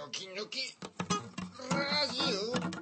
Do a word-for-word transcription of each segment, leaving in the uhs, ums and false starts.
き抜きラジオ。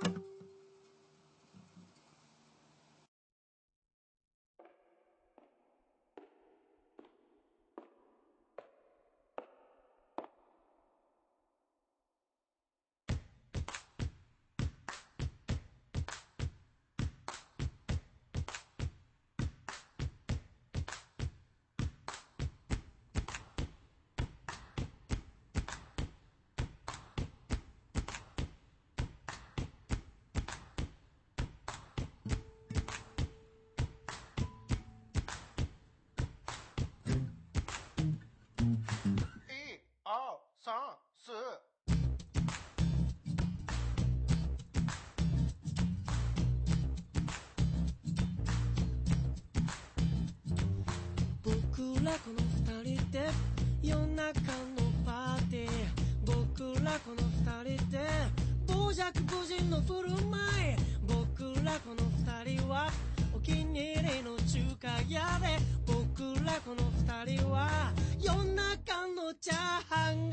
僕らこの二人で夜中のパーティー、僕らこの二人で傍若無人の振る舞い、僕らこの二人はお気に入りの中華屋で、僕らこの二人は夜中のチャーハンが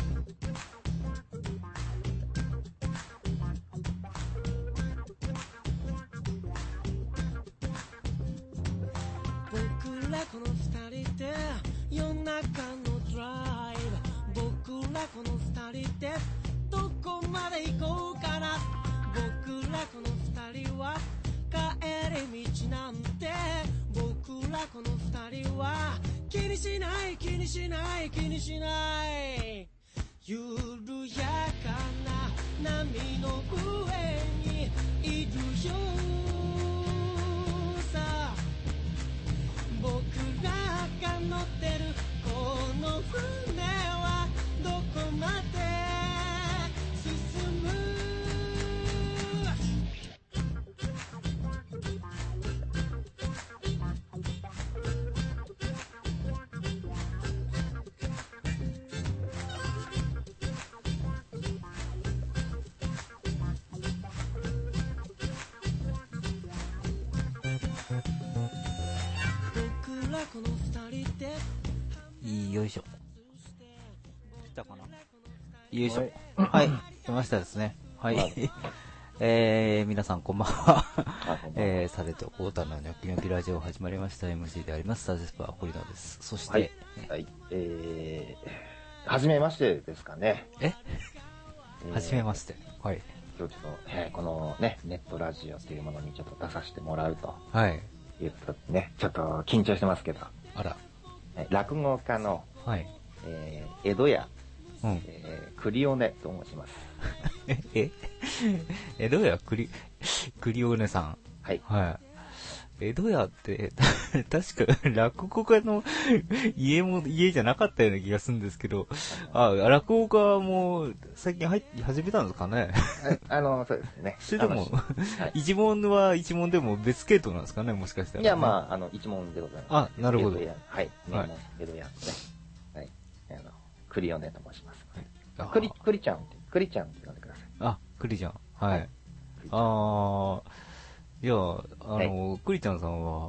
僕らこの二人で夜中のドライブ、僕らこの二人でどこまで行こうかな、僕らこの二人は帰り道なんて、僕らこの二人は気にしない気にしない気にしない、緩やかな波の上にいるよさ、僕らが乗ってるこの船はどこまで進む、僕らこの二人でよいしょ。来たかな。よいしょ。はい、来ましたですね。はい。えー、皆さんこんばんは。えー、さてと、コータのニョキニョキラジオ始まりました。エムシー であります、サジェスパー堀野です。そして、 はい、はい、えー、はじめましてですかね。 えはじめまして。はい。 今日ちょっと、えー、このね、ネットラジオというものにちょっと出させてもらうと。 はい。 いうことでね、ちょっと緊張してますけど。 あら。 落語家の、 はい。 えー、江戸屋、 うん。 えー、クリオネと申します。 ええ江戸屋クリ、クリオネさん。 はい。 はい。江戸屋って、確か落語家の家も、家じゃなかったような気がするんですけど、あ、落語家も最近入って始めたんですかね。 あの、そうですね。 それでも、はい、一門は一門でも別系統なんですかね、もしかしたら、ね。 いや、まあ、あの、一門でございます。 あ、なるほど。 はい。名門、江戸屋ですね。はい。あの、クリオネと申します。はい、クリ、クリちゃんって、クリちゃんって呼んでください。 あ、クリちゃん。はい。はい、あー、いや、あの、はい、クリちゃんさんは、 はい。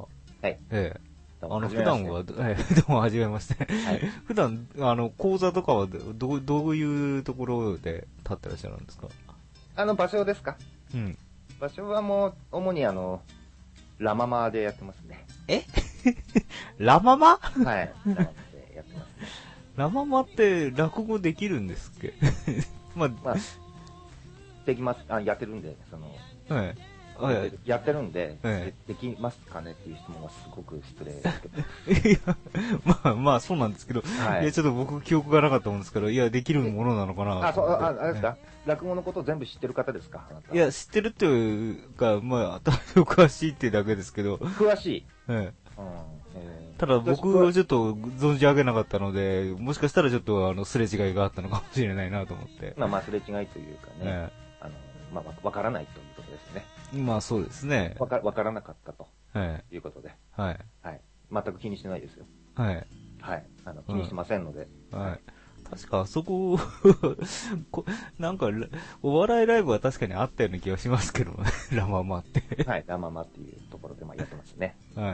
ええ、あの、普段は、ええ、どうもはじめまして。はい。普段、あの、講座とかは、ど、どういうところで立ってらっしゃるんですか？ あの、場所ですか？ うん。 場所はもう、主にあの、ラママでやってますね。 えラママ？ はい。ラママでやってますね。 ラママって落語できるんですっけ？まあ、まあ、 できます。あ、やってるんで、その、 はい。 やってるんで、 ええ、 で, できますかねっていう質問がすごく失礼ですけど。 いや、まあまあそうなんですけど、はい、いやちょっと僕記憶がなかったもんですから、いやできるものなのかな。 あ、そう、あ、あれですか、ええ、落語のことを全部知ってる方ですか？あなた。 いや、知ってるっていうか、まあ、詳しいっていうだけですけど。 詳しい。 ええ。うんえー、ただ僕はちょっと存じ上げなかったので、もしかしたらちょっとあの、すれ違いがあったのかもしれないなと思って。 まあまあ、すれ違いというかね、ええ、あの、まあ、わからないということですね。 まあそうですね。 わか、わからなかったと。 はい。 いうことで。 はい。 はい。全く気にしてないですよ。 はい。 はい。あの、気にしてませんので。 うん、はい。確かあそこ、なんか、お笑いライブは確かにあったような気がしますけどね。ラママって。 はい。ラママっていうところでまあやってますね。 はい。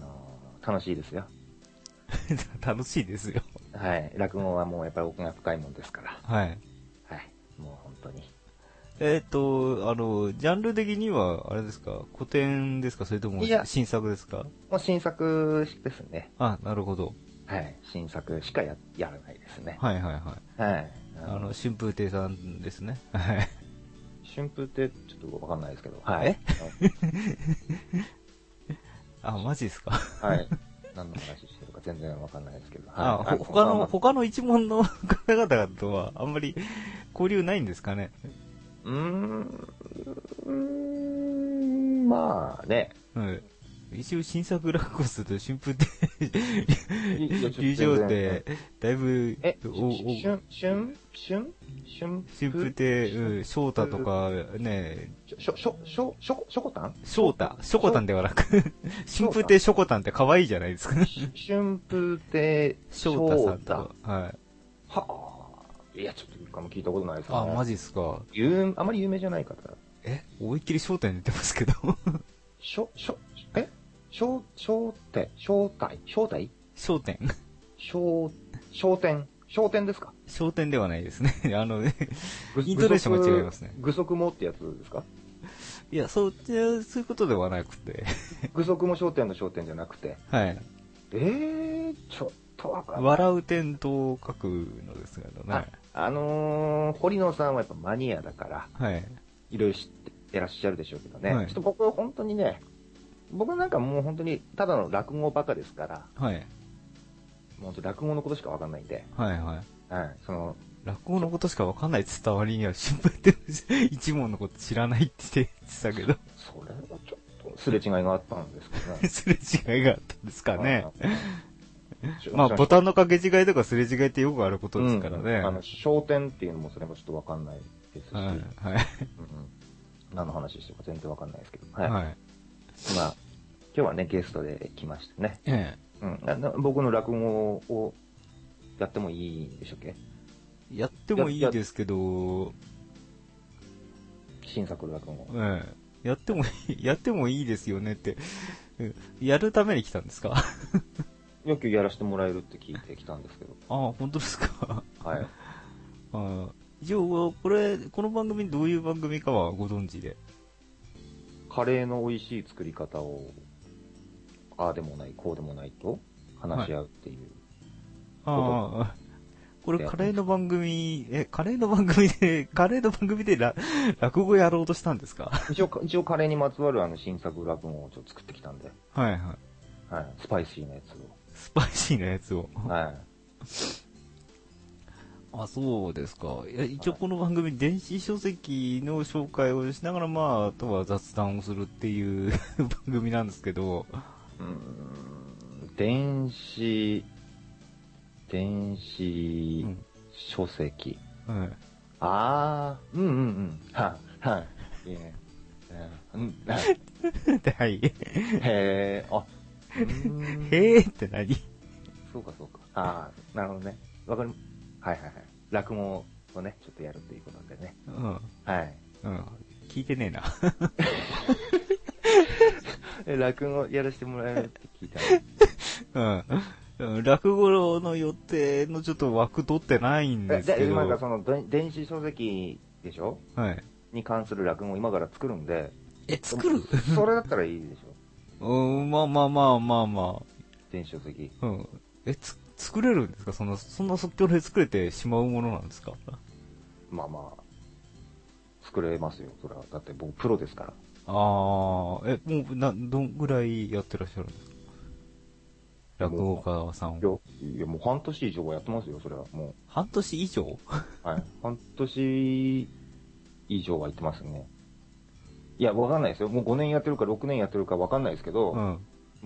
はい。あのー、楽しいですよ。 楽しいですよ。 はい。落語はもうやっぱり奥が深いもんですから。 はい。 はい。もう本当に。 えっと、あの、ジャンル的には、あれですか、古典ですか、それとも新作ですか？ もう新作ですね。 あ、なるほど。 はい。新作しかや、やらないですね。 はいはいはい。はい。あの、春風亭さんですね。はい。 春風亭、ちょっとわかんないですけど。はい。えあ、マジですか？ はい。何の話してるか全然わかんないですけど。 あ、はい、他の、他の一門の方々とはあんまり交流ないんですかね？ うーん、うーん、まあね。 うん。一応新作落語すると春風亭流暢ってだいぶえおお春春春春風亭、うん、翔太とかね、 しょしょしょしょしょこたん翔太しょこたんではなく春風亭しょこたんって可愛いじゃないですか。 春風亭翔太さんとか、はい。 はあ、いやちょっと一回も聞いたことないですね。 あ、マジっすか。 有あまり有名じゃない方。 え、思いっきり翔太に似てますけど。 しょしょえ商、商店、商体、商体商店。 商、商店、商店ですか？ 商店ではないですね。あの、イントネーションが違いますね。 具足もってやつですか？ いや、そう、そういうことではなくて。 具足も商店の商店じゃなくて。 はい。 えー、ちょっとわかんない。 笑う点と書くのですけどね。 あ、あのー、堀野さんはやっぱマニアだから、 はい。 いろいろ知ってらっしゃるでしょうけどね。はい、ちょっと僕本当にね、僕なんかもう本当にただの落語バカですから、 はい。 もう落語のことしかわかんないんで、 はいはい。 はい、その、 落語のことしかわかんないって伝わりには、新聞って一問のこと知らないって言ってたけど。 それはちょっとすれ違いがあったんですけどね。 すれ違いがあったんですかね。まあ、ボタンの掛け違いとかすれ違いってよくあることですからね。うん、 あの、焦点っていうのもそれもちょっとわかんないですし、はい。はい、うん、何の話してるか全然わかんないですけど、はい。はい、まあ、今日はね、ゲストで来ましてね。ええ。うん、僕の落語をやってもいいんでしょうっけ？ やってもいいですけど、 新作落語。 ええ。やってもいい、やってもいいですよねって、やるために来たんですか？ よくやらせてもらえるって聞いてきたんですけど。 ああ、本当ですか？ はい。 あ一応、これ、この番組どういう番組かはご存知で？ カレーの美味しい作り方を、ああでもない、こうでもないと話し合うっていう。 はい、ああ、これカレーの番組、え、カレーの番組で、カレーの番組でラ落語やろうとしたんですか？ 一応、一応カレーにまつわるあの新作落語をちょっと作ってきたんで。 はいはい。 はい。スパイシーなやつを。 スパイシーなやつを。 はい。 あ、そうですか。いや一応この番組、電子書籍の紹介をしながら、まあ、あとは雑談をするっていう番組なんですけど。 うーん、電子、電子書籍。うん。うん、あー、うんうんうん。はい、はい。いいね。うん、はい。 はい。 へー、あ、 へーって何？ そうかそうか。あー、なるほどね。わかり、はいはいはい。落語をね、ちょっとやるということでね。うん。はい。 うん。聞いてねえな。落語やらせてもらえるって聞いたうん。落語の予定のちょっと枠取ってないんですけど。 で、今からその電子書籍でしょ？はい。に関する落語を今から作るんで。 え、作る？ それだったらいいでしょ？ うん、まあまあまあまあまあ。 電子書籍。 うん。え、つ、作れるんですか？その、そんな即興で作れてしまうものなんですか？ まあまあ、作れますよ。それは。だって僕プロですから。 ああ、え、もう、な、どんぐらいやってらっしゃるんですか？落語家さんを。 いや、もう半年以上はやってますよ、それは。もう。 半年以上？ はい。半年以上はやってますね。いや、わかんないですよ。もうごねんやってるかろくねんやってるかわかんないですけど、うん、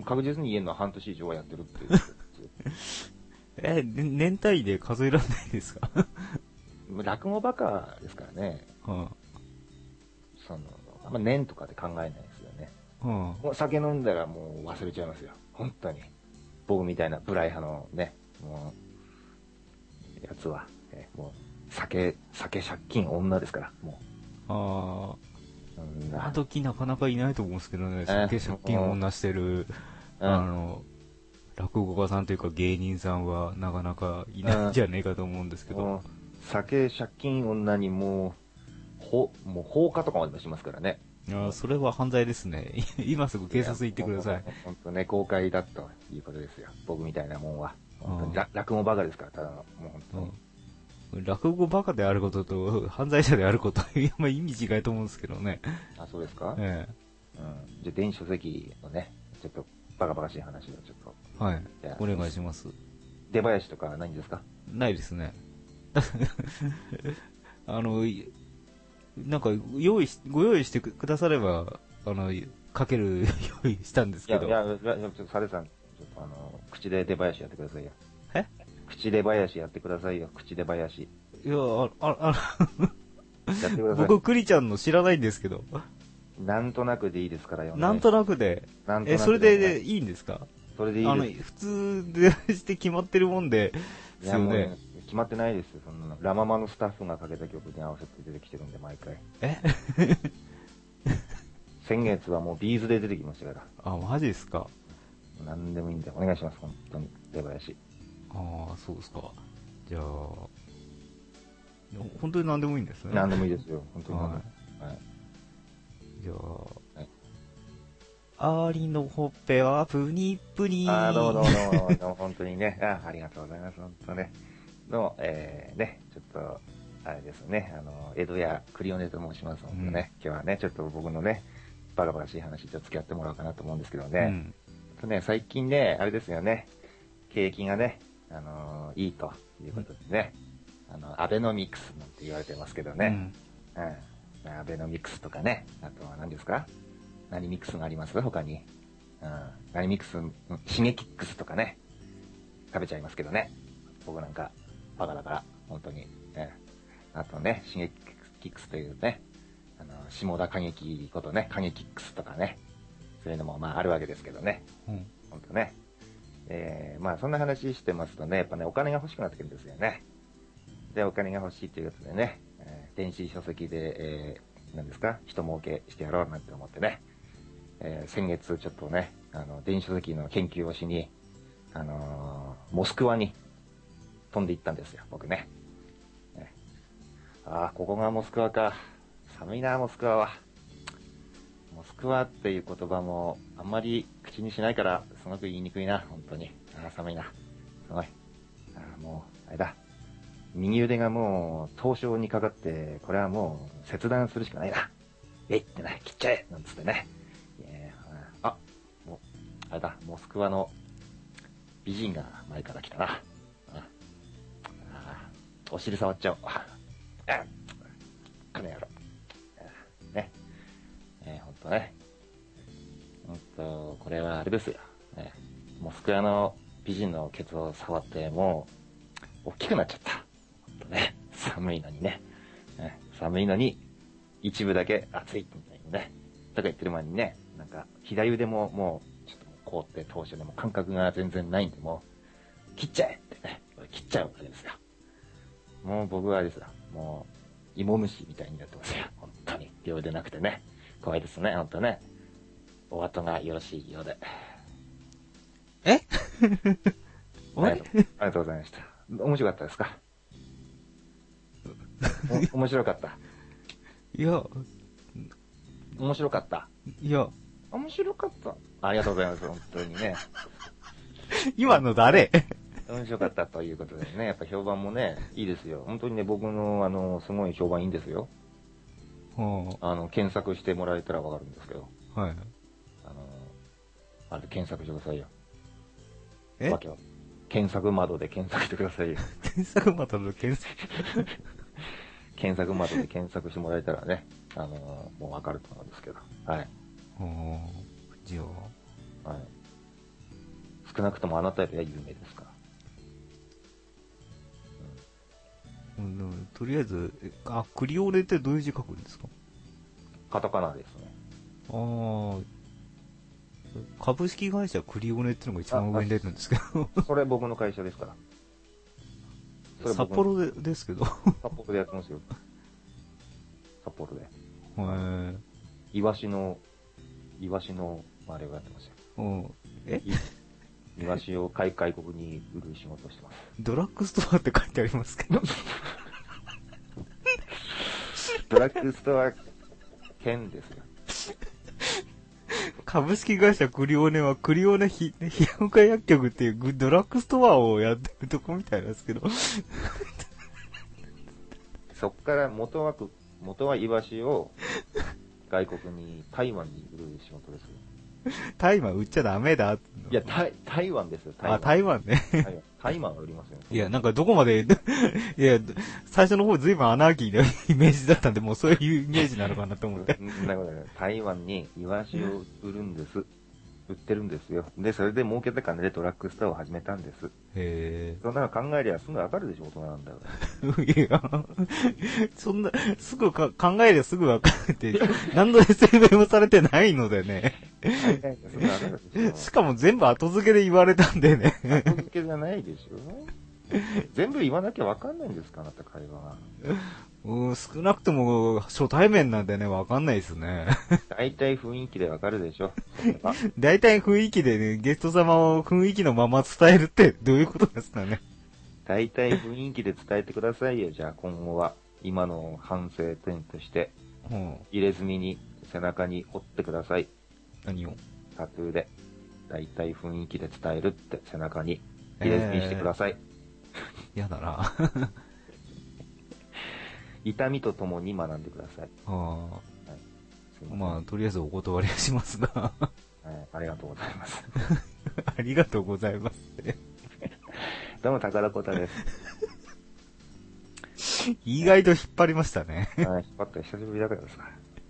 確実に言えるのは半年以上はやってるっていう。 え、年単位で数えられないですか？ 落語バカですからね。うん。その、あんま年とかで考えないですよね。うん。もう酒飲んだらもう忘れちゃいますよ。本当に。僕みたいなブライ派のね、もう、やつは、えもう、酒、酒借金女ですから、もう。ああ。今時なかなかいないと思うんですけどね、酒借金女してる、あの、 落語家さんというか芸人さんはなかなかいないんじゃねえかと思うんですけど。 酒、借金女にもう、ほ、もう放火とかまでしますからね。 いや、それは犯罪ですね。今すぐ警察行ってください。 本当ね、公開だということですよ。僕みたいなもんは。本当に、うん、落語バカですから、ただの、もう本当に。 うん、落語バカであることと犯罪者であることは意味違いと思うんですけどね。 あ、そうですか？ ええ。うん。じゃあ、電子書籍のね、ちょっとバカバカしい話をちょっと。 はい。お願いします。 出囃子とかないんですか？ ないですね。あの、なんか、用意し、ご用意してくだされば、あの、かける用意したんですけど。 いや、いや、ちょっと、サレさん、ちょっとあの、口で出囃子やってくださいよ。 え？ 口出囃子やってくださいよ、口出囃子。 いや、あ、あ、あ、 やってください。 僕、クリちゃんの知らないんですけど。 なんとなくでいいですからよ、ね。 なんとなくで。 なんとなくで、ね。 え、それでいいんですか？ それでいいです。あの、 普通でして決まってるもんで、ですよね。 いやもう決まってないですよ。そんなラママのスタッフがかけた曲に合わせて出てきてるんで、毎回。 え先月はもうビーズで出てきましたから。 あ、マジですか。 なんでもいいんで、お願いします、本当に。出囃子。 ああ、そうですか。じゃあ、本当に何でもいいんですね。 何でもいいですよ、本当に何でも。はい。はい、 じゃあ、はい、ありのほっぺはプニプニー。 ああ、どうもどうもどうも、どうも本当にね。あ、ありがとうございます、本当ね。どうも、えー、ね、ちょっと、あれですね、あの、江戸屋クリオネと申しますのでね、うん、今日はね、ちょっと僕のね、バカバカしい話、ちょっと付き合ってもらおうかなと思うんですけどね。うん、とね、最近ね、あれですよね、景気がね、あのー、いいということでね、うん、あの、アベノミクスなんて言われてますけどね、うん、うん、アベノミクスとかね、あとは何ですか？何ミックスがあります？他に。うん、何ミックス、シゲキックスとかね、食べちゃいますけどね、僕なんか、バカだから、本当に。ね、あとね、シゲキックスというね、あの、下田景樹ことね、景キックスとかね、そういうのもまああるわけですけどね。うん。本当ね。えー、まあそんな話してますとね、やっぱね、お金が欲しくなってくるんですよね。で、お金が欲しいということでね、えー、電子書籍で、えー、何ですか、人儲けしてやろうなんて思ってね、えー、先月ちょっとね、あの、電子書籍の研究をしに、あのー、モスクワに飛んで行ったんですよ、僕ね。ね、ああ、ここがモスクワか。寒いな、モスクワは。モスクワっていう言葉もあんまり口にしないから、すごく言いにくいな、本当に。ああ、寒いな。すごい。ああ、もう、あれだ。右腕がもう、凍傷にかかって、これはもう、切断するしかないな。えいってね、切っちゃえなんつってね。あ、もう、あれだ、モスクワの美人が前から来たな。ああ、お尻触っちゃおう。ああ、この野郎。ね。えー、ほんとね。ほんと、これはあれですよ。ね、モスクワの美人のケツを触って、もう、大きくなっちゃった。ほんとね。寒いのにね。ね、寒いのに、一部だけ暑いみたいにね。とか言ってる前にね、なんか、左腕ももう、ちょっと凍って凍傷でも感覚が全然ないんで、もう、切っちゃえってね、切っちゃうわけですよ。もう僕はですよ、もう、芋虫みたいになってますよ。本当に。両腕なくてね。怖いですね、本当ね。お後がよろしいようで。 えありがとう、ありがとうございました。面白かったですか？面白かった。 いや、 面白かった。 いや、 面白かった。ありがとうございます、本当にね。 今の誰？ 面白かったということでね、やっぱ評判もね、いいですよ。本当にね、僕の、あの、すごい評判いいんですよ。はあ、あの、検索してもらえたらわかるんですけど。はい。あの、あれで検索してくださいよ。え？わけは。検索窓で検索してくださいよ。 検索窓で検索検索窓で検索してもらえたらね、あの、もうわかると思うんですけど。はい。 じゃあ。はい。 少なくともあなたよりは有名ですから。 うん、とりあえず、あ、クリオネってどういう字書くんですか？ カタカナですね。 ああ。株式会社クリオネってのが一番上に出るんですけど。 それ僕の会社ですから。 それ札幌でですけど。 札幌でやってますよ。札幌で。へえ。 イワシの、イワシの、あれをやってますよ。 うん。えイイワシを海外国に売る仕事をしてます。 ドラッグストアって書いてありますけど。 ドラッグストア兼ですよ。 株式会社クリオネはクリオネひ、ひやおか薬局っていうドラッグストアをやってるとこみたいなんですけど。 そっから元はく、元はイワシを外国に、台湾に売る仕事ですよ。 台湾売っちゃダメだ。 いや、台、台湾ですよ、 台湾。あ、台湾ね。 台湾。台湾は売りますよね。 いや、なんかどこまで、いや、最初の方ずいぶんアナーキーなイメージだったんで、もうそういうイメージなのかなと思って。 なるほど。台湾にイワシを売るんです。売ってるんですよ。で、それで儲けた金でドラッグストアを始めたんです。 へー。 そんなの考えりゃすぐわかるでしょ、大人なんだよ。 いや、そんな、すぐか考えりゃすぐわかるって、何の説明もされてないのでね。しかも全部後付けで言われたんでね。 後付けじゃないでしょ。全部言わなきゃわかんないんですか、あなた会話。 うん、少なくとも初対面なんでね、わかんないですね。 大体雰囲気でわかるでしょ。 大体雰囲気でね、ゲスト様を雰囲気のまま伝えるってどういうことですかね。 大体雰囲気で伝えてくださいよ、じゃあ今後は。今の反省点として、うん、入れ墨に背中に彫ってください。 何を？ タトゥーで。大体雰囲気で伝えるって背中に入れ墨してください。 やだな。 痛みとともに学んでください。あはい、まあ、とりあえずお断りしますが。 はい、ありがとうございます。 ありがとうございます、ね。 どうも、宝子太です。 意外と引っ張りましたね。 はい、引っ張った久しぶりだからさ。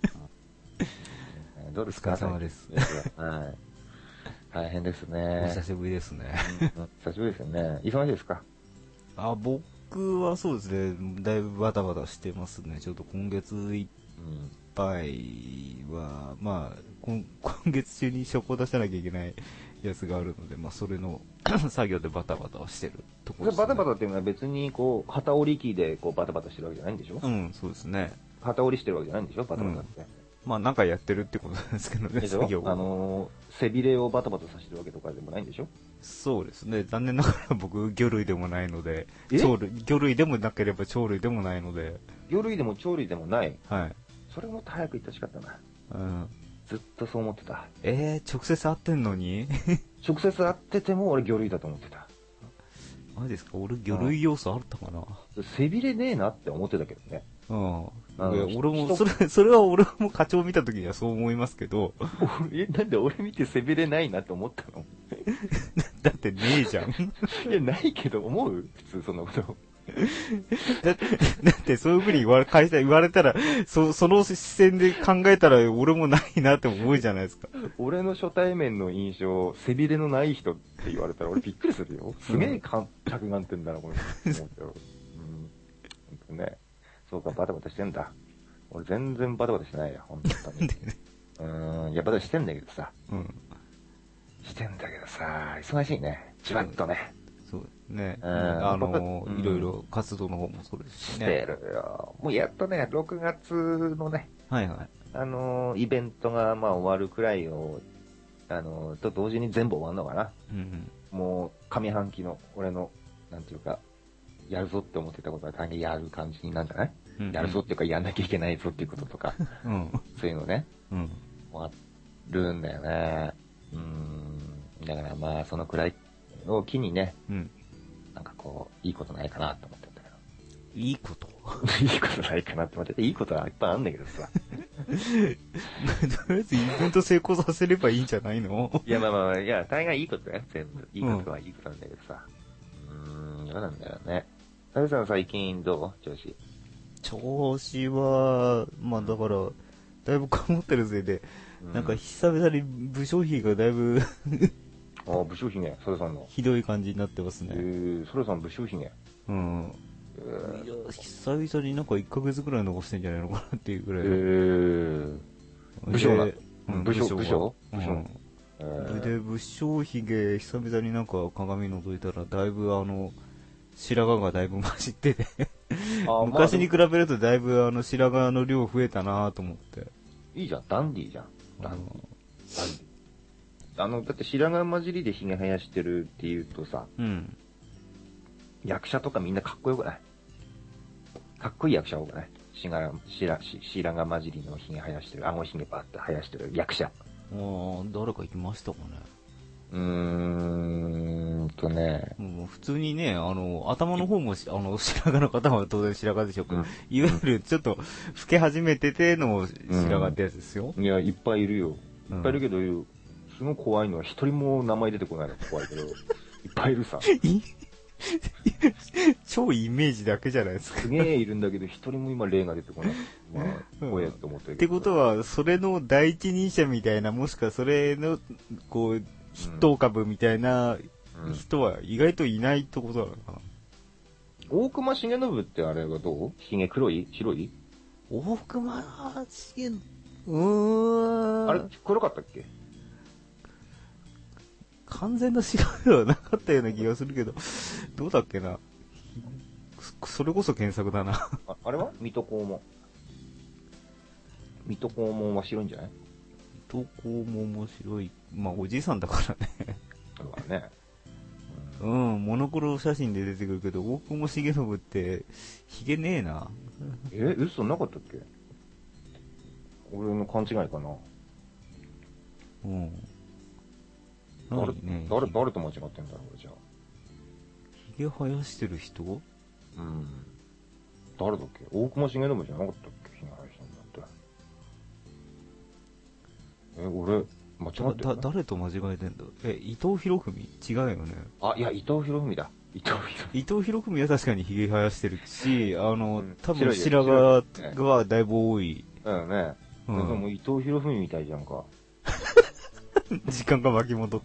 どうですか？ お疲れ様です。 はい。大変ですね。 お久しぶりですね。 うん、久しぶりですよね。忙しいですか？ あ、僕はそうですね、だいぶバタバタしてますね。ちょっと今月いっぱいは、うん、まあ今、今月中に証拠出さなきゃいけないやつがあるので、まあそれの作業でバタバタをしてるところですね。 バタバタっていうのは別にこう、旗折り機でこうバタバタしてるわけじゃないんでしょ？ うん、そうですね。 旗折りしてるわけじゃないんでしょ？バタバタって。うん、 まあなんかやってるってことなんですけどね、作業を。 あのー、背びれをバタバタさせてるわけとかでもないんでしょ？ そうですね。残念ながら僕、魚類でもないので、鳥類、魚類でもなければ鳥類でもないので。 魚類でも鳥類でもない？ はい。 それもっと早く言ってほしかったな。 うん。 ずっとそう思ってた。 えー、直接会ってんのに直接会ってても俺魚類だと思ってた。 マジですか？俺魚類要素あったかな？ 背びれねえなって思ってたけどね。 うん。俺も、それ、それは俺も課長見た時にはそう思いますけど。 え、なんで俺見て背びれないなって思ったの？ だってねえじゃん。いや、ないけど思う？普通そんなこと。 だって、だってそういう風に言われ、会社言われたら、そ、その視線で考えたら俺もないなって思うじゃないですか。 俺の初対面の印象、背びれのない人って言われたら俺びっくりするよ。すげえか着眼点だな、これ。思ったよ。うん。ね。そうか、バタバタしてんだ。俺全然バタバタしてないよ、本当に。うーん、いや、バタバタしてんだけどさ。うん。してんだけどさ、忙しいね。じわっとね。 そうね。うん、あの、うん、いろいろ活動の方もそうですしね。 してるよ。もうやっとね、ろくがつのね。 はいはい。 あの、イベントがまあ終わるくらいを、あの、と同時に全部終わるのかな。うんうん、もう、上半期の俺の、なんていうか、やるぞって思ってたことは大変やる感じになるんじゃない、うんうん、やるぞっていうか、やんなきゃいけないぞっていうこととか、うん、そういうのね、うん、終わるんだよね。うん。だからまあ、そのくらいを機にね、うん、なんかこう、いいことないかなと思ってたけど。 いいこといいことないかなって思ってて、いいことはいっぱいあるんだけどさ。とりあえずイベント成功させればいいんじゃないの？ いや、まあまあまあ、いや、大概いいことだよ、全部。いいことはいいことなんだけどさ。うん、うーん、嫌なんだよね。タケさん最近どう？調子。 調子は、まあだから、だいぶこもってるせいで、うん、なんか久々に武将髭がだいぶああ、武将髭、それさんの。 ひどい感じになってますね。 へえ、それさん武将髭。 うん。いや、久々になんかいっかげつくらい残してんじゃないのかなっていうぐらい。へえ。武将だ。うん、武将、武将武将。 うん、で、武将髭、久々になんか鏡覗いたら、だいぶあの、白髪がだいぶ混じってて昔に比べるとだいぶあの白髪の量増えたなと思って。 いいじゃん、ダンディーじゃん。ダンディー。ダンディー。 あの、だって白髪混じりで髭生やしてるっていうとさ、 うん。 役者とかみんなかっこよくない？かっこいい役者多くない？白髪、白白髪混じりの髭生やしてる、顎髭バーって生やしてる役者。 ああ、誰かいましたかね。 うーんとね。 もう普通にね、あの、頭の方も、あの、白髪の方は当然白髪でしょうけど、 うん、 いわゆるちょっと、老け始めてての白髪ってやつですよ。 うん、いや、いっぱいいるよ。いっぱいいるけど、うん、すごい怖いのは一人も名前出てこないの怖いけど、いっぱいいるさ。 超イメージだけじゃないですか。 すげえいるんだけど、一人も今例が出てこない。まあ、怖えって思ってるけど。ってことは、それの第一人者みたいな、もしくはそれの、こう、筆頭株みたいな人は意外といないってことなのかな。 大隈重信ってあれはどう？髭黒い？白い？ 大隈重信、うーん。 あれ、黒かったっけ？ 完全な白ではなかったような気がするけど、どうだっけな。それこそ検索だな。 あ, あれは水戸黄門。水戸黄門は白いんじゃない？ 水戸黄門も白い。まあ、おじいさんだからね。 そうだね。 うん、うん、モノクロ写真で出てくるけど、大隈重信って、ヒゲねえな。 え、嘘なかったっけ？俺の勘違いかな。 うん。 誰、ね、誰、誰と間違ってんだろう、じゃあ。 ヒゲ生やしてる人？うん。 誰だっけ？大隈重信じゃなかったっけ？ヒゲ生やしてんだって。え、俺、間違ってる、ね、 だ、誰と間違えてんだ？え、伊藤博文？違うよね。 あ、いや、伊藤博文だ。伊藤博文。伊藤博文は確かにヒゲ生やしてるし、あの、うん、多分白髪がだいぶ多い。 だよね。うん。でも伊藤博文みたいじゃんか。 時間が巻き戻った。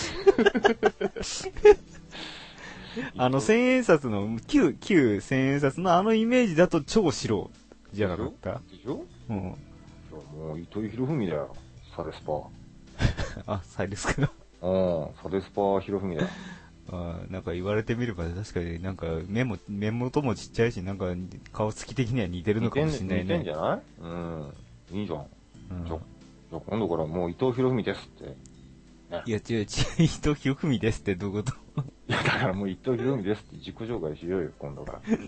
あの、千円札の、旧、旧千円札のあのイメージだと超白じゃなかった？ でしょ？ うん。 もう伊藤博文だよ。サデスパ。 あ、サイですか。 うん、サデスパ博文だよ。 あなんか言われてみれば確かになんか目も、目元もちっちゃいし、なんか顔つき的には似てるのかもしれないね。 似てんじゃない？うん。いいじゃん。うん、じゃ、じゃ今度からもう伊藤博文ですって。 ね、いや、違う違う、伊藤博文ですってどういうこと？ いや、だからもう伊藤博文ですって自己紹介しようよ、今度から。うん。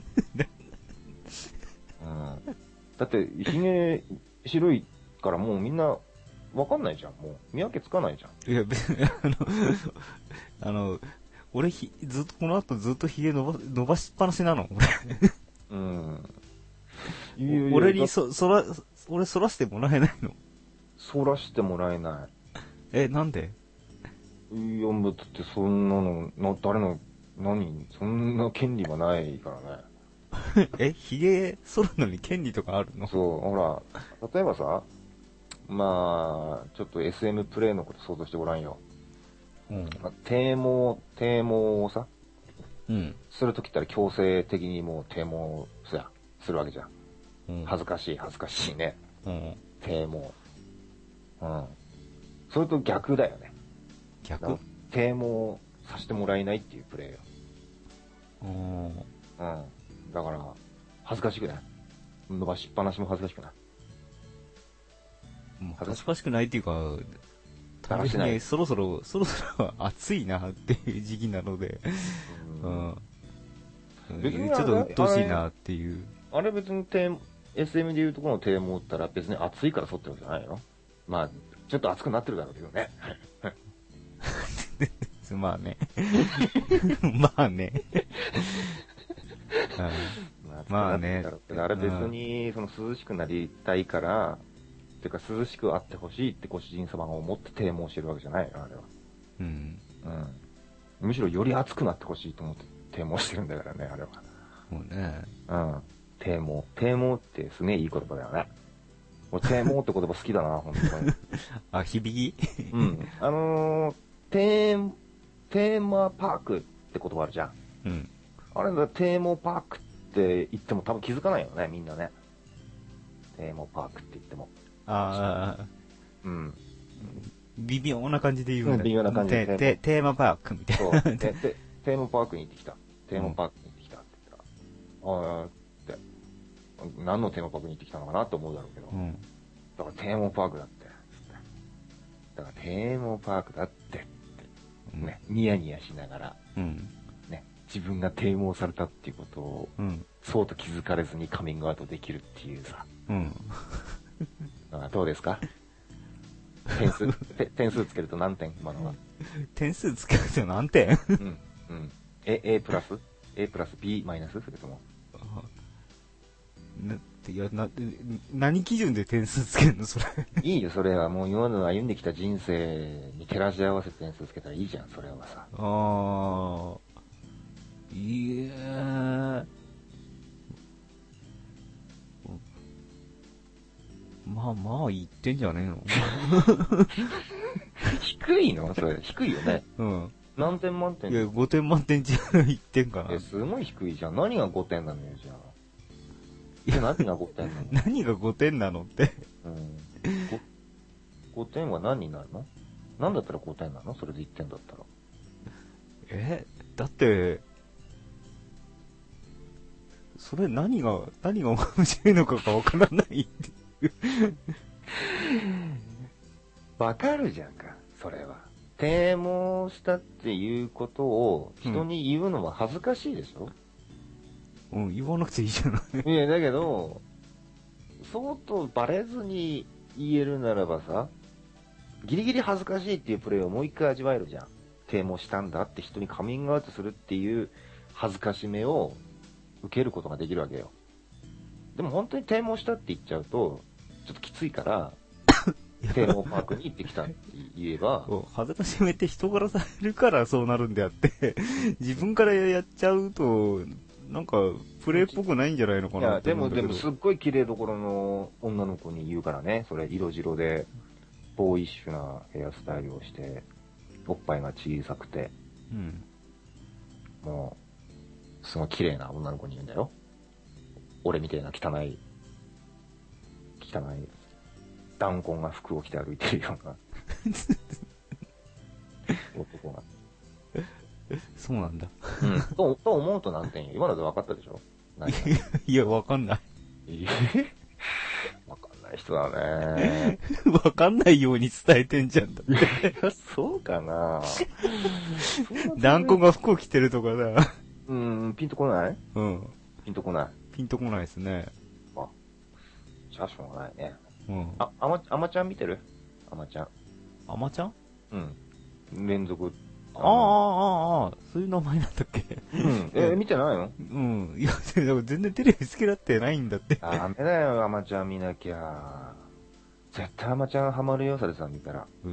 だって、ひげ白いからもうみんなわかんないじゃん。もう見分けつかないじゃん。 いや、別に、あの、あの、俺ひ、ずっと、この後ずっとひげ伸ば、伸ばしっぱなしなの俺。 うん。 いやいや俺にそ、そら、俺そらしてもらえないの？ そらしてもらえない。 え、なんで？ いや、だってそんなの、な、誰の、何、そんな権利はないからね。 え、ひげ剃るのに権利とかあるの？ そう、ほら、例えばさ、まあ、ちょっと エスエム プレイのこと想像してごらんよ。うん。啓蒙、啓蒙をさ、うん。するときったら強制的にもう啓蒙すや、するわけじゃん。うん。恥ずかしい、恥ずかしいね。うん。啓蒙。うん。それと逆だよね。 逆？ 啓蒙させてもらえないっていうプレイよ。うん。うん。だから、恥ずかしくない？伸ばしっぱなしも恥ずかしくない？ 恥ずかしくないっていうか、単純にそろそろ、そろそろ暑いなっていう時期なので、うん。うん、ちょっと鬱陶しいなっていう。 あれ別に エスエム でいうところのテーマを打ったら別に暑いから剃ってるわけじゃないの？まあ、ちょっと暑くなってるだろうけどね。 まあね。まあね。まあね。 あれ別にその涼しくなりたいから、ていうか涼しくあってほしいってご主人様が思って啓蒙してるわけじゃないよ、あれは。うん。うん。むしろより暑くなってほしいと思って啓蒙してるんだからね、あれは。 もうね。 うん。啓蒙。啓蒙ってすげえいい言葉だよね。俺、啓蒙って言葉好きだな、本当に。 あ、響き？ うん。あのー、テー、テーマパークって言葉あるじゃん。うん。あれだ、テーマパークって言っても多分気づかないよね、みんなね。テーマパークって言っても。 ああ。 うん。 微妙な感じで言うんだ。 うん、微妙な感じで。 テ, テーマパークみたいな。そう。 テ, テ, テーマパークに行ってきた。テーマパークに行ってきたって言ったら、うん、ああって、何のテーマパークに行ってきたのかなと思うだろうけど。うん。だからテーマパークだって。 だからテーマパークだってって、ね、ニヤニヤしながら、うん、ね、自分が啓蒙されたっていうことを、うん、そうと気づかれずにカミングアウトできるっていうさ。うん、どうですか？点数、点数つけると何点？今のは。 点数つけると何点？うん。 うん。A、A プラス ?A プラス B マイナスそれとも。 ないや、な、何基準で点数つけるのそれ。 いいよ、それは。もう今まで歩んできた人生に照らし合わせて点数つけたらいいじゃん、それはさ。ああ。 いえー。まあまあ、言ってんじゃねえの低いのそれ、低いよね。うん。何点満点？ いや、ごてん満点中いってんかな。 え、すごい低いじゃん。何がごてんなのよ、じゃあ。いや、何がごてんなの？ 何がごてんなのって。うん。 ごてんは何になるの？何だったらごてんなの？それでいってんだったら。 え、だって、それ何が、何が面白いのかがわからないっていうわかるじゃんか、それは。啓蒙したっていうことを人に言うのは恥ずかしいでしょ？ うん、うん、言わなくていいじゃない。 いや、だけど、そうとバレずに言えるならばさ、ギリギリ恥ずかしいっていうプレイをもう一回味わえるじゃん。啓蒙したんだって人にカミングアウトするっていう恥ずかしめを受けることができるわけよ。でも本当に啓蒙したって言っちゃうと、ちょっときついから、テーマパークに行ってきたって言えば。 恥ずかしめって人からされるからそうなるんであって、自分からやっちゃうと、なんか、プレイっぽくないんじゃないのかなって思うんだけど。 いや、でも、でも、すっごい綺麗どころの女の子に言うからね。それ、色白で、ボーイッシュなヘアスタイルをして、おっぱいが小さくて、うん。もう、すごい綺麗な女の子に言うんだよ。俺みたいな汚い、汚い、弾痕が服を着て歩いてるような男が。 そうなんだ。 うん。と、と思うと何点よ。今ので分かったでしょ？ いや、分かんない。 え分かんない人だね。 分かんないように伝えてんじゃんだって。 そうかな弾痕が服を着てるとかだ。 うん、ピンとこない？うん。ピンとこない。 ピンとこないですね。 あ、じゃあしょうがないね。うん。あ、あま、あまちゃん見てる？あまちゃん。 あまちゃん？ うん。連続。 ああ、ああ、ああ、そういう名前なんだっけ？ うん。え、見てないの？ うん。いや、全然テレビ好きだってないんだって。 ダメだよ、あまちゃん見なきゃ。絶対あまちゃんハマるよ、それさ、見たら。へえ。うん。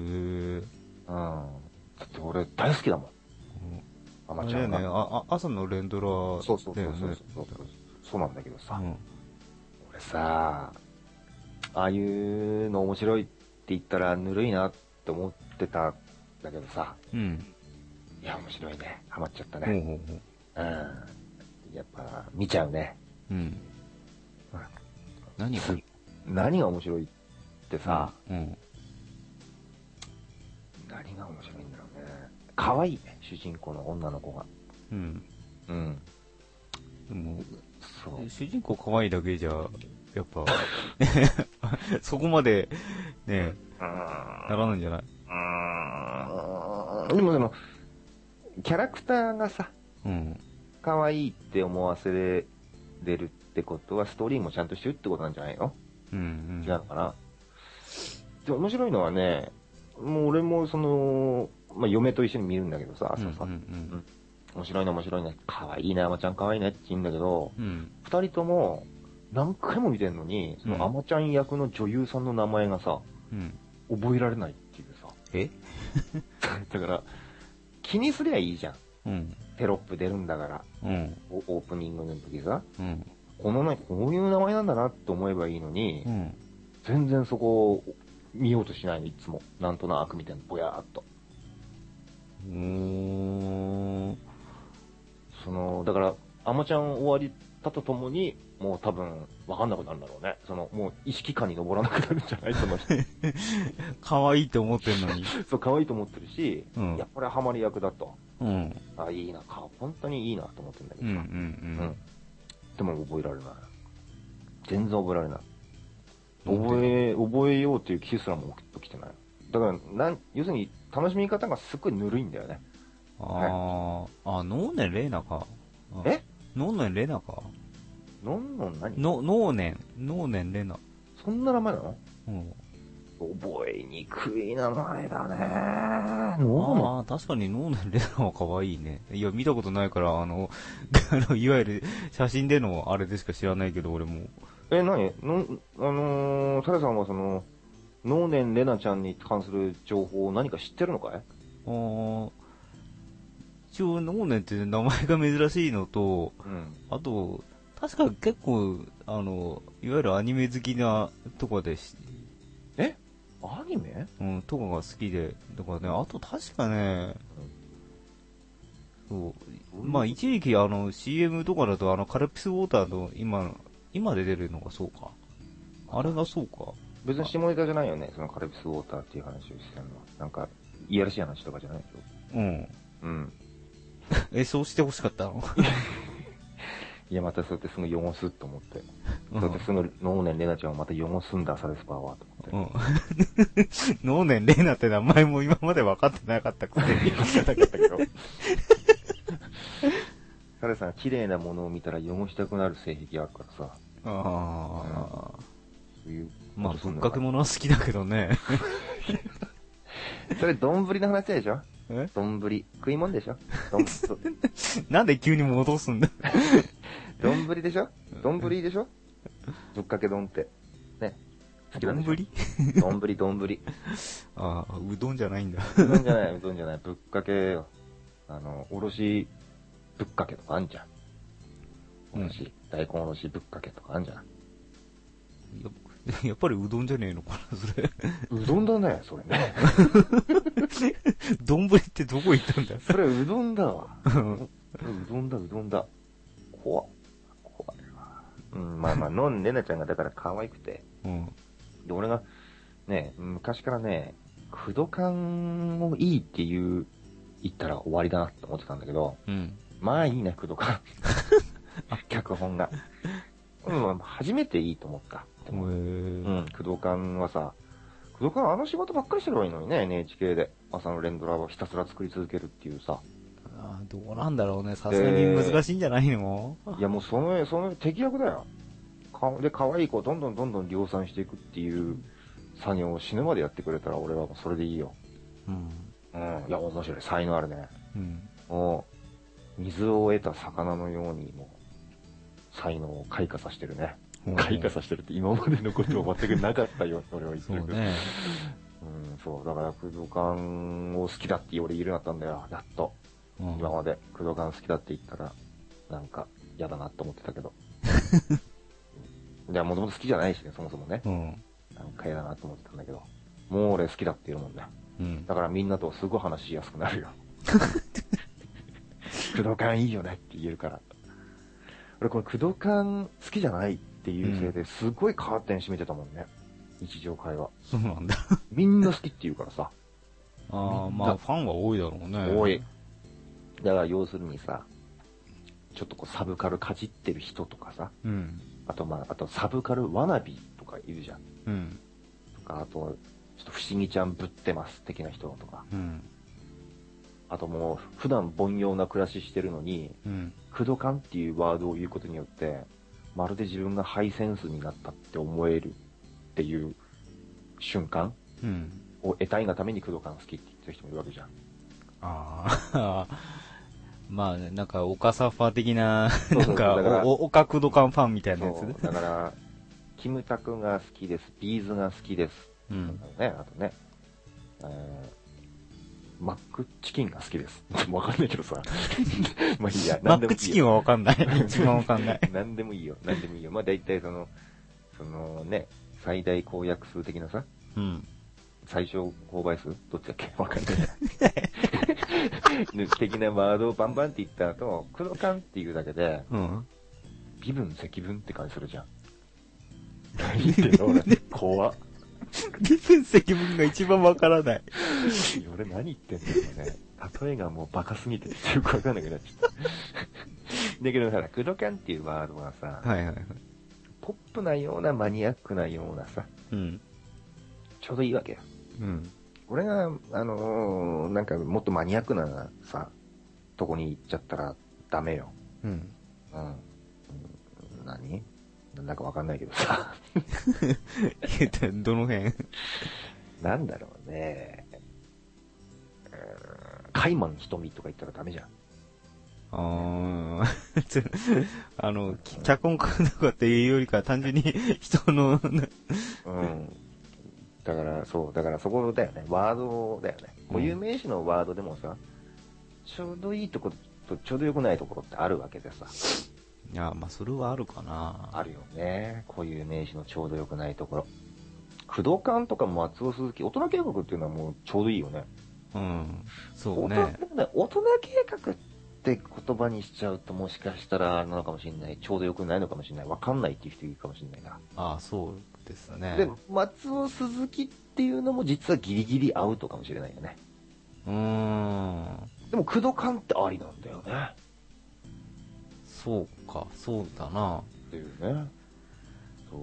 だって俺大好きだもん。あまちゃんが。 ね、あ、朝の連ドラ、ね。 そうそうそうそうそう。そうなんだけどさ。うん、俺さ、ああいうの面白いって言ったらぬるいなって思ってたんだけどさ。うん。いや、面白いね。ハマっちゃったね。ほうほうほう。うん。やっぱ、見ちゃうね。うん。うん、何が何が面白いってさ、うん、うん。何が面白いんだろうね。可愛いね、主人公の女の子が。うん。うん。 でも、そう。主人公可愛いだけじゃ、やっぱ、そこまで、ね、ならないんじゃない？ うん。でもでも、キャラクターがさ、うん。可愛いって思わせれるってことは、ストーリーもちゃんとしてるってことなんじゃないの？うん、うん。違うのかな？でも面白いのはね、もう俺もその、まあ、嫁と一緒に見るんだけどさ、朝さ。うんうんうん、面白いね、面白いね。可愛いね、あまちゃん可愛いねって言うんだけど、うん、二人とも何回も見てんのに、そのあまちゃん役の女優さんの名前がさ、うん、覚えられないっていうさ。 えだから、気にすりゃいいじゃん。うん、テロップ出るんだから。うん、オープニングの時さ、うん、このね、こういう名前なんだなって思えばいいのに、うん、全然そこを見ようとしないの、いつも。なんとなくみたいな、ぼやーっと。うーん。その、だから、あまちゃん終わりたとともに、もう多分、わかんなくなるんだろうね。その、もう意識下に登らなくなるんじゃないその人。 可愛いって思ってんのに。 そう、可愛いと思ってるし、うん、いや、これはハマり役だと。うん。あ、いいな、本当にいいなと思ってるんだけどさ。うんうんうん。うん。でも覚えられない。全然覚えられない。覚え、覚えようという気すらも起きてない。 だから、なん、要するに、楽しみ方がすっごいぬるいんだよね。 ああ、はい、あ、能年玲奈か。 え能年玲奈か。 のんのん何の、能年、能年玲奈。 そんな名前なの？ うん。 覚えにくい名前だね。あああ、確かに能年玲奈は可愛いね。いや、見たことないから、あの、あの、いわゆる写真でのあれでしか知らないけど、俺も。 え、何の、あのー、タレさんはその、能年玲奈ちゃんに関する情報を何か知ってるのかい？ああ、一応、能年って名前が珍しいのと、うん、あと、確か結構、あの、いわゆるアニメ好きなとかでし、 えアニメ？ うん、とかが好きで、だからね、あと確かね、うん、そう、まあ一時期あの シーエム とかだとあのカルピスウォーターの今、今で出るのがそうか。あれがそうか。 別に下ネタじゃないよね、そのカルピスウォーターっていう話をしてるのは。なんか、いやらしい話とかじゃないでしょ。 うん。 うん。 え、そうしてほしかったの？ いや、またそうやってすぐ汚すと思って。うん、そうやってすぐ能年玲奈ちゃんをまた汚すんだ、サレスパーは、と思って。 うん。能年玲奈って名前も今まで分かってなかったくせに。 分かってなかったけど。サレさん、綺麗なものを見たら汚したくなる性癖あるからさ。ああ。そういう。まあ、ぶっかけ物は好きだけどね。 それ、丼の話でしょ？え？丼。食い物でしょ？丼。 なんで急に戻すんだ？ 丼でしょ？丼でしょ？ぶっかけ丼って。ね。 好きなんでしょ？ 丼丼。 ああ、うどんじゃないんだ。 うどんじゃない、うどんじゃない。ぶっかけよ。あの、おろしぶっかけとかあんじゃん。おろし、うん、大根おろしぶっかけとかあんじゃん。 や, やっぱりうどんじゃねえのかな、それ。 うどんだね、それね。 丼ってどこ行ったんだよ。 それうどんだわ。うどんだ、うどんだ。怖っ。怖いわ。うん、まあまあ、のんねなちゃんがだから可愛くて。うん。で、俺が、ね、昔からね、クドカンをいいっていう、言ったら終わりだなって思ってたんだけど、うん。まあいいね、クドカン。脚本が。うん、初めていいと思った。うん、クドカンはさ、クドカンあの仕事ばっかりしてればいいのにね、エヌエイチケー で。朝の連ドラをひたすら作り続けるっていうさ。 ああ、どうなんだろうね。さすがに難しいんじゃないの？ いやもうその、その敵役だよ。かで、可愛い子をどんどんどんどん量産していくっていう作業を死ぬまでやってくれたら俺はもうそれでいいよ。うん。うん。いや、面白い。才能あるね。うん。もう、水を得た魚のようにもう、才能を開花させてるね。開花させてるって今までのことは全くなかったよ、俺は言ってるけど。そうね。うん、そう。だから、クドカンを好きだって俺言えるようになったんだよ、やっと。うん、今まで、クドカン好きだって言ったら、なんか、嫌だなって思ってたけど。いや、もともと好きじゃないしね、そもそもね。うん。なんか嫌だなと思ってたんだけど。もう俺好きだって言うもんね。うん。だからみんなとすごい話しやすくなるよ。クドカンいいよねって言えるから。俺このクドカン好きじゃないっていうせいですごいカーテン閉めてたもんね。日常会話。 そうなんだ。 みんな好きって言うからさ。 ああ、まあファンは多いだろうね。 多い。だから要するにさ、ちょっとこうサブカルかじってる人とかさ。うん。あとまあ、あとサブカルワナビーとかいるじゃん。うん。とか、あと、ちょっと不思議ちゃんぶってます的な人とか。うん。あともう、普段凡庸な暮らししてるのに、うん。クドカンっていうワードを言うことによって、まるで自分がハイセンスになったって思えるっていう瞬間を得たいがためにクドカン好きって言ってる人もいるわけじゃん。ああ。まあ、なんか、オカサファ的な、なんか、オカクドカンファンみたいなやつ。 だから、キムタクが好きです、ビーズが好きです。うん。ね、あとね、えー、マックチキンが好きです。わかんないけどさ。まあいいや、 マックチキンはわかんない。一番わかんない。 なんでもいいよ、なんでもいいよ。まあ大体その、そのね、最大公約数的なさ。うん。最小公倍数どっちだっけわかんない。的なワードをバンバンって言った後、クドカンっていうだけで、うん。微分積分って感じするじゃん。何言ってんの俺。怖っ。 微分積分が一番わからない。 俺何言ってんだろうね。例えがもうバカすぎてよくわかんなくなっちゃった。だけどさ、クドカンっていうワードはさ、はいはいはい、ポップなようなマニアックなようなさ、うん、ちょうどいいわけよ。うん、 俺が、あのー、なんかもっとマニアックなさ、とこに行っちゃったらダメよ。 うん。 うん。何なんだかわかんないけどさ。 どの辺なんだろうね。カイマン瞳とか言ったらダメじゃん。 ああ、あの、脚本家とかっていうよりか単純に人の、うん。 だから、そう、だからそこだよね。ワードだよね。固有名詞のワードでもさ、うん、ちょうどいいところとちょうど良くないところってあるわけでさ。 いや、まあ、それはあるかな。 あるよね。固有名詞のちょうど良くないところ。工藤館とか松尾鈴木、大人計画っていうのはもうちょうどいいよね。 うん。そうね。 大人計画って言葉にしちゃうともしかしたらあれなのかもしれない。ちょうど良くないのかもしれない。わかんないっていう人いるかもしれないな。 ああ、そうですね。 で、松尾鈴木っていうのも実はギリギリアウトかもしれないよね。 うーん。 でも工藤館ってありなんだよね。 そうか、そうだな。 っていうね。そう。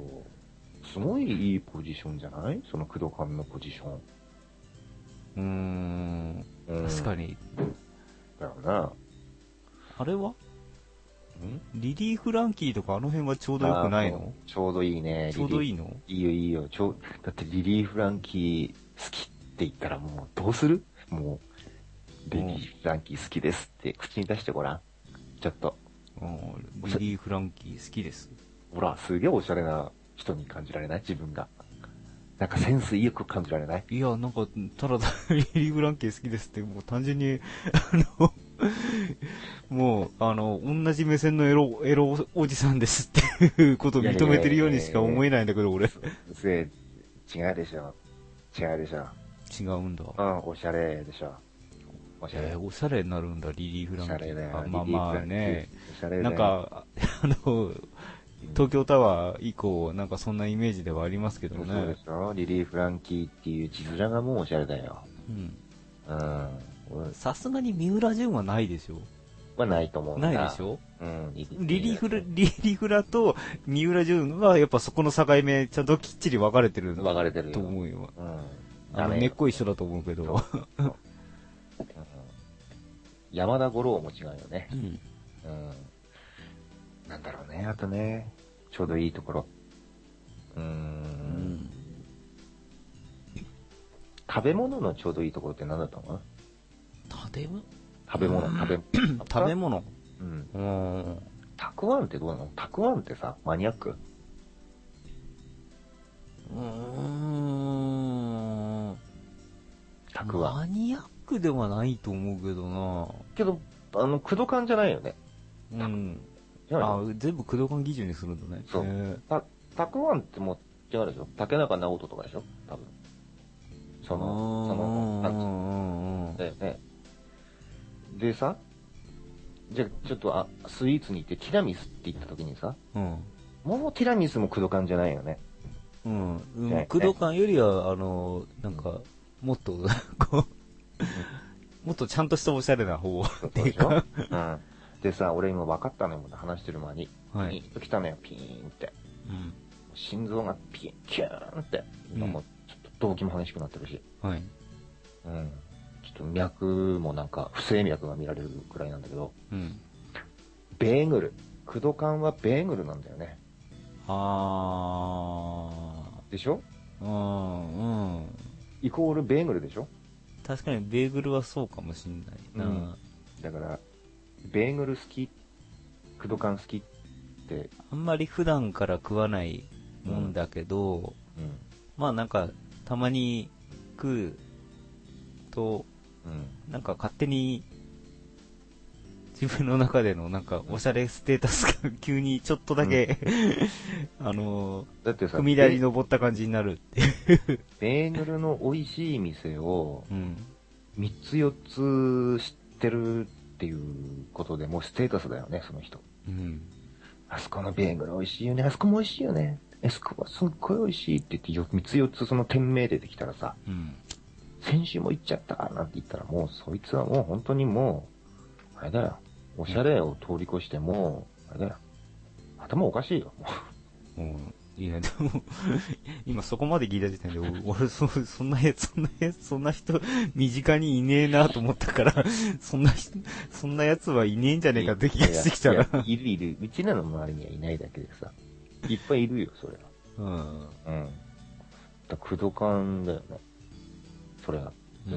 すごいいいポジションじゃない？その工藤館のポジション。 うーん。確かに。 だよな。 あれはんリリー・フランキーとかあの辺はちょうどよくないの？ ちょうどいいね。 ちょうどいいの？ いいよいいよ。ちょだってリリー・フランキー好きって言ったらもうどうする？もう、リリー・フランキー好きですって口に出してごらん。ちょっと。 リリー・フランキー好きです。 ほら、すげえおしゃれな人に感じられない？自分が。なんかセンスよく感じられない？ いや、なんか、ただ、リリー・フランキー好きですって、もう単純に、あの、もう、あの、同じ目線のエロ、エロおじさんですっていうことを認めてるようにしか思えないんだけど、俺。 すげえ、違うでしょ。違うでしょ。 違うんだ。 うん、おしゃれでしょ。おしゃれ。 えー、おしゃれになるんだ、リリー・フランキー。 おしゃれだよ。 まあまあね。 おしゃれだよ。 なんか、あの、東京タワー以降、なんかそんなイメージではありますけどね。 そうでしょ。リリー・フランキーっていう字面がもうおしゃれだよ。 うん。 うん。 さすがに三浦淳はないでしょ。 はないと思うんだ。 ないでしょ。 うん。 リリーフラ、リリフラと三浦淳はやっぱそこの境目ちゃんときっちり分かれてる。 分かれてるよ。 と思うよ。 うん。 あの、根っこ一緒だと思うけど。 うん、山田五郎も違うよね。 うん。うん。 なんだろうね。あとね、ちょうどいいところ。うーん。うん、食べ物のちょうどいいところって何だったのかな？ 食べ物食べ物、食べ、 食べ物。 うん。 うん。 たくあんってどうなの？たくあんってさ、マニアック？ うーん。 たくあん。 マニアックではないと思うけどな。 けど、あの、クドカンじゃないよね。 うん。あ、全部クドカン基準にするんだね。 そう。た、たくあんってもう違うでしょ？竹中直人とかでしょ？多分。その、その、なんつうの。だよね。でさ、じゃあちょっとあスイーツに行ってティラミスって言った時にさ、うん、もうティラミスもクドカンじゃないよね。 うん。うん、クドカンよりは、あの、なんか、もっと、こう、もっとちゃんとしたおしゃれな方っていうか。 うん。でさ、俺今分かったのよ、話してる間に。はい。ピーンと来たのよ、ピーンって。うん。心臓がピーン、キューンって。今もうちょっと動悸も激しくなってるし。はい。うん。ちょっと脈もなんか不整脈が見られるくらいなんだけど、うん、ベーグル。クドカンはベーグルなんだよね。あー。でしょ？うん、うん。イコールベーグルでしょ？ 確かにベーグルはそうかもしんないな、うん、 だから、ベーグル好き、クドカン好きって。 あんまり普段から食わないもんだけど、うんうん、まあなんか、たまに食うと、うん、なんか勝手に自分の中でのなんかおしゃれステータスが急にちょっとだけ、うん、あのー、だってさ、踏み台に登った感じになるっていう。 ベーグルの美味しい店をみっつよっつ知ってるっていうことでもうステータスだよね、その人。うん、あそこのベーグル美味しいよね、あそこも美味しいよね、あそこはすっごい美味しいって言ってみっつよっつその店名出てきたらさ、うん、先週も行っちゃったなんて言ったらもうそいつはもう本当にもうあれだよ、おしゃれを通り越してもうあれだよ、頭おかしいよもう、うん、 いや、でも、今そこまで聞いた時点で、俺、そ、そんなやつ、そんなやつ、そんな人、身近にいねえなと思ったから、そんな人、そんなやつはいねえんじゃねえかって気がしてきたな。 いやいやいるいる。うちらの周りにはいないだけでさ。いっぱいいるよ、それは。うん。うん。だクドカンだよね。それは。うん。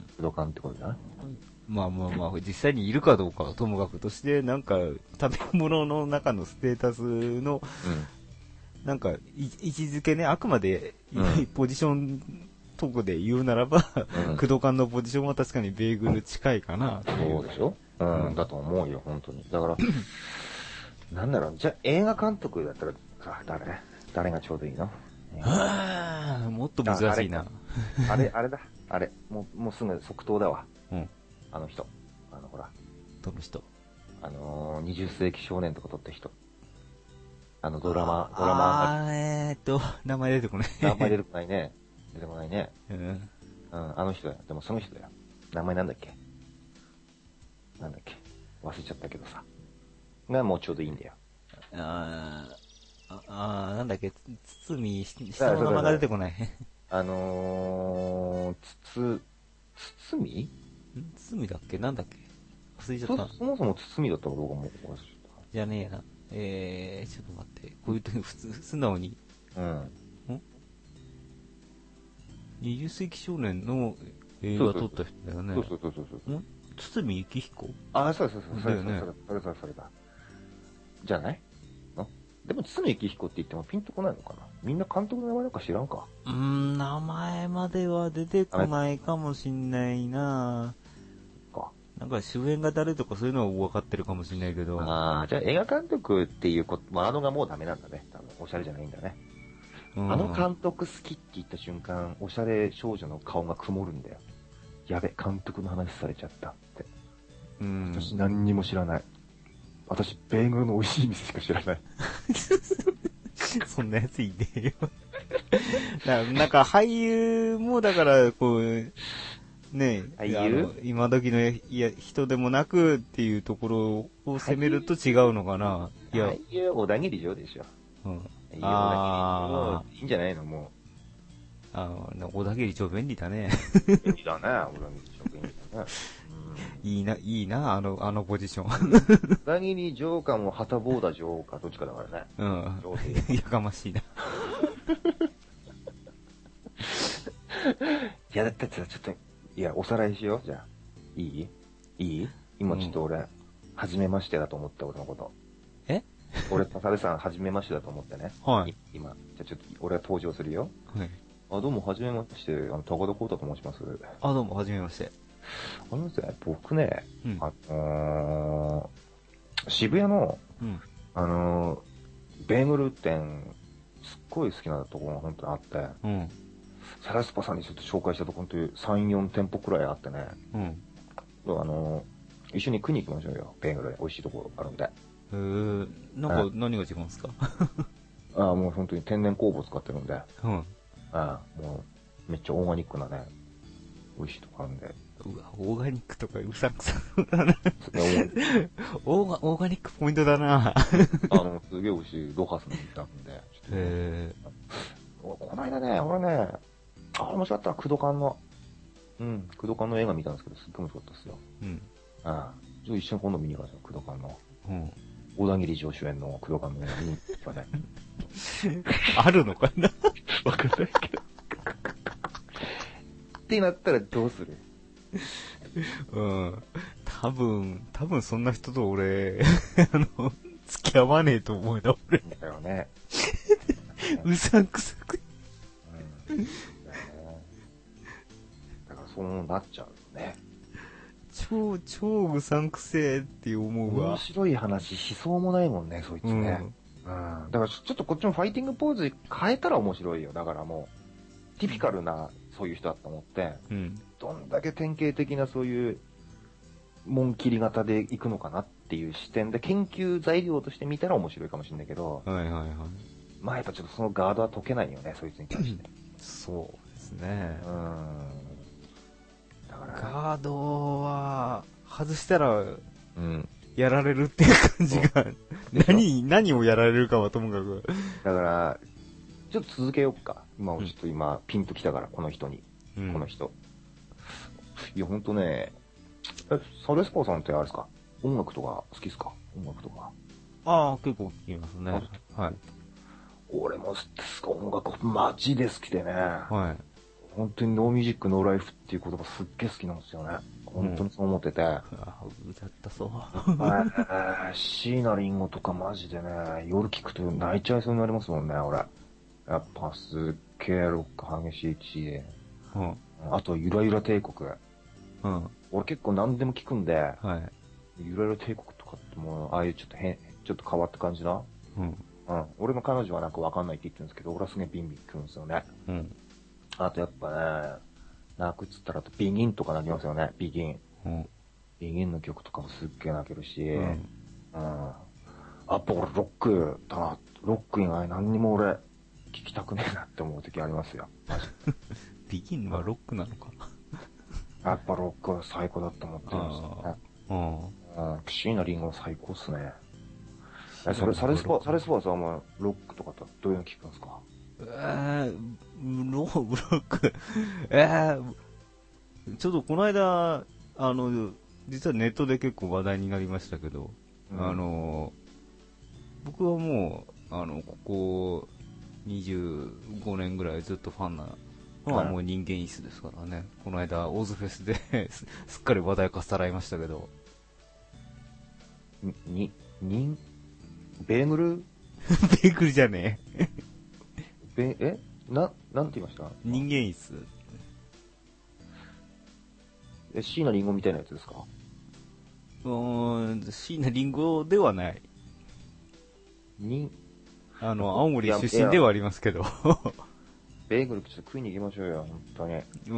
クドカンってことだな。 まあまあまあ、実際にいるかどうかはともかくとして、なんか、食べ物の中のステータスの、うん、なんか、位置づけね、あくまで、うん、ポジションとこで言うならば、うん、クドカンのポジションは確かにベーグル近いかな。 そうでしょうん、うん、だと思うよ、本当に。だから、なんだろう、じゃあ映画監督だったら、さ、誰誰がちょうどいいのはぁ、もっと難しいな。 あれ、あれだ。あれ、もう、もうすぐ即答だわ。うん。あの人。あの、ほら。 どの人あのー、にじゅっ世紀少年とか撮った人。あの、ドラマ、ドラマ。 あー、えーっと、名前出てこない。 名前出てこないね。出てこないね。うん。うん、あの人だよ。でもその人だよ。名前なんだっけなんだっけ忘れちゃったけどさ。がもうちょうどいいんだよ。 あー、あー、なんだっけつつみ、下の名前が出てこない。 あのー、つつ、つつみつつみだっけなんだっけ忘れちゃった。 そもそもつつみだったかどうかも忘れちゃった。 じゃねえな。えー、ちょっと待って。こういう時普通、素直に。うん。ん ?にじゅっ 世紀少年の映画撮った人だよね。 そうそうそうそうそう。 ん堤幸彦あ、そうそうそう。それそれそれそれそれそれだ。じゃないでも、堤幸彦って言ってもピンとこないのかなみんな監督の名前なんか知らんかうーん、名前までは出てこないかもしんないなか。なんか主演が誰とかそういうのは分かってるかもしんないけど。 ああ、じゃあ映画監督っていうこと、ワードがもうダメなんだね。多分、おしゃれじゃないんだね。うん、あの監督好きって言った瞬間、おしゃれ少女の顔が曇るんだよ。やべ、監督の話されちゃったって。うん。私何にも知らない。私、ベーグルの美味しい店しか知らない。 そんなやついねえよ。な, なんか俳優もだからこうねえ、俳優今時のいや人でもなくっていうところを攻めると違うのかな。 いや、俳優小田切城でしょ。うん。ああ、いいんじゃないのもう。 ああ、小田切城便利だね。 便利だね。小田切城便利だね。 いいな、いいな、あの、あのポジション。 小田切城かも、旗坊田城か、どっちかだからね。うん。 やかましいな。いや、だってさ、ちょっと、いや、おさらいしよう、じゃあ。いいいい今ちょっと俺、うん、初めましてだと思った俺のこと。 え俺、田辺さん、初めましてだと思ってね。はい。今、じゃあちょっと、俺は登場するよ。はい。あ、どうも、初めまして、あの、高田光太と申します。 あ、どうも、初めまして。 あのですね、僕ね、うん、あのー、渋谷の、うん、あのー、ベーグル店、すっごい好きなところが本当にあって、うん、サラスパさんにちょっと紹介したところ、本当にさん、よん店舗くらいあってね、うん、あのー、一緒に食いに行きましょうよ、ベーグルで。美味しいところあるんで。へー、なんか何が違うんですかああ、もう本当に天然酵母使ってるんで、うん、ああ、もうめっちゃオーガニックなね、美味しいとこあるんで。 うわ、オーガニックとかうさんくさだな。オーガ、オーガニックポイントだな。 あの、すげえ美味しいロハスの店なんで。へー。この間ね、俺ね、あ、面白かった。クドカンの、うん、クドカンの映画見たんですけど、すっごい面白かったですよ。うん。ああ、ちょっと一緒に今度見に行かせよ、クドカンの。うん。小田切城主演のクドカンの映画見に行かね。 あるのかなわかんないけど。ってなったらどうするうん。多分、多分そんな人と俺、あの、付き合わねえと思うな、俺。 だよね。 うさんくさく。 うん。だよね。だからそうなっちゃうよね。 超、超うさんくせえって思うわ。 面白い話しそうもないもんね、そいつね。うん。うん。だからちょっとこっちもファイティングポーズ変えたら面白いよ。だからもう、ティピカルな、そういう人だと思って、うん、どんだけ典型的なそういう紋切り型でいくのかなっていう視点で研究材料として見たら面白いかもしれないけど、はいはいはい。まあやっぱちょっとそのガードは解けないよね、そいつに対して。 そうですね。うん。だから、ガードは外したら、うん。やられるっていう感じが、何、何をやられるかはともかく。 だから、 ちょっと続けようか。今、ちょっと今、ピンときたから、この人に。うん、この人。いや、ほんとね、え、サルエスパーさんってあれですか？音楽とか好きですか？音楽とか。 ああ、結構聞きますね。はい。 俺も音楽マジで好きでね。はい。本当にノーミュージックノーライフっていう言葉すっげえ好きなんですよね。本当にそう思ってて。うん、ああ、歌ったそう。 はい。椎名林檎とかマジでね、夜聞くと泣いちゃいそうになりますもんね、俺。やっぱすっげえロック激しいし。うん。あと、ゆらゆら帝国。うん。俺結構何でも聞くんで。はい。ゆらゆら帝国とかってもう、ああいうちょっと変、ちょっと変わった感じな。うん。うん。俺の彼女はなんかわかんないって言ってるんですけど、俺はすげえビンビン聞くんですよね。うん。あとやっぱね、泣くっつったらあとビギンとか泣きますよね、ビギン。うん。ビギンの曲とかもすっげえ泣けるし、うん。うん。やっぱ俺ロックだな、ロック以外何にも俺聞きたくねえなって思う時ありますよ。マジビギンはロックなのかやっぱロックは最高だと思ってるんですよね。うん。うん。椎名林檎最高っすね。え、それ、サレスパ、サレスパさんはお前、ロックとかってどういうの聞くんですか？ えー、ロック、えー、ちょっとこの間、あの、実はネットで結構話題になりましたけど、うん、あの、僕はもう、あの、ここにじゅうごねんぐらいずっとファンなのはもう人間椅子ですからね。はい、この間、オーズフェスですっかり話題化さらいましたけど。 に、に、ベーグルベーグルじゃねえ。 べ、えな、なんて言いました？ 人間椅子。 え、椎名林檎みたいなやつですか？ うーん、椎名林檎ではない。 に、 あの、青森出身ではありますけど。 ベーグルちょっと食いに行きましょうよ、本当に。うん。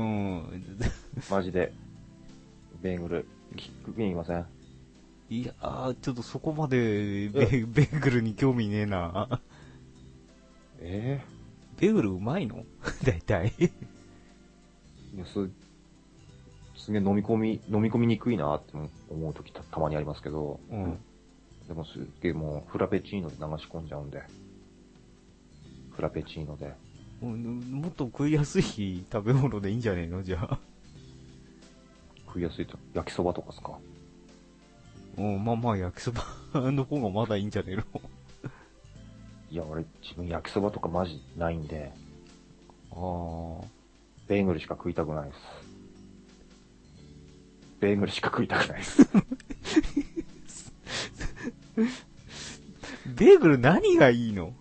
マジで。ベーグル、食いに行きません？ いやー、ちょっとそこまでベ、ベーグルに興味ねえな。 えー、ベーグルうまいの？大体。いや、す、すげえ飲み込み、飲み込みにくいなって思うとき た, たまにありますけど、うん。でもすっげえもうフラペチーノで流し込んじゃうんで。フラペチーノで。 もっと食いやすい食べ物でいいんじゃねえのじゃあ。 食いやすいと、焼きそばとかですか？ うん、まあまあ焼きそばの方がまだいいんじゃねえの？ いや、俺自分焼きそばとかマジないんで。ああ。ベーグルしか食いたくないです。ベーグルしか食いたくないです。 ベーグル何がいいの？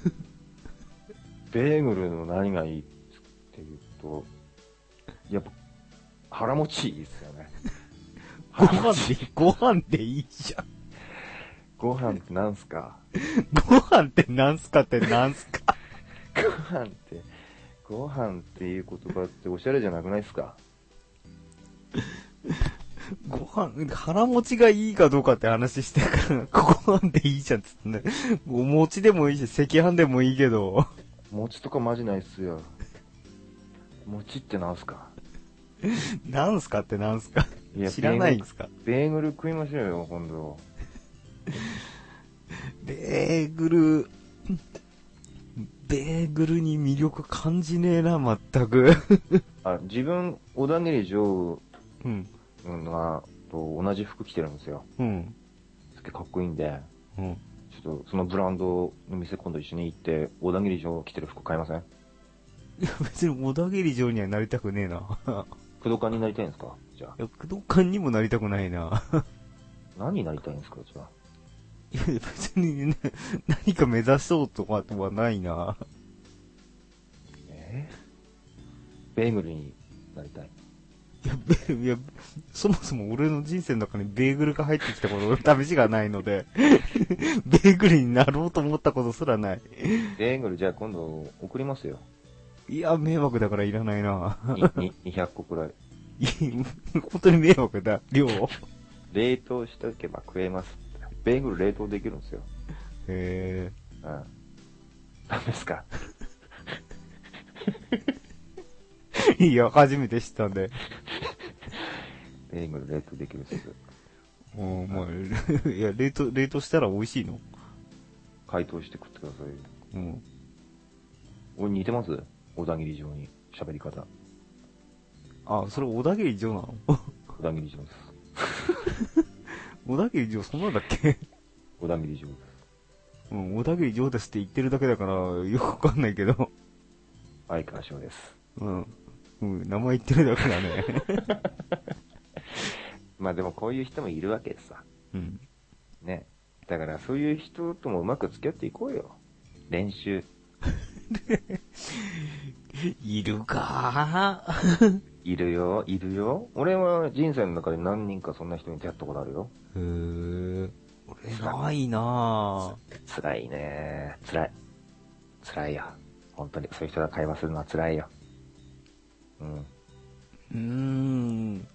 ベーグルの何がいいっていうと、やっぱ腹持ちいいですよね。 ご飯で、ご飯でいいじゃん。 ご飯ってなんすか？ ご飯ってなんすかってなんすか？ ご飯って、ご飯っていう言葉っておしゃれじゃなくないですか？ ご飯、腹持ちがいいかどうかって話してるから、ご飯でいいじゃんっつってね。お餅でもいいし、赤飯でもいいけど。 餅とかマジないっすよ。餅ってなんすか？ なんすかってなんすか？いや知らないんすか？ ベーグル食いましょうよ、今度。 ベーグル、ベーグルに魅力感じねえな、まったく。 あ、自分、小田切城が、と同じ服着てるんですよ。うん。すげえかっこいいんで、うん。ちょっと、そのブランドの店今度一緒に行って、小田切城着てる服買いません？ いや、別に小田切城にはなりたくねえな。 工藤館になりたいんですか？じゃあ。 いや、工藤館にもなりたくないな。 何になりたいんですか？じゃあ。 いや、別に、ね、何か目指そうとかはないな。 えー、ベーグルになりたい。 いや、ベいや、そもそも俺の人生の中にベーグルが入ってきたことの試しがないので、ベーグルになろうと思ったことすらない。 ベーグルじゃあ今度送りますよ。 いや、迷惑だからいらないな。 ににひゃっこくらい。 本当に迷惑だ、量を。 冷凍しとけば食えます。ベーグル冷凍できるんですよ。 へぇー。 うん。何ですか？ いや、初めて知ったんで。 ベーグル冷凍できるっす。 うん、まあ、いや、冷凍、冷凍したら美味しいの？ 解凍して食ってください。うん。 俺似てます？小田切城に喋り方。 あ、それ小田切城なの？ 小田切城です。 小田切城そんなんだっけ？ 小田切城です。 うん、小田切城ですって言ってるだけだから、よくわかんないけど。 相川翔です。 うん。うん、名前言ってるだけだね。 まあでもこういう人もいるわけでさ。 うん。 ね。だからそういう人ともうまく付き合っていこうよ。練習。 いるかいるよ、いるよ。俺は人生の中で何人かそんな人に出会ったことあるよ。 へぇ。俺ないなぁ。 辛いね。辛い。辛いよ。本当にそういう人が会話するのは辛いよ。うん。 うーん。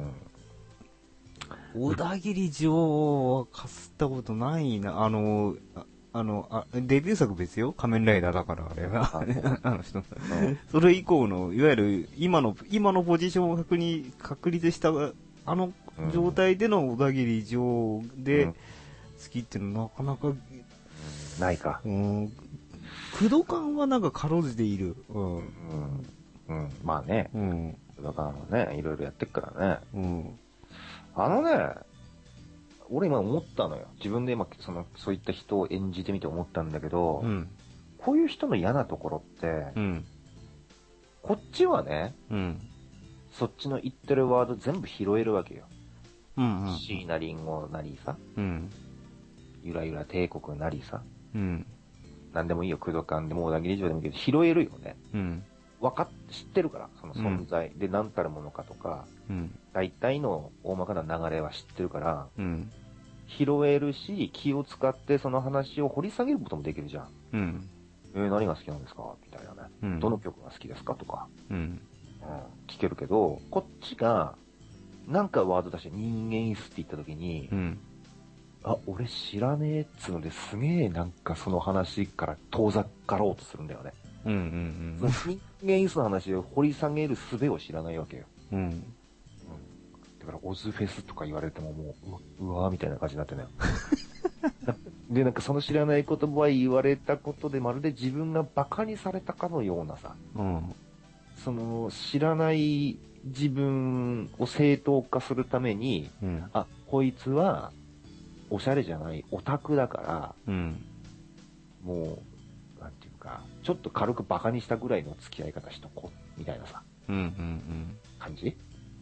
うん。小田切城はかすったことないな。あの、ああのあ、デビュー作別よ？仮面ライダーだから、あれは。あの人、うん。それ以降の、いわゆる今の、今のポジションを確認、確立した、あの状態での小田切城で好きっていうのはなかなか、うん、 ないか。 うん。駆動感はなんかかろうじている。うん。うん。 うん。まあね。うん。駆動感はね、いろいろやってっからね。うん。あのね、俺今思ったのよ。自分で今、その、そういった人を演じてみて思ったんだけど、うん、こういう人の嫌なところって、うん、こっちはね、うん、そっちの言ってるワード全部拾えるわけよ。うんうん、椎名林檎なりさ、うん、ゆらゆら帝国なりさ、うん、なんでもいいよ、駆動感でも小田切城でもいいけど、拾えるよね。うん、分かって、知ってるから、その存在、うん、で何たるものかとか、うん、大体の大まかな流れは知ってるから、うん、拾えるし、気を使ってその話を掘り下げることもできるじゃん。うん、えー、何が好きなんですかみたいなね、うん。どの曲が好きですかとか、うんうん、聞けるけど、こっちが、なんかワード出して人間椅子って言った時に、うん、あ、俺知らねえっつうのですげえなんかその話から遠ざかろうとするんだよね。うんうんうん、人間椅子の話を掘り下げる術を知らないわけよ。うん、うん、だからオズフェスとか言われてももう、うわーみたいな感じになってね。で、なんかその知らない言葉を言われたことでまるで自分がバカにされたかのようなさ、うん、その知らない自分を正当化するために、うん、あ、こいつはおしゃれじゃないオタクだから、うん、もう、なんていうか、ちょっと軽くバカにしたぐらいの付き合い方しとこう、みたいなさ、うんうんうん、感じ？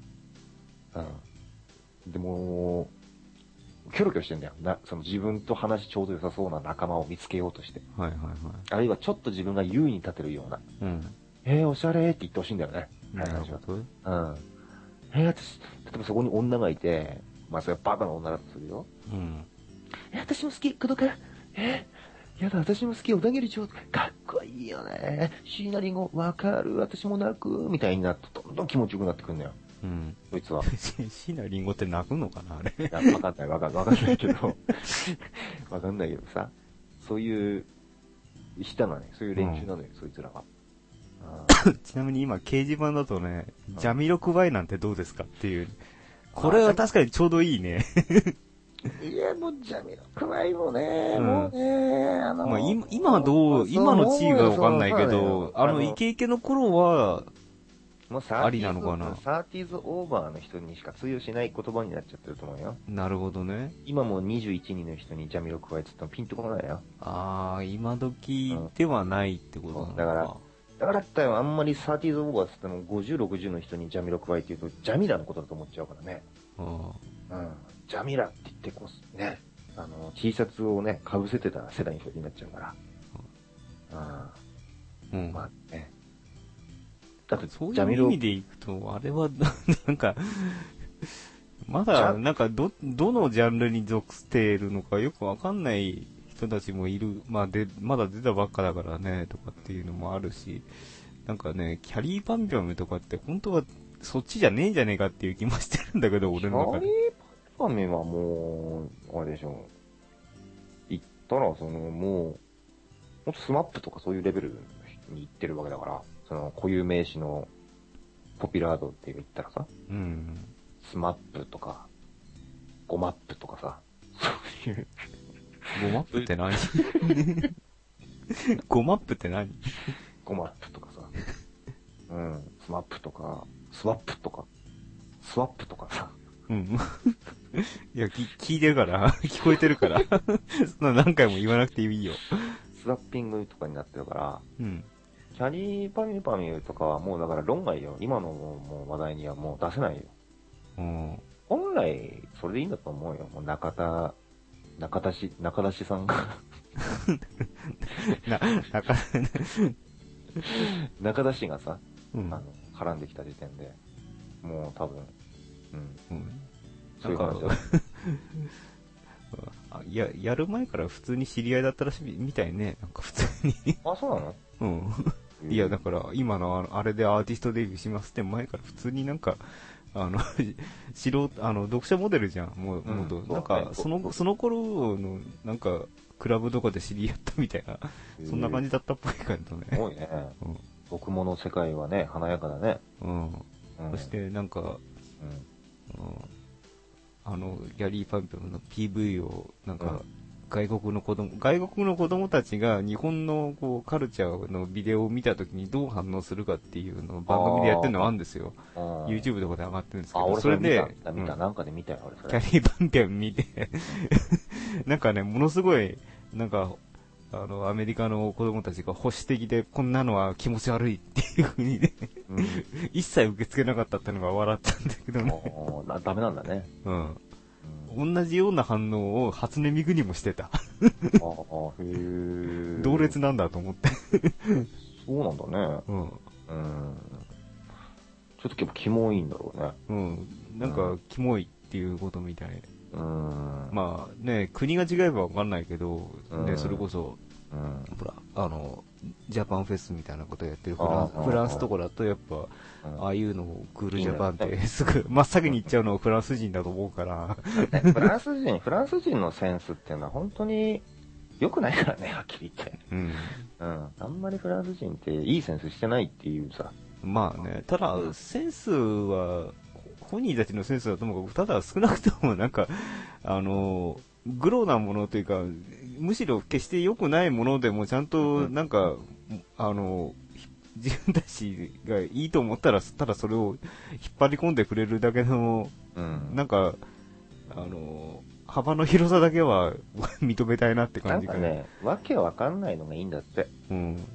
うん。でも、キョロキョロしてんだよ。な、その自分と話ちょうど良さそうな仲間を見つけようとして。はいはいはい。あるいはちょっと自分が優位に立てるような。うん。えー、おしゃれって言ってほしいんだよね。なるほど。うん。えー、私、例えばそこに女がいて、まあそれはバカな女だとするよ。うん。えー、私も好き、工藤君。えー、やだ、私も好き、小田切城。かっこいいよね。椎名林檎、わかる、私も泣く、みたいになって、どんどん気持ちよくなってくるんだよ。うん。こいつは。 椎名林檎って泣くのかなあれ。 いや、わかんない、わかんない、わかんないけど。わかんないけどさ。そういう、したなね。そういう練習なのよ、うん、そいつらは。 ちなみに今、掲示板だとね、ジャミロクワイなんてどうですかっていう。これは確かにちょうどいいね。 いや、もうジャミロクワイもね、うん、もうね、あのー、 まあ、今、今はどう、今の地位がわかんないけど、あの、イケイケの頃は、 もうありなのかな。サーティーズオーバーの人にしか通用しない言葉になっちゃってると思うよ。 なるほどね。 今もにじゅういちにんの人にジャミロクワイって言ってもピンとこないよ。 ああ、今時ではないってことなのか、うん、 だから、だからってあんまりサーティーズオーバーって言ってもごじゅう、ろくじゅうの人にジャミロクワイって言うと、ジャミラのことだと思っちゃうからね。うん。うん。ジャミラって言ってこう、ね、あの、T シャツをね、被せてた世代の人になっちゃうから。うん。うん。まあね。 だってそういう意味でいくと、あれは、なんか、まだ、なんか、ど、どのジャンルに属しているのかよくわかんない人たちもいる。まあ、で、まだ出たばっかだからね、とかっていうのもあるし、なんかね、キャリーパンピョムとかって、本当はそっちじゃねえんじゃねえかっていう気もしてるんだけど、俺の中で。 キャリーパンピョムはもう、あれでしょ。言ったら、その、もう、ほんとスマップとかそういうレベルに行ってるわけだから。その固有名詞のポピュラードって言ったらさ、うん、スマップとか、ゴマップとかさ、そういう。 ゴマップって何ゴマップって何ゴマップとかさ、うん、スマップとか、スワップとか、スワップとかさ。 うん。いや、聞いてるから、聞こえてるから。そんな何回も言わなくていいよ。 スワッピングとかになってるから、 うん。 キャリーパミュパミュとかはもうだから論外よ。今のもう話題にはもう出せないよ。 うん。 本来、それでいいんだと思うよ。もう中田、中田し、中田しさんがな、中田、 中田氏がさ、 うん、 あの、絡んできた時点で、もう多分、うん。うん、 そういう感じだ。あ、や、やる前から普通に知り合いだったらしいみたいね。なんか普通にあ、そうなの？ うん。いや、だから、今のあれでアーティストデビューしますって前から普通になんか、あの、素人、あの、読者モデルじゃん。もう、うん、もうなんか、その、その頃の、なんか、クラブとかで知り合ったみたいな、そんな感じだったっぽい感じだね。 すごいね。うん。僕もの世界はね、華やかだね。 うん。うん、そして、なんか、うん。うん、あの、ギャリー・パンピョンの ピーブイ を、なんか、うん、外国の子供、外国の子供たちが日本のこうカルチャーのビデオを見たときにどう反応するかっていうのを番組でやってるのがあるんですよ。YouTube とかで上がってるんですけど。 あ、俺それで、見た、 うん、 見た、なんかで見たよ、俺それ。キャリーパンピョン見て、なんかね、ものすごい、なんか、あの、アメリカの子供たちが保守的で、こんなのは気持ち悪いっていう風にね、うん、一切受け付けなかったってのが笑ったんだけどね。 あ、ダメなんだね。 うん。同じような反応を初音ミクにもしてた。ああ、 へえ。 同列なんだと思って。 そうなんだね。うん。うん。ちょっと結構キモいんだろうね。 うん。なんか、キモいっていうことみたい。うん。まあね、国が違えばわかんないけど、ね、それこそ、うん、ほら、あの、ジャパンフェスみたいなことやってるフランス、フランスとこだとやっぱ、うん、ああいうのをクールジャパンってすぐ真っ先に言っちゃうのはフランス人だと思うから。 フランス人、フランス人のセンスっていうのは本当に良くないからね、はっきり言って。うん。うん。あんまりフランス人っていいセンスしてないっていうさ。 まあね、ただ、センスは、本人たちのセンスだと思うけど、ただ少なくともなんか、あの、グロなものというか、むしろ決して良くないものでもちゃんとなんか、うん、あの、自分たちがいいと思ったら、ただそれを引っ張り込んでくれるだけの、うん、なんか、あの、幅の広さだけは認めたいなって感じかな。なんかね、わけわかんないのがいいんだって。 うん、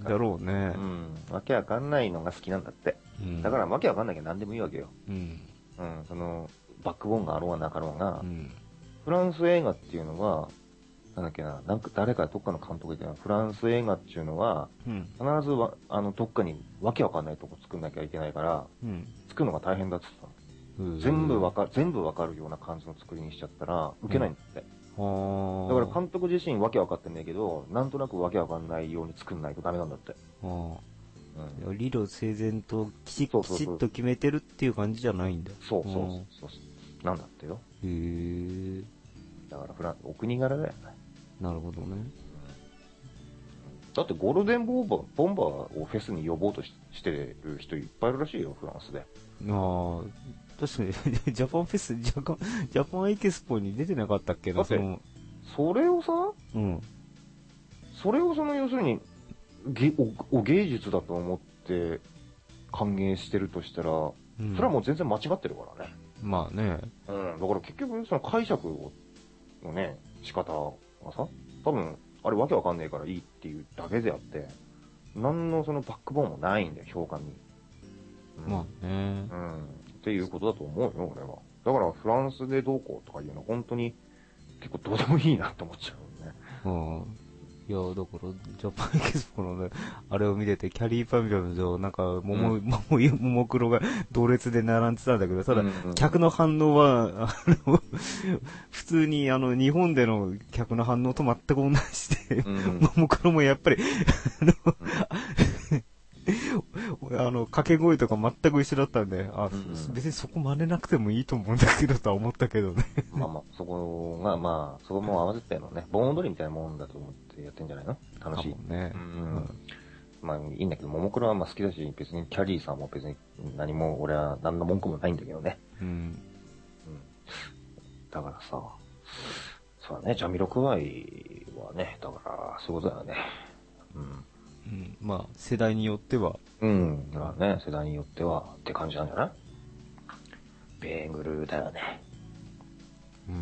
だろうね。 うん、わけわかんないのが好きなんだって。うん、だからわけわかんなきゃ何でもいいわけよ。うん。うん、その、バックボーンがあろうがなかろうが、うん、フランス映画っていうのは、なんだっけな、なんか誰かどっかの監督が言ってたフランス映画っていうのは、うん、必ずわあのどっかにわけわかんないとこ作んなきゃいけないから、うん、作るのが大変だって言ってた。全部わか全部わかるような感じの作りにしちゃったら受けないんだって。うん、だから監督自身わけわかってんだけど、なんとなくわけわかんないように作んないとダメなんだって。 うん、理路整然ときちっと決めてるっていう感じじゃないんだ。 そうそうそうそう。なんだってよ。へー。だからフランお国柄だよね。 なるほどね。 だってゴールデンボンバー、ボンバーをフェスに呼ぼうと し, してる人いっぱいいるらしいよ、フランスで。ああ、確かに、ジャパンフェス、ジャパン、ジャパンエキスポに出てなかったっけな、 その。それをさ、うん。それをその、要するに、げお、お芸術だと思って歓迎してるとしたら、うん、それはもう全然間違ってるからね。 まあね。 うん、だから結局、その解釈を、のね、仕方がさ、多分、あれわけわかんねえからいいっていうだけであって、何のそのバックボーンもないんだよ、評価に。 うん、まあね。 うん。っていうことだと思うよ、俺は。だからフランスでどうこうとかいうのは本当に結構どうでもいいなって思っちゃうね。 うん。いや、だから、ジャパンエキスポのね、あれを見てて、キャリーパンピョンと、なんか、もも、もも、ももクロが同列で並んでたんだけど、ただ、うんうん、客の反応は、あの、普通に、あの、日本での客の反応と全く同じで、うん、ももクロもやっぱり、あの、うん、あの、掛け声とか全く一緒だったんで、あ、うんうん、別にそこ真似なくてもいいと思うんだけどとは思ったけどね。 まあまあ、そこが、まあ、そこも合わせてのね、盆踊りみたいなもんだと思ってやってんじゃないの？楽しい。 ね。 うん。まあ、いいんだけど、ももクロはまあ好きだし、別にキャリーさんも別に何も、俺は何の文句もないんだけどね。うん。うん。だからさ、そうだね、ジャミロクワイはね、だから、そういうことだよね。うん。 うん、まあ、世代によっては。 うん、まあね、世代によってはって感じなんじゃない？ベーグルだよね。 うん。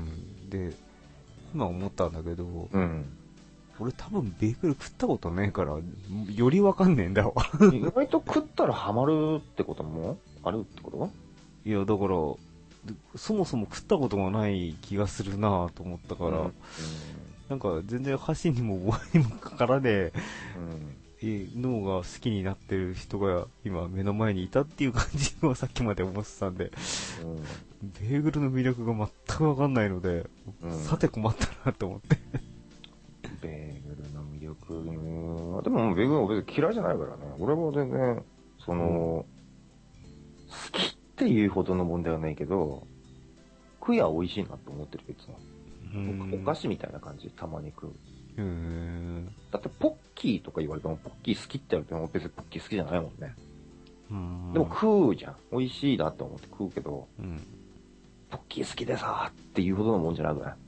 で、今思ったんだけど、 うん。 俺多分ベーグル食ったことねえから、よりわかんねえんだわ。 意外と食ったらハマるってこともあるってこと？ いや、だから、そもそも食ったことがない気がするなぁと思ったから、うんうん、なんか全然箸にも棒にもかからねえ、うん、脳が好きになってる人が今目の前にいたっていう感じをさっきまで思ってたんで、うん、ベーグルの魅力が全くわかんないので、うん、さて困ったなと思って。 ベーグルの魅力、でもベーグルは別に嫌いじゃないからね。俺も全然、その、うん、好きっていうほどの問題はないけど、食いは美味しいなと思ってる別に。お菓子みたいな感じ、たまに食う。 うーんだってポッキーとか言われても、ポッキー好きって言われても別にポッキー好きじゃないもんね。うんでも食うじゃん。美味しいなって思って食うけど、うん、ポッキー好きでさーっていうほどのもんじゃなくない？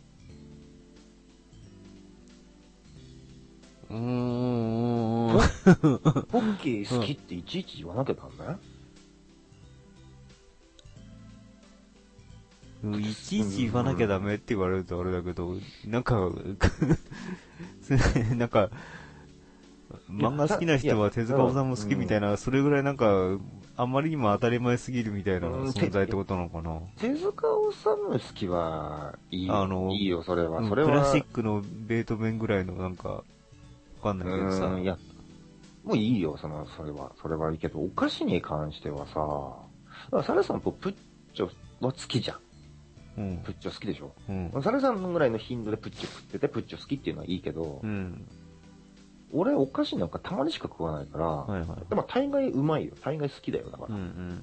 うーんポッキー好きっていちいち言わなきゃダメ？ いちいち言わなきゃダメって言われるとあれだけど、なんか、なんか、漫画好きな人は手塚治虫も好きみたいな、それぐらいなんか、あんまりにも当たり前すぎるみたいな存在ってことなのかな。 手塚治虫好きはいいよ、あのいいよ、それは。それはクラシックのベートーベンぐらいのなんか、わかんないけどさ。 いや、もういいよ、その、それは。それはいいけど、お菓子に関してはさ、サレさんとプッチョは好きじゃん。うん、プッチョ好きでしょ、うん、サレさんぐらいの頻度でプッチョ食ってて、プッチョ好きっていうのはいいけど、うん、俺お菓子なんかたまにしか食わないから、はいはい、でも大概うまいよ。大概好きだよ、だから。うんうん、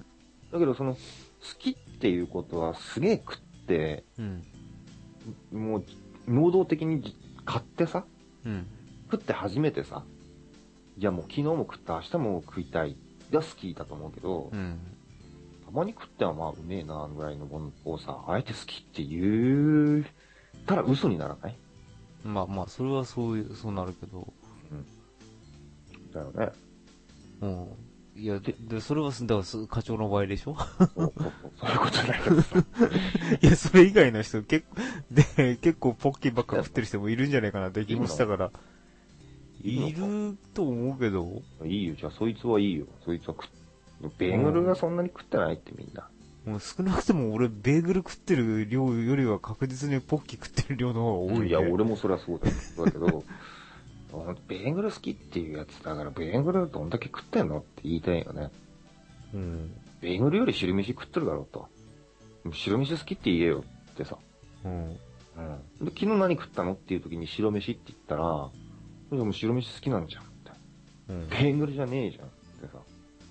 だけどその、好きっていうことはすげえ食って、うん、もう、能動的に買ってさ、うん、食って初めてさ、じゃあもう昨日も食った明日も食いたいが好きだと思うけど、うんたまに食ってはまあうめえなぐらいのものをさ、あえて好きって言うたら嘘にならない？ まあまあ、それはそういう、そうなるけど。うん。 だよね。 うん。いや、で、で、それは、だから課長の場合でしょ？ そうそうそう。そういうことじゃないからさ。 いや、それ以外の人、結構、で、結構ポッキーばっか食ってる人もいるんじゃないかなって気もしたから。いると思うけど。 いいよ、じゃあそいつはいいよ。そいつは食って。ベーグルがそんなに食ってないってみんな。 もう少なくとも俺ベーグル食ってる量よりは確実にポッキー食ってる量の方が多い、ね。 いや、俺もそりゃそうだだけど、ベーグル好きっていうやつだからベーグルどんだけ食ってんのって言いたいよね。うん。ベーグルより白飯食ってるだろうと。白飯好きって言えよってさ。うん。うん。で、昨日何食ったのっていう時に白飯って言ったら、でも白飯好きなんじゃんって。うん。ベーグルじゃねえじゃんってさ。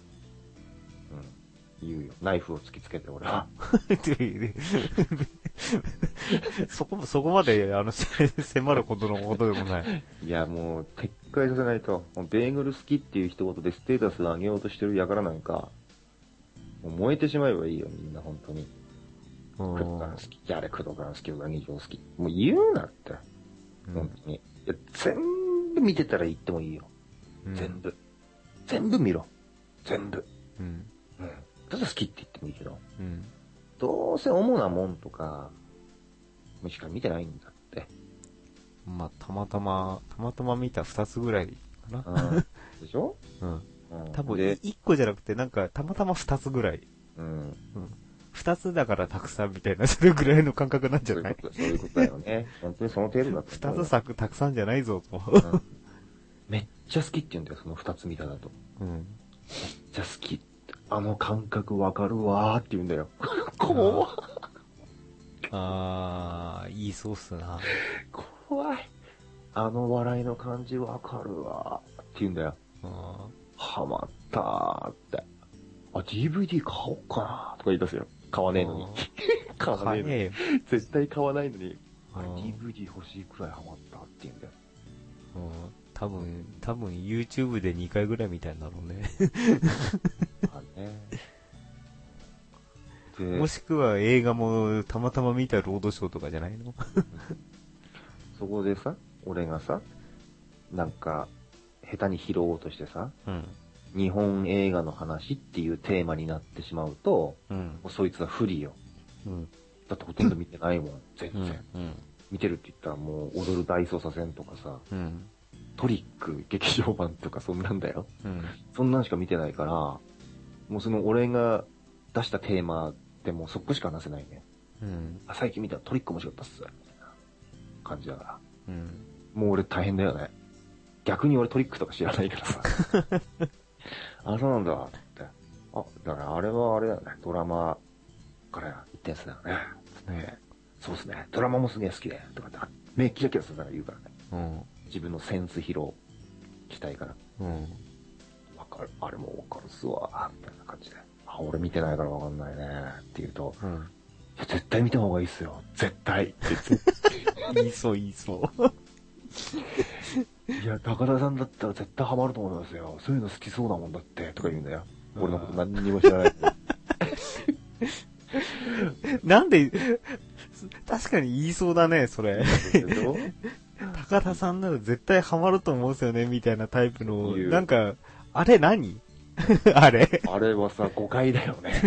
言うよ。ナイフを突きつけて俺は。 そこ、そこまで、あの、迫ることのことでもない。 いや、もう、撤回させないと。もうベーグル好きっていう一言でステータスを上げようとしてる輩なんか、もう燃えてしまえばいいよ、みんな、本当に。クッカン好き、じゃあれ、クドカン好き、ウガギジョウ好き。もう言うなって。本当に。いや、全部見てたら言ってもいいよ。うん、全部。全部見ろ。全部。うん。うんただ好きって言ってもいいけど、うん、どうせ主なもんとか、しか見てないんだって。 まあ、たまたま、たまたま見た二つぐらいかな。うん、 でしょうん。 多分、一個じゃなくて、なんか、たまたま二つぐらい。うん。うん。二つだからたくさんみたいな、それぐらいの感覚なんじゃない？ そういうことだよね。本当にその程度だった。 二つ作たくさんじゃないぞ、と、 うん。めっちゃ好きって言うんだよ、その二つ見ただと。うん。めっちゃ好き。あの感覚わかるわーって言うんだよ。怖っ。 あー、いいそうっすな。 怖い。あの笑いの感じわかるわーって言うんだよ。ハマったーって。あ、ディーブイディー 買おうかなーとか言い出すよ。買わねえのに。買わねえのに。絶対買わないのに。あれ ディーブイディー 欲しいくらいハマったって言うんだよ。 多分、多分 YouTube でにかいぐらい見たんだろうね。 あねもしくは映画もたまたま見たロードショーとかじゃないの？ そこでさ、俺がさ、なんか下手に拾おうとしてさ、 うん。 日本映画の話っていうテーマになってしまうと、 うん。 もうそいつは不利よ。 うん。 だってほとんど見てないもん、全然。 うん。 見てるって言ったらもう踊る大捜査線とかさ、 うん。 トリック劇場版とかそんなんだよ。 うん。 そんなんしか見てないから、もうその俺が出したテーマってもうそこしか話せないね。 うん。 あ、最近見たらトリック面白かったっす。みたいな感じだから。 うん。 もう俺大変だよね。逆に俺トリックとか知らないからさ。あ、そうなんだって。あ、だからあれはあれだよね。ドラマから言ったやつだよね。ね、そうっすね。ドラマもすげえ好きで。とかって、目キラキラするから言うからね。 うん。 自分のセンス披露したいから。 うん。 わかる。あれもわかるっすわ。みたいな感じで。あ、俺見てないからわかんないね。って言うと、うん、いや絶対見た方がいいっすよ。絶対。って言いそう言いそう。 いや、高田さんだったら絶対ハマると思いますよ。そういうの好きそうだもんだって。とか言うんだよ。俺のこと何にも知らない。 なんで、確かに言いそうだね、それ。高田さんなら絶対ハマると思うんですよね、みたいなタイプの、なんか、あれ何あれあれはさ、誤解だよね。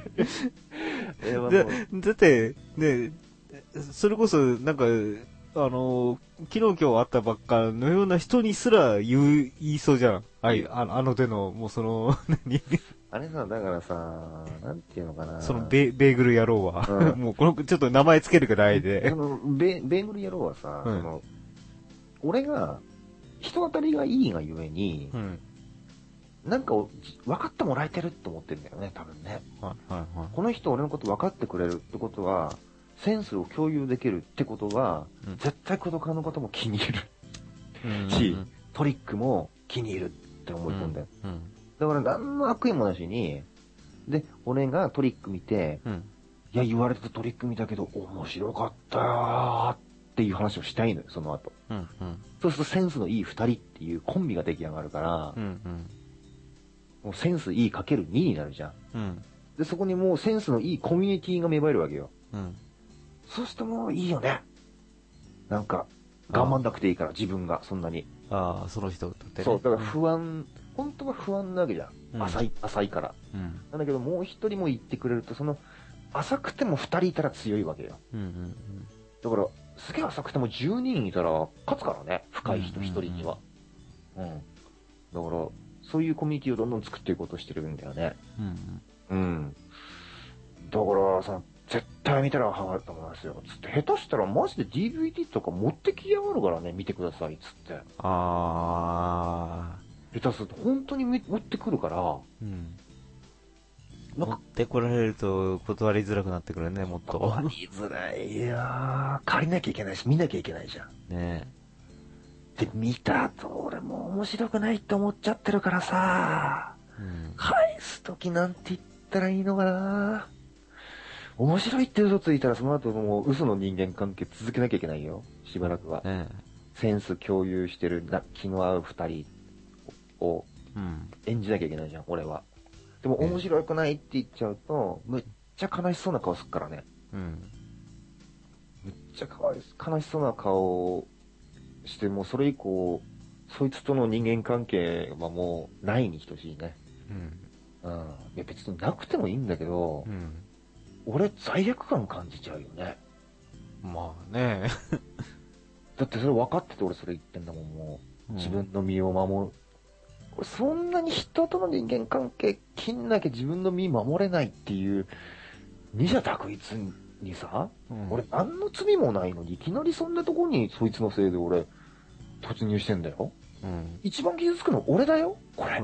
だ, だって、ね、それこそ、なんか、あの、昨日今日会ったばっかのような人にすら言う、言いそうじゃん。あい、ああの手の、もうその、何あれさ、だからさ、なんていうのかな。 そのベ、ベーグル野郎は。うん、もうこの、ちょっと名前つけるくらいで。 そのベ、ベーグル野郎はさ、うん、その、俺が、人当たりがいいがゆえに、うん、なんか分かってもらえてるって思ってるんだよね、多分ね。 はいはいはい、 この人俺のこと分かってくれるってことは、センスを共有できるってことは、うん、絶対孤独のことも気に入る。うん、し、トリックも気に入るって思い込んで。うんうん、だから何の悪意もなしに、で、俺がトリック見て、うん、いや、言われたトリック見たけど、面白かったよっていう話をしたいのよ、その後。うんうん、そうするとセンスのいい二人っていうコンビが出来上がるから、うんうん、もうセンスいいかけるにになるじゃん、うん。で、そこにもうセンスのいいコミュニティが芽生えるわけよ。うん、そうするともういいよね。なんか、頑張んなくていいから、自分が、そんなに。 ああ、その人だって、ね。 そう、だから不安、うん、本当は不安なわけじゃん。うん、浅い、浅いから。うん、なんだけど、もう一人も言ってくれると、その、浅くても二人いたら強いわけよ。うんうんうん、だから、すげえ浅くてもじゅうにんいたら、勝つからね。深い人一人には。うん、うんうん。だから、そういうコミュニティをどんどん作っていこうとしてるんだよね。うん、うん。うん。だからさ、絶対見たらハマると思いますよ。つって、下手したらマジで ディーブイディー とか持ってきやがるからね、見てください、つって。あー。下手すると本当に持ってくるから。うん。 持ってこられると断りづらくなってくるね、もっと。 断りづらい。いやー、借りなきゃいけないし、見なきゃいけないじゃん。ねえ。で、見た後、俺もう面白くないって思っちゃってるからさ、うん、返すときなんて言ったらいいのかな。面白いって嘘ついたらその後もう嘘の人間関係続けなきゃいけないよ。しばらくは。ええ、センス共有してる気の合う二人を演じなきゃいけないじゃん、俺は。でも面白くないって言っちゃうと、むっちゃ悲しそうな顔すっからね。うん。むっちゃかわい悲しそうな顔をして、もうそれ以降、そいつとの人間関係はもうないに等しいね。うん。うん。いや別になくてもいいんだけど、うん、俺罪悪感感じちゃうよね。 まあね。 だってそれ分かってて俺それ言ってんだもん、もう。自分の身を守る。俺そんなに人との人間関係切んなきゃ自分の身守れないっていう二者択一にさ、うん、俺何の罪もないのにいきなりそんなとこにそいつのせいで俺突入してんだよ。うん、一番傷つくの俺だよ、これ。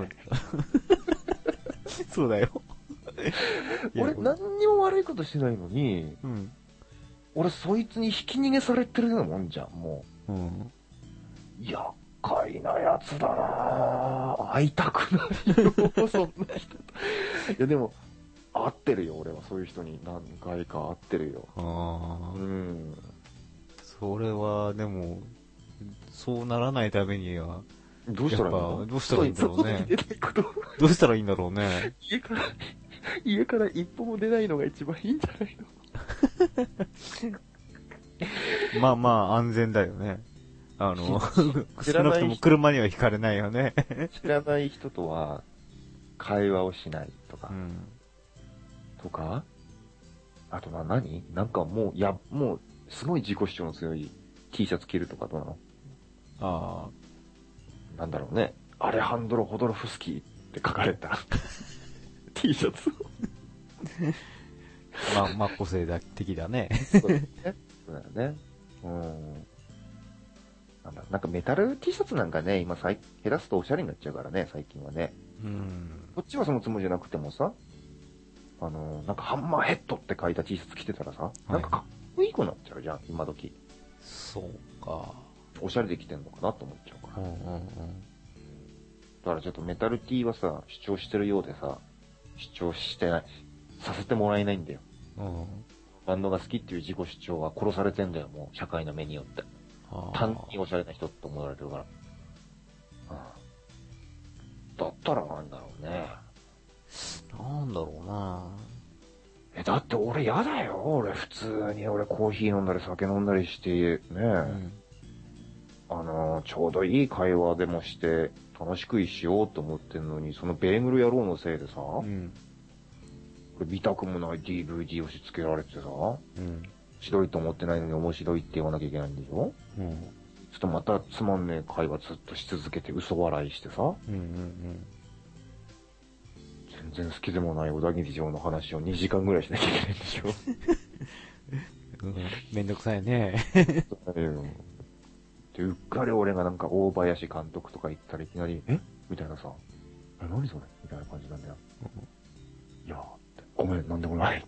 そうだよ。 俺何にも悪いことしてないのに、うん、俺そいつに引き逃げされてるようなもんじゃん、もう。うん、厄介なやつだなぁ。会いたくないよ、そんな人。いやでも、会ってるよ、俺はそういう人に何回か会ってるよ。あうん。それは、でも、そうならないためには、 どうしたらいいの？ どうしたらいいんだろうね。どうしたらいいんだろうね。 家から、家から一歩も出ないのが一番いいんじゃないの？ まあまあ安全だよね。 あの、少なくとも車には惹かれないよね。 知らない人とは会話をしないとか。うん、とかあとは何なんかもう、いや、もう、すごい自己主張の強い T シャツ着るとかどうなの？ああ。なんだろうね。アレハンドロ・ホドロフスキーって書かれたT シャツを。 まあ、まあ、個性的だね。 そうだよね。そうだよね。うん。なんだ、なんかメタル T シャツなんかね、今さい減らすとおしゃれになっちゃうからね、最近はね。うん。こっちはそのつもりじゃなくてもさ、あの、なんかハンマーヘッドって書いた T シャツ着てたらさ、はい、なんかかっこいいくなっちゃうじゃん、今時。 そうか。 おしゃれで着てんのかなと思っちゃうから。うんうんうん。だからちょっとメタル T はさ、主張してるようでさ、主張してない、させてもらえないんだよ。うん。バンドが好きっていう自己主張は殺されてんだよ、もう、社会の目によって。単におしゃれな人って思われてるから。ああ、だったらなんだろうね。 なんだろうな。 え、だって俺嫌だよ。俺普通に俺コーヒー飲んだり酒飲んだりしてね、うん、あのちょうどいい会話でもして楽しくいしようと思ってんのに、そのベーグル野郎のせいでさ、うん、これ見たくもない ディーブイディー 押し付けられてさ、うん、面白いと思ってないのに面白いって言わなきゃいけないんでしょ、うん、ちょっとまたつまんねえ会話ずっとし続けて嘘笑いしてさ、うんうんうん、全然好きでもない小田切城の話をにじかんぐらいしなきゃいけないんでしょ、 うん、めんどくさいね。 そうだよ。で、うっかり俺がなんか大林監督とか言ったらいきなり、えみたいなさ、え、何それみたいな感じなんだよ。うん、いやーって、ごめん、なんでもないって。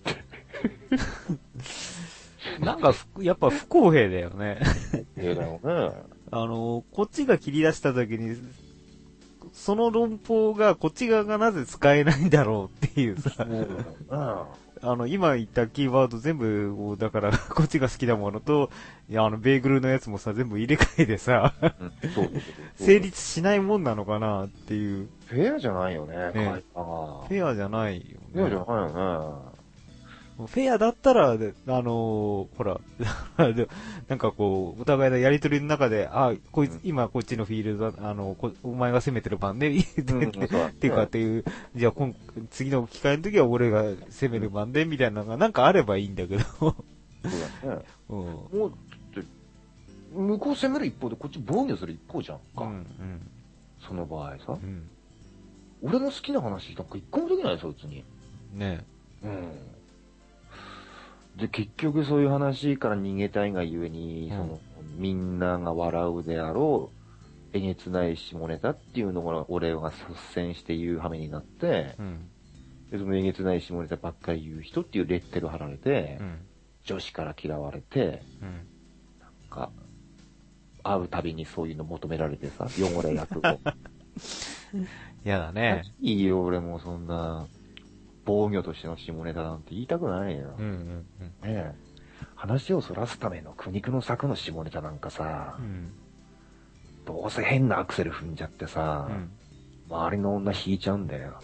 なんか、やっぱ不公平だよね。 不公平だよね。 あの、こっちが切り出した時に、その論法がこっち側がなぜ使えないんだろうっていうさ。そうだよな。あの、今言ったキーワード全部を、だから、こっちが好きなものと、いや、あの、ベーグルのやつもさ、全部入れ替えてさ、うん、そう成立しないもんなのかなっていう。 フェアじゃないよね、ね、 フェアじゃないよね。 フェアじゃないよね。 フェアだったら、あのー、ほら、なんかこう、お互いのやりとりの中で、あ、こいつ、うん、今こっちのフィールドだ、あの、こお前が攻めてる番で、うん、っていうかっていう、じゃあ今、次の機会の時は俺が攻める番で、みたいなのがなんかあればいいんだけど。そうだね。 うん。もう、だって、向こう攻める一方でこっち防御する一方じゃんか。うんうん、その場合さ、うん。俺の好きな話なんか一個もできないそいつに。ねえ。うん。で、結局そういう話から逃げたいがゆえに、うん、その、みんなが笑うであろう、えげつない下ネタっていうのを俺が率先して言う羽目になって、うん、で、そのえげつない下ネタばっかり言う人っていうレッテル貼られて、うん、女子から嫌われて、うん、なんか、会うたびにそういうの求められてさ、汚れ役を。 やだね。 いいよ、俺もそんな、防御としての下ネタなんて言いたくないよ。うんうんうん、ねえ。話をそらすための苦肉の策の下ネタなんかさ、うん、どうせ変なアクセル踏んじゃってさ、うん、周りの女引いちゃうんだよ。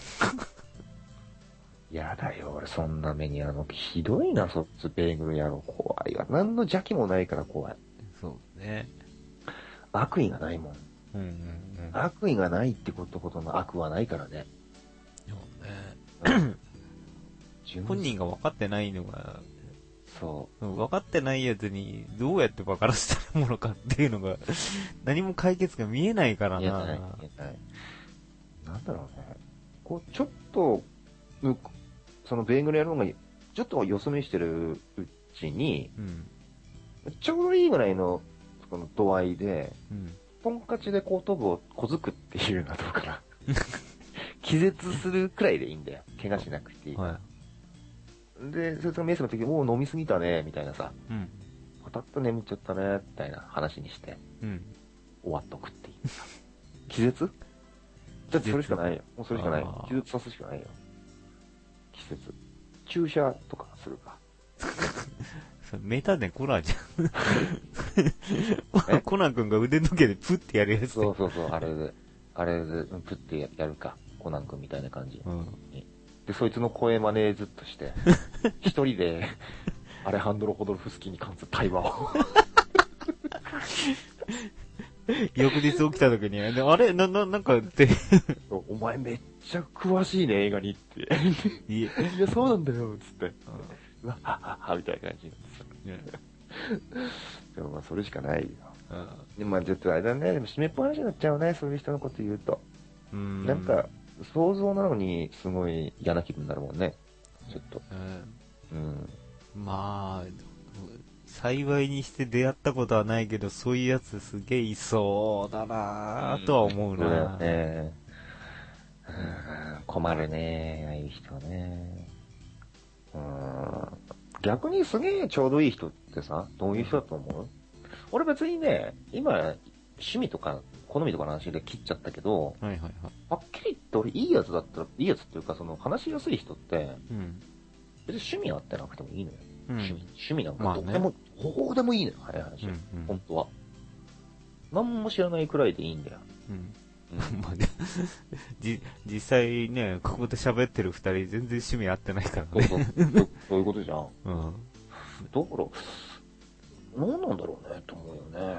やだよ、俺そんな目にあの、ひどいな、そっちベーグル野郎。怖いわ。何の邪気もないから怖い。 そうね。 悪意がないもん。うんうんうん、悪意がないってことほどの悪はないからね。 そうね。本人が分かってないのが、そう。分かってないやつにどうやって分からせたものかっていうのが、何も解決が見えないからな。見えない、見えない。 なんだろうね。こう、ちょっと、そのベーグル野郎が、ちょっとよそ見してるうちに、うん、ちょうどいいぐらいの、この度合いで、うん、トンカチで後頭部を小づくっていうのはどうかな。気絶するくらいでいいんだよ。怪我しなくていい。はい、で、そいつが目覚めた時、もう飲みすぎたね、みたいなさ。うん。パタッと眠っちゃったね、みたいな話にして、うん。終わっとくっていう。気絶だってそれしかないよ。もうそれしかないよ。気絶さすしかないよ。気絶。注射とかするか。 メタネコナンじゃん。コナン君が腕時計でプッてやるやつ。 そうそうそう、あれで。あれで、プッてやるか。コナン君みたいな感じ。うん、で、そいつの声真似ずっとして、一人で、アレハンドロ・ホドルフスキーに関する対話を。 翌日起きた時に、あれな、な、なんかって。 お前めっちゃ詳しいね、映画にって。いや、そうなんだよ、つって。うわ、ははは、みたいな感じなんですよ。でもまあ、それしかないよ。でもまあ、ちょっとあれだね、でも締めっぽ話になっちゃうね、そういう人のこと言うと。うん。なんか、想像なのに、すごい嫌な気分になるもんね。ちょっと。うん。うん、まあ、 幸いにして出会ったことはないけど、そういうやつすげえいそうだなぁとは思うな。うん、そうだよね。 困るね、ああいう人ね。うん。逆にすげえちょうどいい人ってさ、どういう人だと思う？俺別にね、今、趣味とか、好みとかの話で切っちゃったけど、はいはいはい。はっきり言って俺いいやつだったら、いいやつっていうかその話しやすい人って、うん、別に趣味あってなくてもいいのよ。うん、趣味、趣味なんかどこでも、どこでもいいのよ、早い話。うんうん、本当は。何も知らないくらいでいいんだよ。うんまあ、じ実際ね、ここで喋ってる二人全然趣味合ってないからね。 そうそう。そういうことじゃん。うん。だから、何なんだろうね、と思うよね。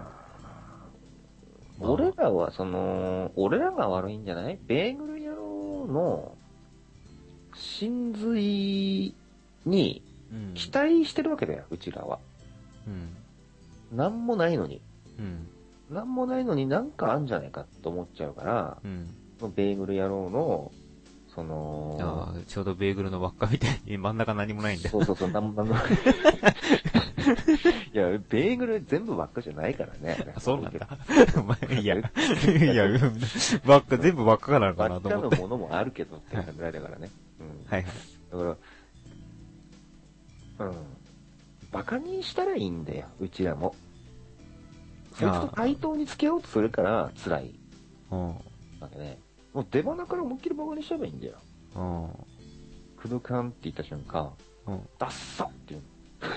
うん、俺らは、その、俺らが悪いんじゃない？ベーグル野郎の、真髄に、期待してるわけだよ、うちらは。うん。なんもないのに。うん。なんもないのになんかあんじゃないかと思っちゃうから、うん、ベーグル野郎の、その、 ああ、ちょうどベーグルの輪っかみたいに真ん中何もないんだよ。 そうそうそう、なんもなんもない。いや、ベーグル全部輪っかじゃないからね。 あ、そうなんだ。いや、いや、輪っか、全部輪っかなのかなと思って。 輪っかのものもあるけどって感じだからね。うん、はいはい。だから、うん。バカにしたらいいんだよ、うちらも。そいつと対等に付き合おうとするから辛い。うん。なんかね、もう出花から思いっきりバカにしちゃえばいいんだよ。うん。クドカンって言った瞬間、うん。ダッサって言う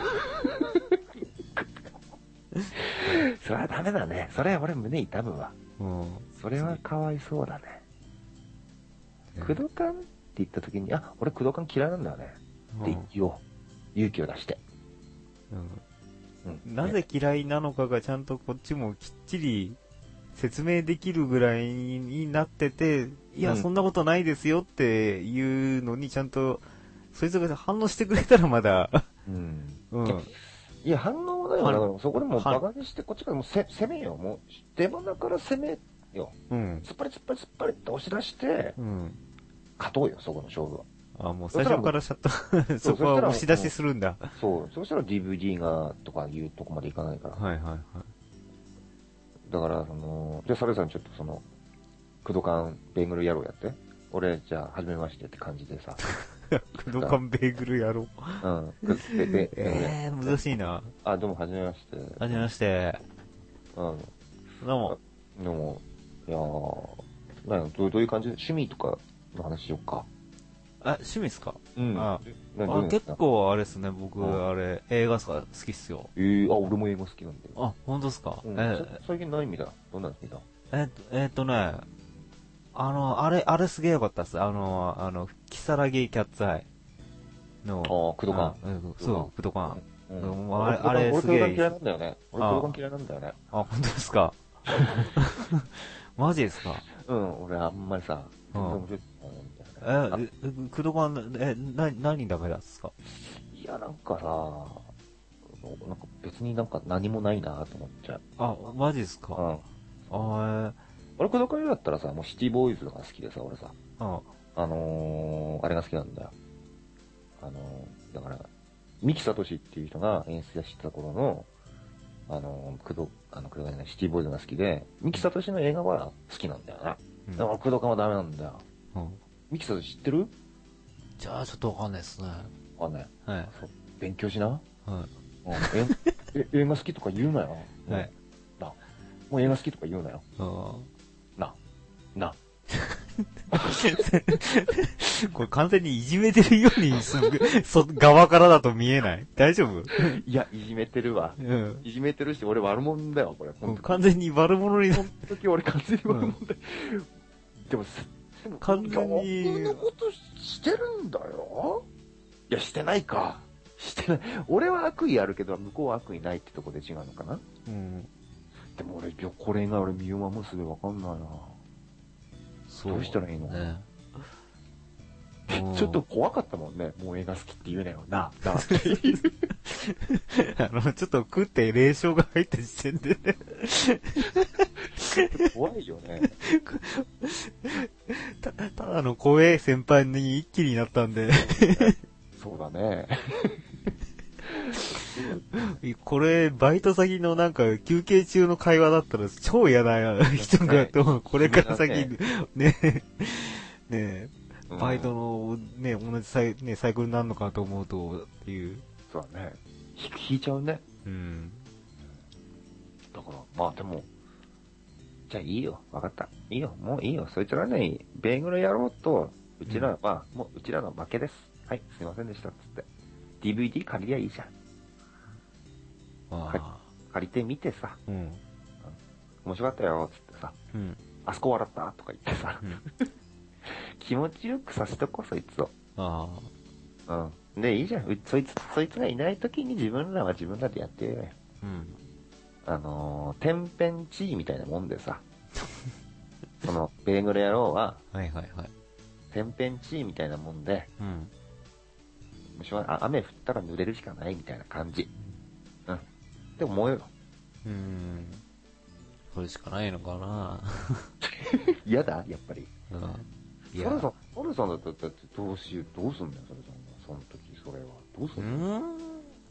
の。それはダメだね。それは俺胸痛むわ。うん。それはかわいそうだね。クドカンって言った時に、あ、俺クドカン嫌いなんだよね。って言おう。勇気を出して。 うん。うん、なぜ嫌いなのかがちゃんとこっちもきっちり説明できるぐらいになってて、いや、うん、そんなことないですよっていうのにちゃんと、そいつが反応してくれたらまだ、うん。 うん、いや、反応だよ。だからそこでもうバカにして、こっちからもうせ攻めよ。もう、出花から攻めよ。うん。突っ張り突っ張り突っ張りって押し出して、うん。勝とうよ、そこの勝負は。 あ、もう最初からシャット、そこは押し出しするんだ。 そう。そしたら ディーブイディー が、とかいうとこまでいかないから。はいはいはい。だから、その、じゃあ、サルさんちょっとその、クドカンベーグル野郎やって。俺、じゃあ、はじめましてって感じでさ。 クドカンベーグル野郎うん。で、で、えー、難しいな。 あ、どうも、はじめまして。 はじめまして。うん。どうも。 どうも、いやー、なんどういう感じで趣味とかの話しよっか。 あ、趣味っすか？うん。あ、あ結構あれっすね、僕、うん、あれ、映画好きっすよ。 えー、あ、俺も映画好きなんだよ。 あ、本当っすか？うん、 えー、最近何見た？どんなの見た？ えっと、えー、っとね、あの、あれ、あれすげえよかったっす。あの、あの、キサラギキャッツアイの。 あ、クドカン。 そう、クドカン。うん、 あれ、あれすげえ。俺クドカン嫌いなんだよね。俺クドカン嫌いなんだよね。 あ、本当ですか？マジですか？ うん、俺あんまりさ、 うん。え、クドカン、え、な、何ダメなんですか？ いや、なんかさ、なんか別になんか何もないなと思っちゃう。 あ、マジですか？うん。あー俺、クドカンだったらさ、もうシティボーイズが好きでさ、俺さ。うん。あのー、あれが好きなんだよ。あのー、だから、三木聡っていう人が演出してた頃の、あのー、クド、あの、クドカンじゃない、シティボーイズが好きで、三木聡の映画は好きなんだよな。うん、だから、クドカンはダメなんだよ。うん。ミキさん知ってる？ じゃあちょっとわかんないですね。 わかんない。はい。勉強しな。はい。うん、え、映画好きとか言うなよ。はい。な。もう映画好きとか言うなよ。うん。な。な。 これ完全にいじめてるようにすぐ、そ、側からだと見えない？大丈夫？ いや、いじめてるわ。うん。いじめてるし、俺悪者だよ、これ。 完全に悪者になる。 その時俺完全に悪者だよ。うん、でも、 完全に。 そんなことしてるんだよ。いや、してないか。してない。俺は悪意あるけど、向こうは悪意ないってとこで違うのかな。うん。 でも俺、これ以外俺見ようもすぐわかんないな。そう。どうしたらいいの、ね、ちょっと怖かったもんね。もう映画好きって言うなよな。なあの、ちょっと食って霊障が入った時点でね。 怖いよね。 た、ただの怖い先輩に一気になったんで。 そうだね。 これ、バイト先のなんか休憩中の会話だったら超嫌な人が、これから先、ね、ねえ、バイトのね、同じサイ、ね、サイクルになるのかと思うと、っていう。 そうだね。引いちゃうね。 うん。 だから、まあでも、じゃあいいよ。わかった。いいよ。もういいよ。そいつらね、ベーグルやろうと、うちらは、うん、もううちらの負けです。はい、すいませんでした。つって。ディーブイディー 借りりゃいいじゃん。あ借りてみてさ、うん、面白かったよ、つってさ、うん、あそこ笑ったとか言ってさ、うん、気持ちよくさせとこう、そいつを。ああ。うん。で、いいじゃん。そいつ、そいつがいない時に自分らは自分らでやってよ。うん。あのー、天変地異みたいなもんでさ、その、ベーグル野郎は、はいはいはい。天変地異みたいなもんで、うん。むしろ雨降ったら濡れるしかないみたいな感じ。うん。って思うよ。 うーん。それしかないのかな嫌だやっぱり。うん。いや。ソルさん、ソルさんだったら、だってどうしよう、どうすんだよ、ソルさんが。その時、それは。どうすんの？うーん。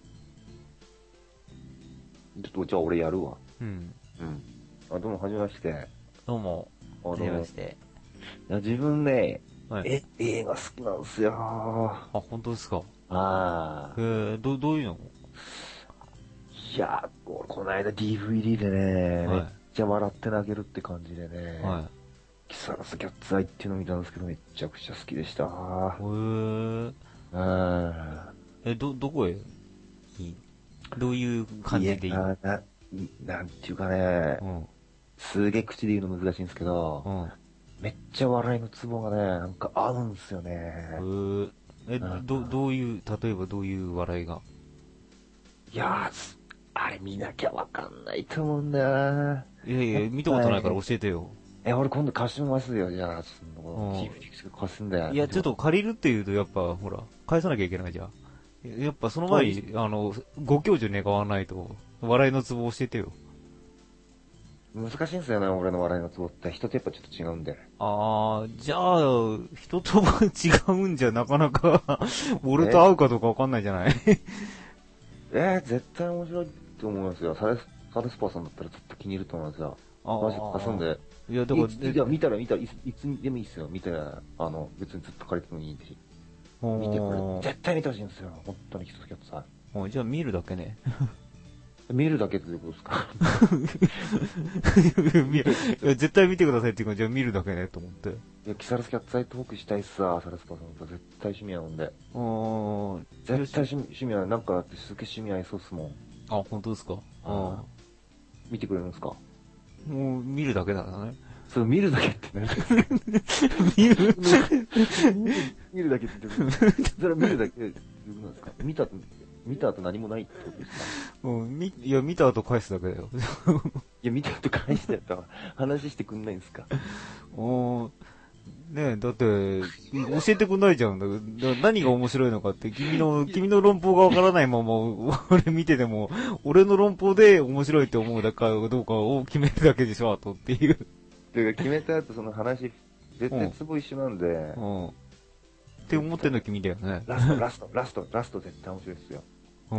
ちょっと、じゃあ俺やるわ。うん。うん。あ、どうも、はじめまして。 どうも。はじめまして。 いや、自分ね、はい、え、映画好きなんですよ。 あ、本当ですか。 ああ。 えー、ど、どういうの？ いやー、この間 ディーブイディー でね、はい、めっちゃ笑って泣けるって感じでね、はい、キサラスキャッツアイっていうのを見たんですけど、めっちゃくちゃ好きでした。へー。 え、ど、どこへどういう感じでいいの？ な、なんていうかね、うん、すげえ口で言うの難しいんですけど、うん、めっちゃ笑いのツボがね、なんか合うんですよね。へー。 え、ど、どういう、例えばどういう笑いが？ いやー、あれ見なきゃわかんないと思うんだよな。 いやいや、見たことないから教えてよ。 え、俺今度貸しますよ、じゃあ、その、ティーブイディー 貸すんだよ。 いや、ちょっと借りるって言うと、やっぱ、ほら、返さなきゃいけないじゃん。やっぱその前に、あの、ご教授願わないと、笑いのツボ教えてよ。 難しいんですよね、俺の笑いのツボって。人とやっぱちょっと違うんで。 あー、じゃあ、人と違うんじゃなかなか、俺と会うかどうかわかんないじゃない。 えー、絶対面白いと思いますよ。サレス、サレスパーさんだったらずっと気に入ると思いますよ。マジで貸すんで。いや、だから、いや、見たら見たらいつ、いつでもいいっすよ。見たら、あの、別にずっと借りてもいいんで。見てくれ。絶対見てほしいんですよ。本当にキスキャットさん。じゃあ見るだけね。 見るだけってことですかいや絶対見てくださいっていうか、じゃあ見るだけねと思って。 いや、キサラスキャッツアイトークしたいっすわ、サラスパーさんと絶対趣味合うんで。あ絶対趣味、趣味合う。なんか、すげえ趣味合いそうっすもん。 あ、本当ですか？あ見てくれるんですか？ もう、見るだけだね。 そう、見るだけって何ですか？見る見るだけってどういうことですか？それは見るだけってどういうことですか？見たと、見た後何もないってことですか？ もう、み、いや、見た後返すだけだよ。 いや、見た後返してやったら話してくんないんですか？ おー、ねえ、だって、教えてくんないじゃん。だから何が面白いのかって、君の、君の論法がわからないまま、俺見てても、俺の論法で面白いって思うだかどうかを決めるだけでしょ、あとっていう。 ていうか、決めた後その話、絶対ツボ一緒なんで。うん。 って思ってんの君だよね。 ラスト、ラスト、ラスト、ラスト絶対面白いですよ。 うん。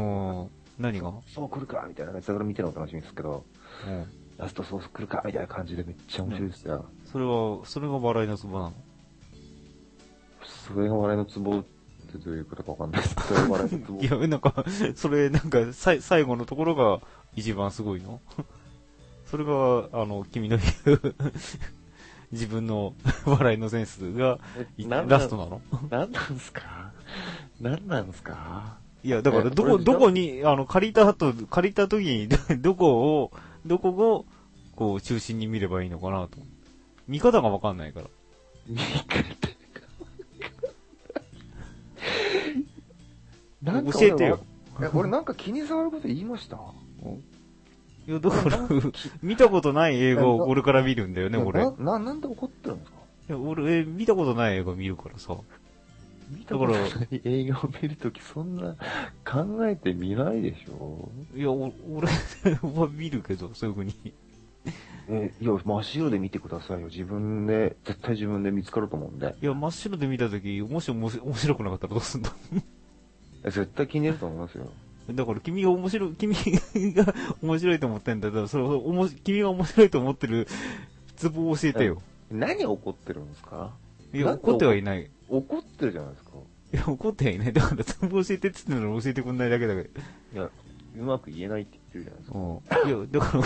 何が？ そう来るかみたいな感じで、それ見てるの楽しみですけど。うん。ラストそう来るかみたいな感じでめっちゃ面白いですよ。 それは、それが笑いのツボなの？ それが笑いのツボってどういうことかわかんないですけど、笑いのツボ。 いや、なんか、それ、なんか、さい、最後のところが一番すごいの？それが、あの、君の言う、自分の笑いのセンスが、ラストなの？ 何なんすか？何なんすか？ いや、だから、どこ、どこに、あの、借りた後、借りた時に、どこを、どこを、こう、中心に見ればいいのかなと。見方がわかんないから。 見方なんか教えてよ。 俺なんか気に障ること言いました？ いや、だから、見たことない映画をこれから見るんだよね、俺。 な、な、なんで怒ってるんですか？ いや、俺、え見たことない映画見るからさ。 見たことない映画を見るとき、そんな考えて見ないでしょ？ いや、お俺は見るけど、そういう風に。 え、いや、真っ白で見てくださいよ。自分で、絶対自分で見つかると思うんで。 いや、真っ白で見たとき、もし面白くなかったらどうすんだ絶対気に入ると思いますよ。 だから君が面白い、君が面白いと思ってんだったら、それを、おも君が面白いと思ってるツボを教えてよ。 何怒ってるんですか？ いや、怒ってはいない。 怒ってるじゃないですか。 いや、怒ってはいない。だからツボ教えてって言ってんのに教えてくんないだけだけど。 いや、うまく言えないって言ってるじゃないですか。 うん。いや、だから、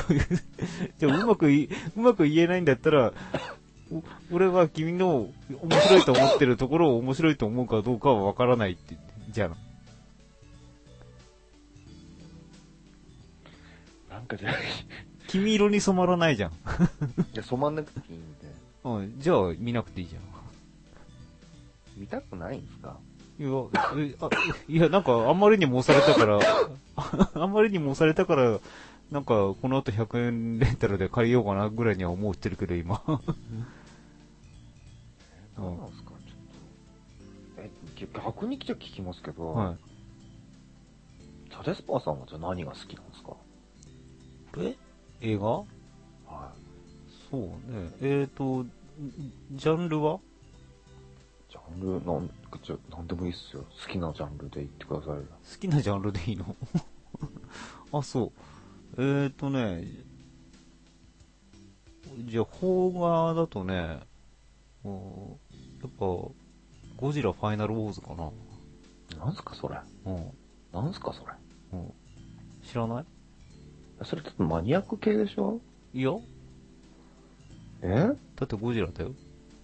じゃあうまくい、うまく言えないんだったら、俺は君の面白いと思ってるところを面白いと思うかどうかはわからないって言って、じゃあ。 なんかじゃあ、 黄色に染まらないじゃん。いや、染まんなくていいんで。 うん、じゃあ見なくていいじゃん。 見たくないんですか？ いや、えあいや、なんかあんまりにも押されたから、あんまりにも押されたから、なんかこの後ひゃくえんレンタルで借りようかなぐらいには思ってるけど、今。 え、なんなんですか？ちょっと。え、逆にじゃ聞きますけど、はい。サデスパーさんはじゃあ何が好きなんですか？ え映画？はい。そうね。えーと、ジャンルは？ ジャンル、なんか、じゃ、なんでもいいっすよ。好きなジャンルで言ってくださいよ。 好きなジャンルでいいの？あ、そう。えーとね、じゃあ、邦画だとね、やっぱ、ゴジラファイナルウォーズかな。 なんすかそれ。うん。なんすかそれ。 うん。知らない？ それちょっとマニアック系でしょ？ いや。 え？ だってゴジラだよ。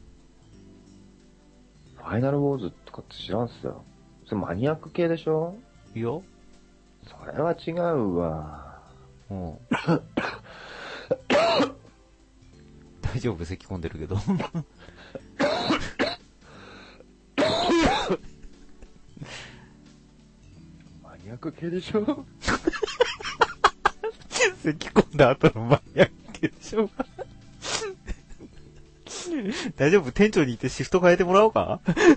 ファイナルウォーズとかって知らんすよ。それマニアック系でしょ？ いや。 それは違うわ。うん。 大丈夫？咳込んでるけど。 マニアック系でしょ？ 咳込んだ後のマニアック系でしょ？大丈夫？店長に行ってシフト変えてもらおうか？いや、い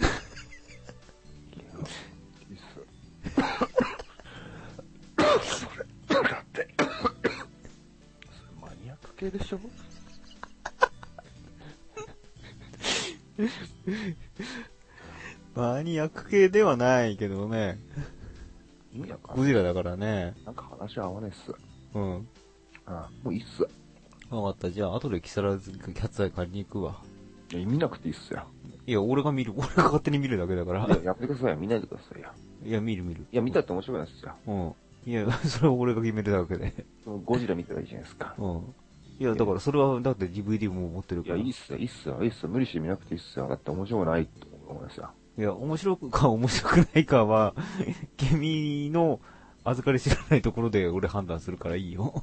いっす。それ、だって。それマニアック系でしょ？ マニアック系ではないけどね。ゴジラだからね。 なんか話合わないっす。 うん。 ああ、もういいっす。 わかった。じゃあ、後でキサラキャッツアイ借りに行くわ。 いや、見なくていいっすよ。 いや、俺が見る。俺が勝手に見るだけだから。 いや、やってくださいよ。見ないでくださいよ。 いや、見る見る。 いや、見たって面白くないっすよ。 うん。いや、それは俺が決めるだけで。 ゴジラ見たらいいじゃないですか。 うん。いや、だからそれは、だって ディーブイディー も持ってるから。 いや、いいっすよ、いいっすよ、いいっすよ。無理して見なくていいっすよ。だって面白くないと思いますよ。 いや、面白くか面白くないかは、君の預かり知らないところで俺判断するからいいよ。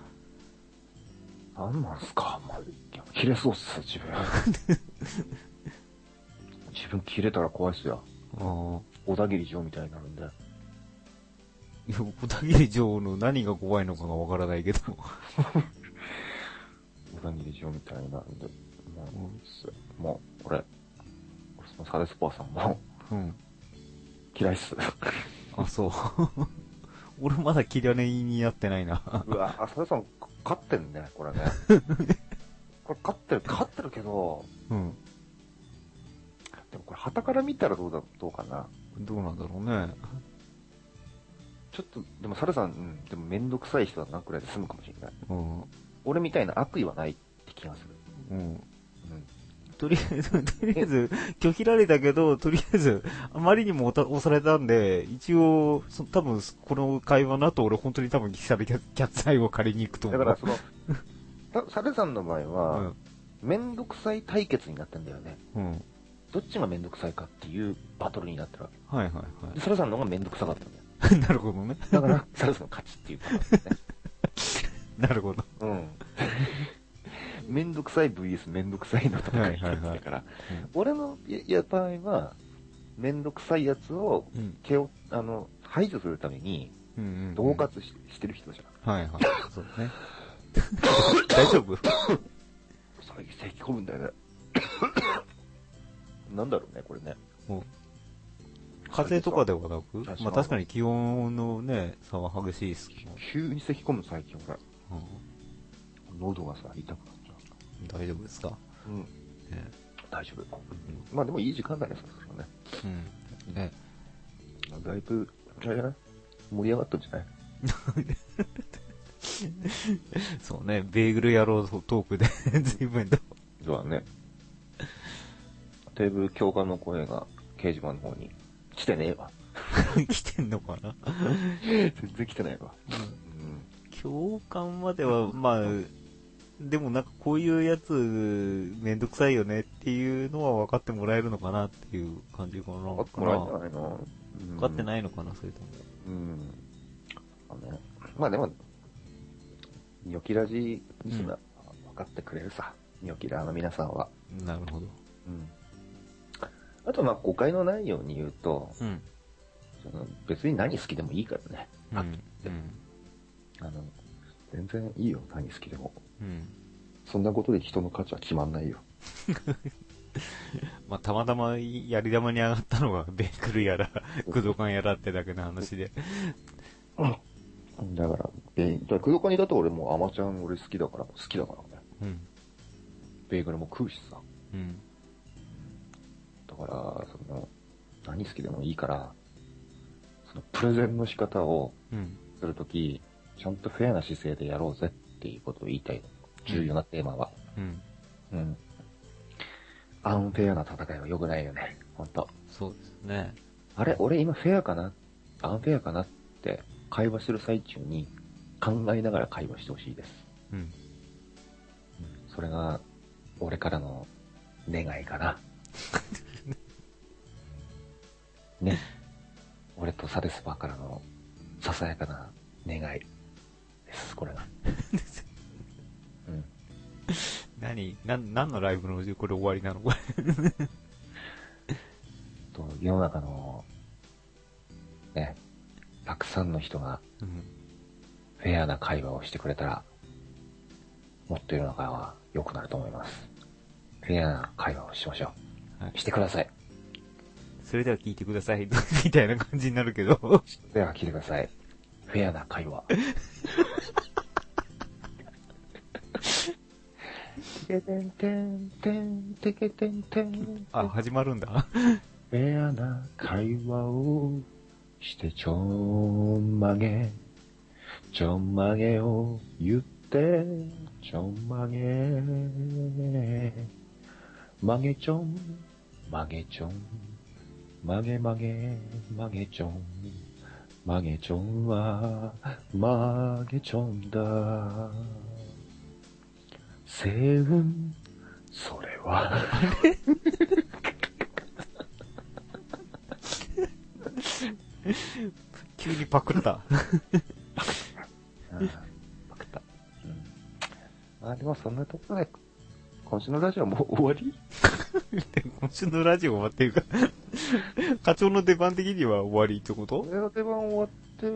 なんなんすか、まあ、切れそうっす、自分。自分切れたら怖いっすよ。ああ。小田切城みたいになるんで。 いや、小田切城の何が怖いのかがわからないけど。 小田切城みたいになるんで。もう、うん、もう、俺、そのサデスパーさんも、うん。嫌いっす。 あ、そう。俺まだ嫌いになってないな。 うわ、サデさん、勝ってんね、これね。これ勝ってる、勝ってるけど、うん。でもこれ、旗から見たらどうだ、どうかな。 どうなんだろうね。 ちょっと、でもサルさん、うん、でもめんどくさい人だなくらいで済むかもしれない。うん。俺みたいな悪意はないって気がする。うん。うん。 とりあえず、とりあえず、拒否られたけど、とりあえず、あまりにも押されたんで、一応、そ多分、この会話の後、俺本当に多分、キサラキャッツアイを借りに行くと思う。 だからその、サルさんの場合は、うん、めんどくさい対決になってんだよね。うん。どっちがめんどくさいかっていうバトルになってるわけ。はいはいはい。で、サルさんの方がめんどくさかったんだよ。 なるほどね。 だから、サルさんの勝ちっていうか、ね。 なるほど。 うん。めんどくさい ブイエス めんどくさいの戦いだから、はいはいはいうん、俺のや場合は、めんどくさいやつを、毛を、あの、排除するために、恫喝 し, してる人じゃん。 はいはい。そうね。大丈夫？ 最近咳込むんだよね。なんだろうね、これね。 風邪とかではなく、まあ確かに気温のね、差は激しいですけど。 急に咳込む最近俺。うん、喉がさ、痛くなっちゃう。大丈夫ですか？ うん。ね、大丈夫。うん、まあでもいい時間だね、そろそろね。うん。ね。だいぶ、あれじゃない盛り上がったんじゃないそうね、ベーグル野郎トークで随分と。 そうだね。だいぶ共感の声が掲示板の方に来てねえわ。 来てんのかな全然来てないわ。うんうん、共感までは、まあ、でもなんかこういうやつめんどくさいよねっていうのは分かってもらえるのかなっていう感じかな。 分かってもらえないの？ 分かってないのかな、それとも。 うん。あの、まあでも、ニョキラジリスナーは分かってくれるさ。ニョキラーの皆さんは。 なるほど。 うん。あとまあ誤解のないように言うと、うん、その別に何好きでもいいからね。うん。うん、あの、全然いいよ、何好きでも。うん。そんなことで人の価値は決まんないよ。 まあ、たまたまやり玉に上がったのがベーグルやら、クドカンやらってだけの話で。 うん。だから、ベー、だからクドカニだと俺もうアマちゃん俺好きだから、好きだからね。うん。ベーグルも食うしさ。うん。だから、その、何好きでもいいから、そのプレゼンの仕方をするとき、うん、ちゃんとフェアな姿勢でやろうぜっていうことを言いたい。重要なテーマは。うん。うん。アンフェアな戦いは良くないよね。ほんと。 そうですね。 あれ俺今フェアかなアンフェアかなって会話する最中に考えながら会話してほしいです。うん。うん。それが、俺からの願いかな。ね。俺とサデスパーからのささやかな願いです、これが。うん。 何な、何のライブのこれ終わりなのこれ。 と、世の中の、ね、たくさんの人が、フェアな会話をしてくれたら、もっと世の中は良くなると思います。フェアな会話をしましょう。はい、してください。 それでは聞いてください。みたいな感じになるけど。 では聞いてください。フェアな会話。テケテンテンテン、テケテンテン。 あ、始まるんだ。 フェアな会話をしてちょんまげ。ちょんまげを言って、ちょんまげ。まげちょん、まげちょん。曲げ曲げ、曲げちょん。曲げちょんは、曲げちょんだ。星雲、それは。 急にパクった。 パクった。パクった。うん。あ、でもそんなところで、今週のラジオはもう終わり今週のラジオ終わってるか課長の出番的には終わりってこと？ 俺の出番終わって、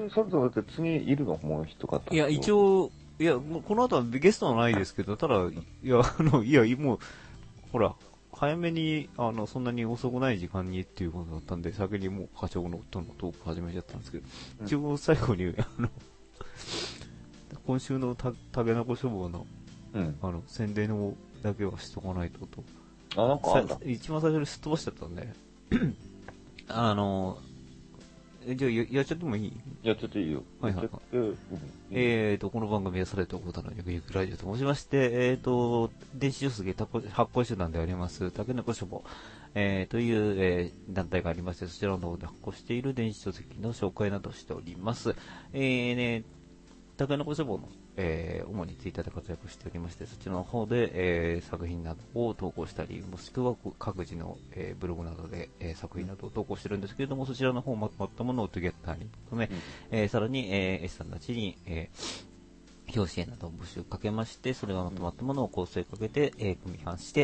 そろそろだって次いるのもう一方。 いや、一応、いや、この後はゲストはないですけど、ただ、いや、あの、いや、もう、ほら、早めに、あの、そんなに遅くない時間にっていうことだったんで、先にもう課長のとのトーク始めちゃったんですけど、うん、一応最後に、あの、今週のた、たけのこ書房の、うん、あの、宣伝をだけはしとかないとと。 あ、なんかあんだ。 一番最初にすっ飛ばしちゃったんで、あの、じゃあ、やっちゃってもいい？ やっちゃっていいよ。 はいはい、はい。えーと、この番組はされておことのゆくゆくラジオと申しまして、えーと、電子書籍発行集団であります、たけのこ書房、えー、という、えー、団体がありまして、そちらの方で発行している電子書籍の紹介などしております。えーね、たけのこ書房の、えー、主にツイッターで活躍しておりまして、そちらの方で、えー、作品などを投稿したり、もしくは各自の、えー、ブログなどで、えー、作品などを投稿してるんですけれども、そちらの方をまとまったものをトゥゲッターにまとめ、うん、えー、さらに、えー、S さんたちに、えー、表紙絵などを募集かけまして、それがまとまったものを構成かけて、えー、組み版して、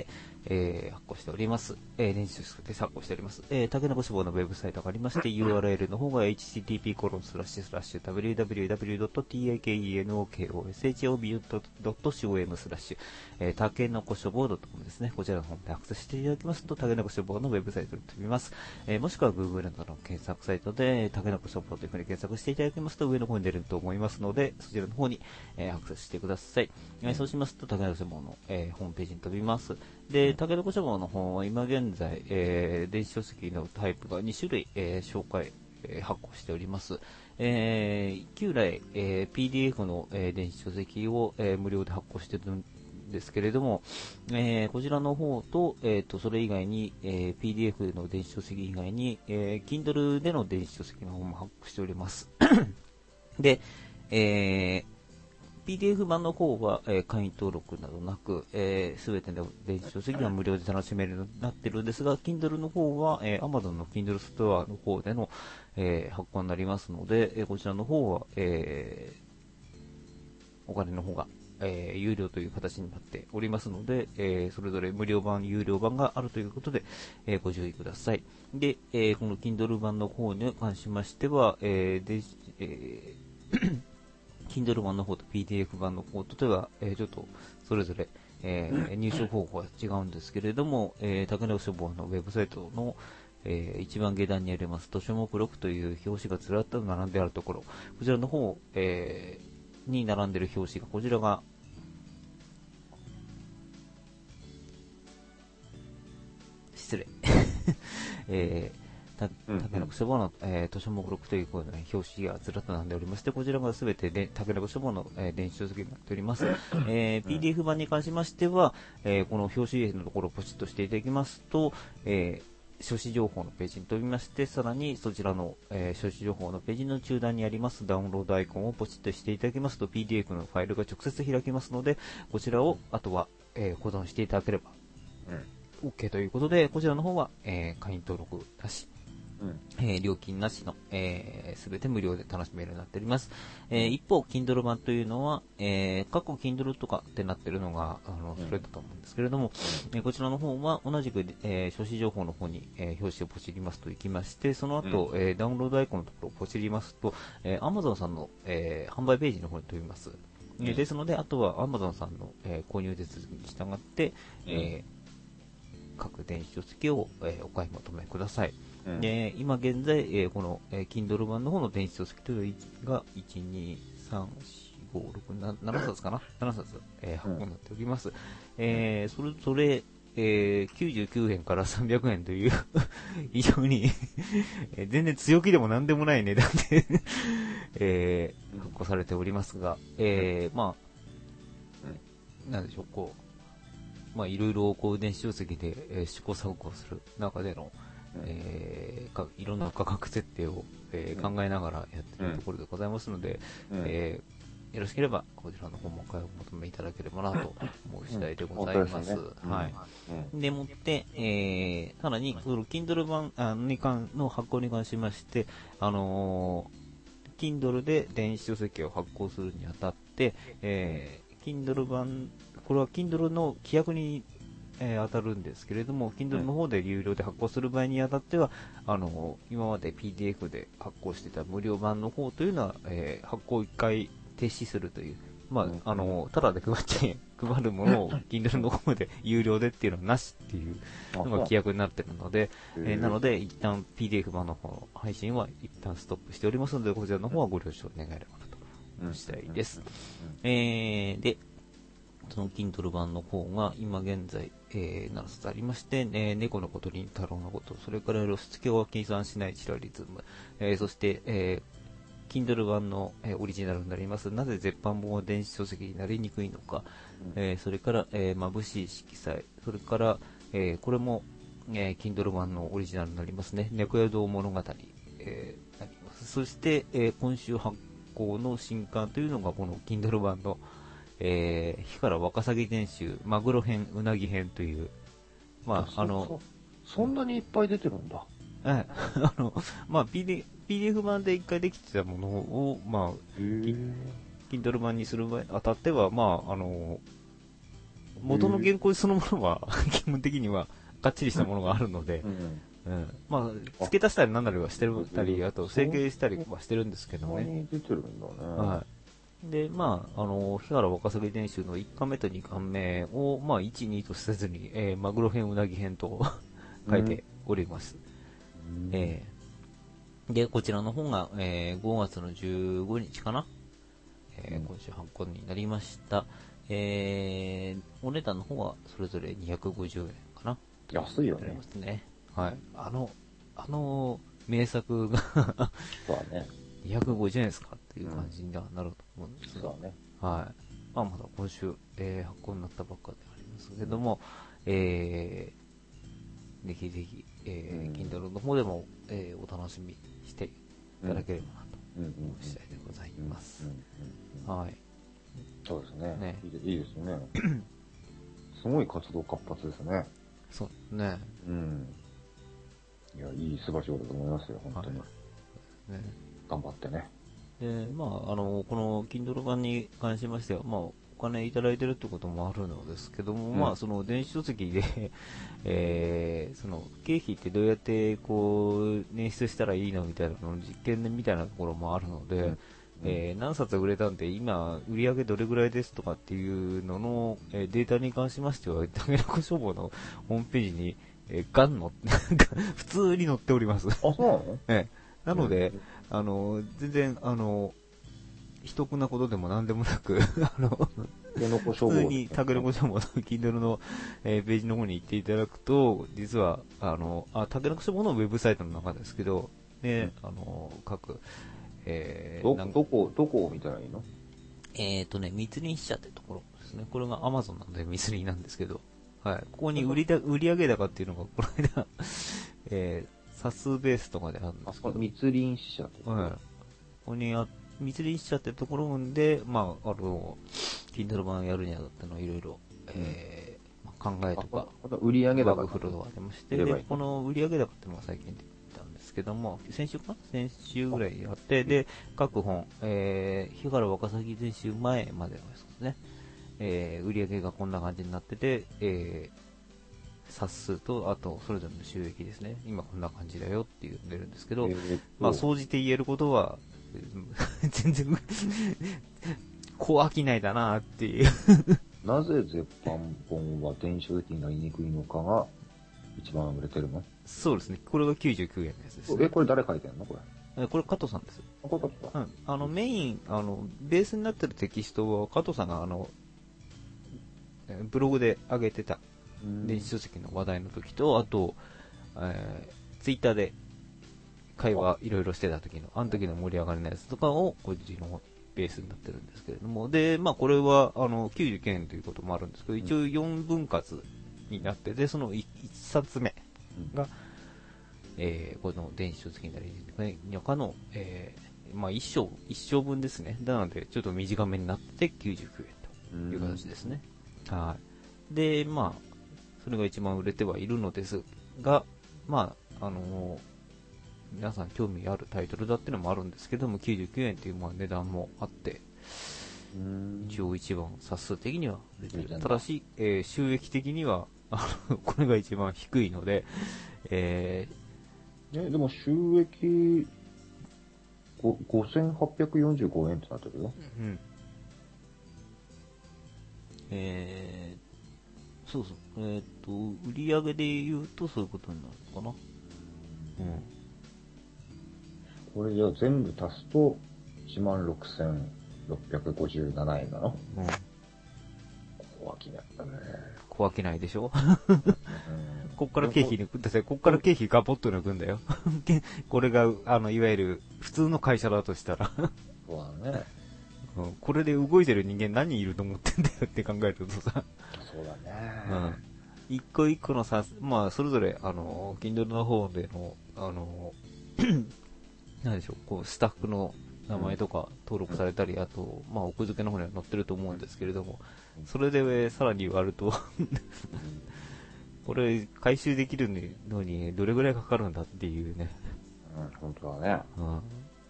えー、発行しております。えー、電子書籍で発行しております。えー、竹の子志望のウェブサイトがありまして、ユーアールエル の方が エイチティーティーピーコロンスラッシュスラッシュダブリューダブリューダブリュードットティーエーケーイーエヌオーケーオーエスエイチオービードットコム スラッシュ、えー、竹の子書房 .com ですね。こちらの方でアクセスしていただきますと、竹の子書房のウェブサイトに飛びます。えー、もしくは Google などの検索サイトで、竹の子書房というふうに検索していただきますと、上の方に出ると思いますので、そちらの方に、えー、アクセスしてください。えー、そうしますと、竹の子書房の、えー、ホームページに飛びます。で、竹の子書房の方は今現在、えー、電子書籍のタイプがに種類、えー、紹介、えー、発行しております。えー、旧来、えー、ピーディーエフ の、えー、電子書籍を、えー、無料で発行しているんですけれども、えー、こちらの方と、えー、とそれ以外に、えー、ピーディーエフ の電子書籍以外に、えー、Kindle での電子書籍の方も発行しております。で、えーピーディーエフ 版の方は、えー、会員登録などなく、すべ、えー、ての電子書籍が無料で楽しめるようになっているんですが、Kindle の方は、えー、Amazon の Kindle ストアの方での、えー、発行になりますので、えー、こちらの方は、えー、お金の方が、えー、有料という形になっておりますので、えー、それぞれ無料版、有料版があるということで、えー、ご注意ください。で、えー、この Kindle 版の方に関しましては、えー、で、えーKindle 版の方と ピーディーエフ 版の方とでは、えー、ちょっとそれぞれ、えー、入手方法は違うんですけれども、えー、竹の書房のウェブサイトの、えー、一番下段にあります図書目録という表紙がずらっと並んであるところ、こちらの方、えー、に並んでいる表紙がこちらが失礼、えー竹の子書房の、えー、図書目録というこう、ね、表紙がずらっと並んでおりまして、こちらがすべてで竹の子書房の、えー、電子書籍になっております。えー、ピーディーエフ 版に関しましては、えー、この表紙のところをポチッとしていただきますと、えー、書誌情報のページに飛びまして、さらにそちらの、えー、書誌情報のページの中段にありますダウンロードアイコンをポチッとしていただきますと ピーディーエフ のファイルが直接開きますので、こちらをあとは、えー、保存していただければ、うん、OK ということで、こちらの方は、えー、会員登録なし、うんえー、料金なしの、えー、全て無料で楽しめるようになっております。えー、一方、Kindle 版というのは、えー、過去 Kindle とかってなってるのが、あの、それだと思うんですけれども、えー、こちらの方は同じく、えー、書誌情報の方に、えー、表紙をポチりますといきまして、その後、うんえー、ダウンロードアイコンのところをポチりますと、えー、Amazon さんの、えー、販売ページの方に飛びます。うん、ですので、あとは Amazon さんの、えー、購入手続きに従って、えー、各電子書籍を、えー、お買い求めください。うん、で今現在、えー、この、えー、Kindle 版の方の電子書籍というのがいち、に、さん、よん、ご、ろく、ななさつかなななさつ、えー、発行になっております。うん、えー、それぞれ、えー、きゅうじゅうきゅうえんからさんびゃくえんという非常にえー、全然強気でもなんでもない値段でえー、発行されておりますが、えー、まあ、なんでしょう、こう、まあいろいろこう電子書籍で、えー、試行錯誤する中でのえー、かいろんな価格設定を、えー、考えながらやっているところでございますので、うんえー、よろしければこちらの方もお買い求めいただければなと思う次第でございます。うん、はい。うん、でもって、えー、さらに、その Kindle 版あに関の発行に関しまして、あのー、Kindle で電子書籍を発行するにあたって、えー、Kindle 版、これは Kindle の規約にえー、当たるんですけれども、Kindle の方で有料で発行する場合にあたっては、あの今まで ピーディーエフ で発行していた無料版の方というのは、えー、発行いっかい停止するという、まあ、あのただで配っちゃ配るものを Kindle の方で有料でっていうのはなしっていうのが規約になっているので、えー、なので一旦 ピーディーエフ 版の方の配信は一旦ストップしておりますので、こちらの方はご了承願えればなと思う次第です。えー、でその Kindle 版の方が今現在、えー、ななさつありまして、えー、猫のこと、りんたろうのこと、それから露出狂は計算しないチラリズム、えー、そして、えー、Kindle 版の、えー、オリジナルになります、なぜ絶版本は電子書籍になりにくいのか、うんえー、それから、えー、眩しい色彩、それから、えー、これも、えー、Kindle 版のオリジナルになりますね、猫屋堂物語、えー、なります。そして、えー、今週発行の新刊というのがこの Kindle 版のえー、火からワカサギ伝習、マグロ編、ウナギ編という、まあ、あの、 そ、そんなにいっぱい出てるんだ。 ええ、あの、まあ、ピーディー、ピーディーエフ 版で一回できてたものを、まあ、Kindle 版にする場合、当たっては、まあ、あの、 元の原稿そのものは、基本的には、がっちりしたものがあるので、うん、まあ、付け足したりなんなりはしてるたり、あと、整形したりはしてるんですけどね。 出てるんだね。 はい。で、まあ、あの、日原若狭伝習のいっかんめとにかんめを、まあ、いち、にとせずに、えー、マグロ編、うなぎ編と書いております。うん、えー、で、こちらの本が、えー、ごがつのじゅうごにちかな、えー、今週発行になりました。えー、お値段の方はそれぞれにひゃくごじゅうえんかな。 安いよね。 ありますね。はい。あの、あの、名作がそうだね。 にひゃくごじゅうえんですかっていう感じにはなると思うんですが、 そうだね。 はい。まあ、まだ今週、えー、発行になったばっかでありますけども、うん、えー、ぜひぜひ、えー、Kindle の方でも、えー、お楽しみしていただければなと思う次第でございます。はい。 そうですね。 ねいい、いいですね。すごい活動活発ですね。 そうですね。 うん。いや、いい素晴らしいことだと思いますよ、本当に。はい、ね、頑張ってね。 で、まあ、あの、この Kindle 版に関しましては、まあ、お金いただいてるってこともあるのですけども、うん、まあ、その電子書籍で、えー、その経費ってどうやってこう捻出したらいいのみたいなの実験みたいなところもあるので、うん、えー、何冊売れたんで今売り上げどれぐらいですとかっていうのの、えー、データに関しましては、たけのこ書房のホームページに、えー、ガンの普通に載っております。 あ、そうなの？ えー、なので、うん、あの全然あの秘匿なことでも何でもなくあの普通にたけのこ書房の Kindle の、えー、ページの方に行っていただくと、実はあのあたけのこ書房のウェブサイトの中ですけど、ね、うん、あの各えー、ど、どこ、どこを見たらいいの？ えっ、ー、とね、密林支社ってところですね。これが Amazon なので密林なんですけど、はい。ここに売りだ、売上高っていうのが、この間、えー、冊数ベースとかであるんですけど。 あ、密林支社って。 はい。ここにあ、密林支社ってところで、まあ、あの、Kindle 版やるにあたってのいろいろ、えー、まあ、考えとか、 売上高バグフローがありまして、で、この売上高っていうのが最近ですけども、先週かな先週ぐらいやって、で、各本、えー、日原若狭伝習前までのですね、えー、売り上げがこんな感じになってて、えー、冊数と、あと、それぞれの収益ですね。今こんな感じだよっていうの出るんですけど、えー、まあ、総じて言えることは、全然、こう飽きないだなっていう。 なぜ絶版本は電子書籍になりにくいのかが、一番売れてるの？ そうですね。これがきゅうじゅうきゅうえんのやつです、ね。 え、これ誰書いてんのこれ。 え、これ加藤さんです。 あ、これ加藤さん。 うん。あの、メイン、あの、ベースになってるテキストは加藤さんが、あの、ブログで上げてた、電子書籍の話題の時と、あと、えー、ツイッターで会話いろいろしてた時の、あの時の盛り上がりのやつとかを、ご自身のベースになってるんですけれども、で、まあ、これは、あの、きゅうじゅうきゅうえんということもあるんですけど、一応よんぶん割になってて、そのいっさつめが、えー、この電子書籍になりにかの、えー、まあ一章、一章分ですね。なので、ちょっと短めになってきゅうじゅうきゅうえんという形ですね。はい。で、まあ、それが一番売れてはいるのですが、まあ、あのー、皆さん興味あるタイトルだっていうのもあるんですけども、きゅうじゅうきゅうえんっていうまあ値段もあって、一応一番冊数的には売れてる。ただし、えー、収益的には、あの、これが一番低いので、えー、え、でも収益、ごせんはっぴゃくよんじゅうごえんってなってるよ。うん。 えー、そうそう。えっ、ー、と、売り上げで言うとそういうことになるのかな。うん。 これじゃあ全部足すと、いちまんろくせんろっぴゃくごじゅうななえんなの？うん。小商いだね。 小商いでしょ、うん、こっから経費抜くんだぜ。こっから経費ガポッと抜くんだよ。これが、あの、いわゆる普通の会社だとしたら。 そうだね、 うん。これで動いてる人間何人いると思ってんだよって考えるとさ。 そうだね。 うん。一個一個のさ、まあ、それぞれ、あの、Kindle の方での、あの、なんでしょう、こう、スタッフの名前とか登録されたり、うん、あと、まあ、奥付けの方には載ってると思うんですけれども、それでさらに割るとこれ回収できるのにどれぐらいかかるんだっていうね。 うん、本当だね。うん。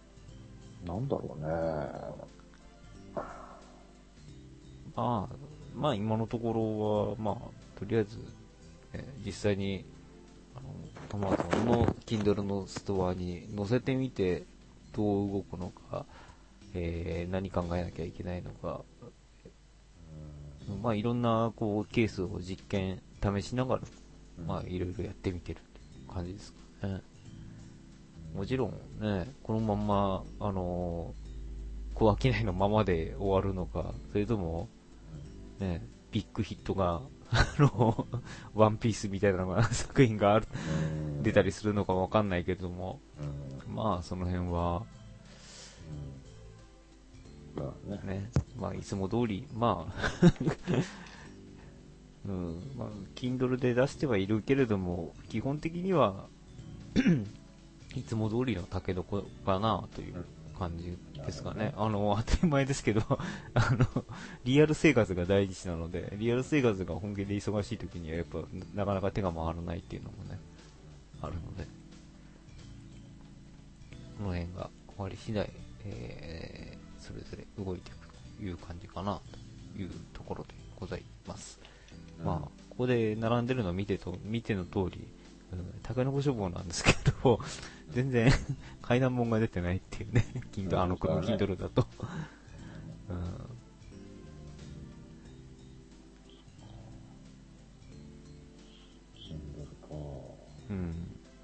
なんだろうね。 まあ、 まあ今のところは、まあ、とりあえず、えー、実際に、あの、Amazon の Kindle のストアに載せてみて、どう動くのか、えー、何考えなきゃいけないのか、まあいろんなこうケースを実験試しながら、まあいろいろやってみてるって感じですかね。もちろんね、このまんま、あのー、小商いのままで終わるのか、それとも、ね、ビッグヒットが、あの、ワンピースみたいなのが作品がある、出たりするのかわかんないけども、まあその辺は、まあね、ね、まあいつも通り、まあ、うん、まあ、Kindle で出してはいるけれども、基本的には、いつも通りのタケノコかなという感じですかね。あの、当たり前ですけど、あの、リアル生活が大事なので、リアル生活が本気で忙しい時にはやっぱ、なかなか手が回らないっていうのもね、あるので、この辺が終わり次第、えー、それぞれ動いていくという感じかなというところでございます。うん、まあ、ここで並んでるのを見てと、見ての通り、タケノコ処方なんですけど、全然階段本が出てないっていうね、Kindle、あの、この Kindle だと。うん。 Kindle か。 うん。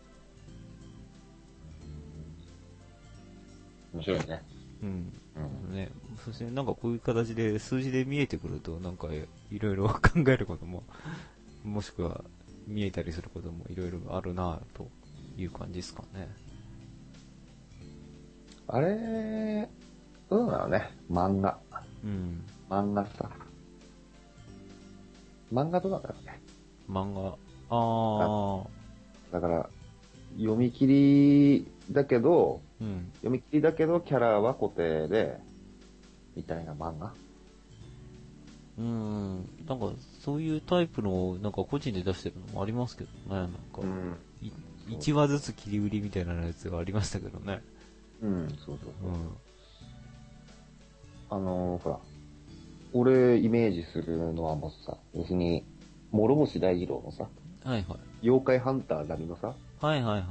面白いね。 うん。うん、ね。そしてなんかこういう形で数字で見えてくると、なんかいろいろ考えることも、もしくは見えたりすることもいろいろあるなという感じですかね。 あれ、どうなのね、漫画。 うん。 漫画さ。漫画どうなんだろうね。 漫画。ああ。だから、読み切りだけど、 うん、 読み切りだけどキャラは固定で、みたいな漫画。 うん、なんかそういうタイプのなんか個人で出してるのもありますけどね、なんか、うん、いちわずつ切り売りみたいなやつがありましたけどね。 うん、そうそうそう。うん、あのー、ほら、俺イメージするのはもうさ、要するに、諸星大二郎のさ、 はいはい。 妖怪ハンター並みのさ、 はいはいはいはい。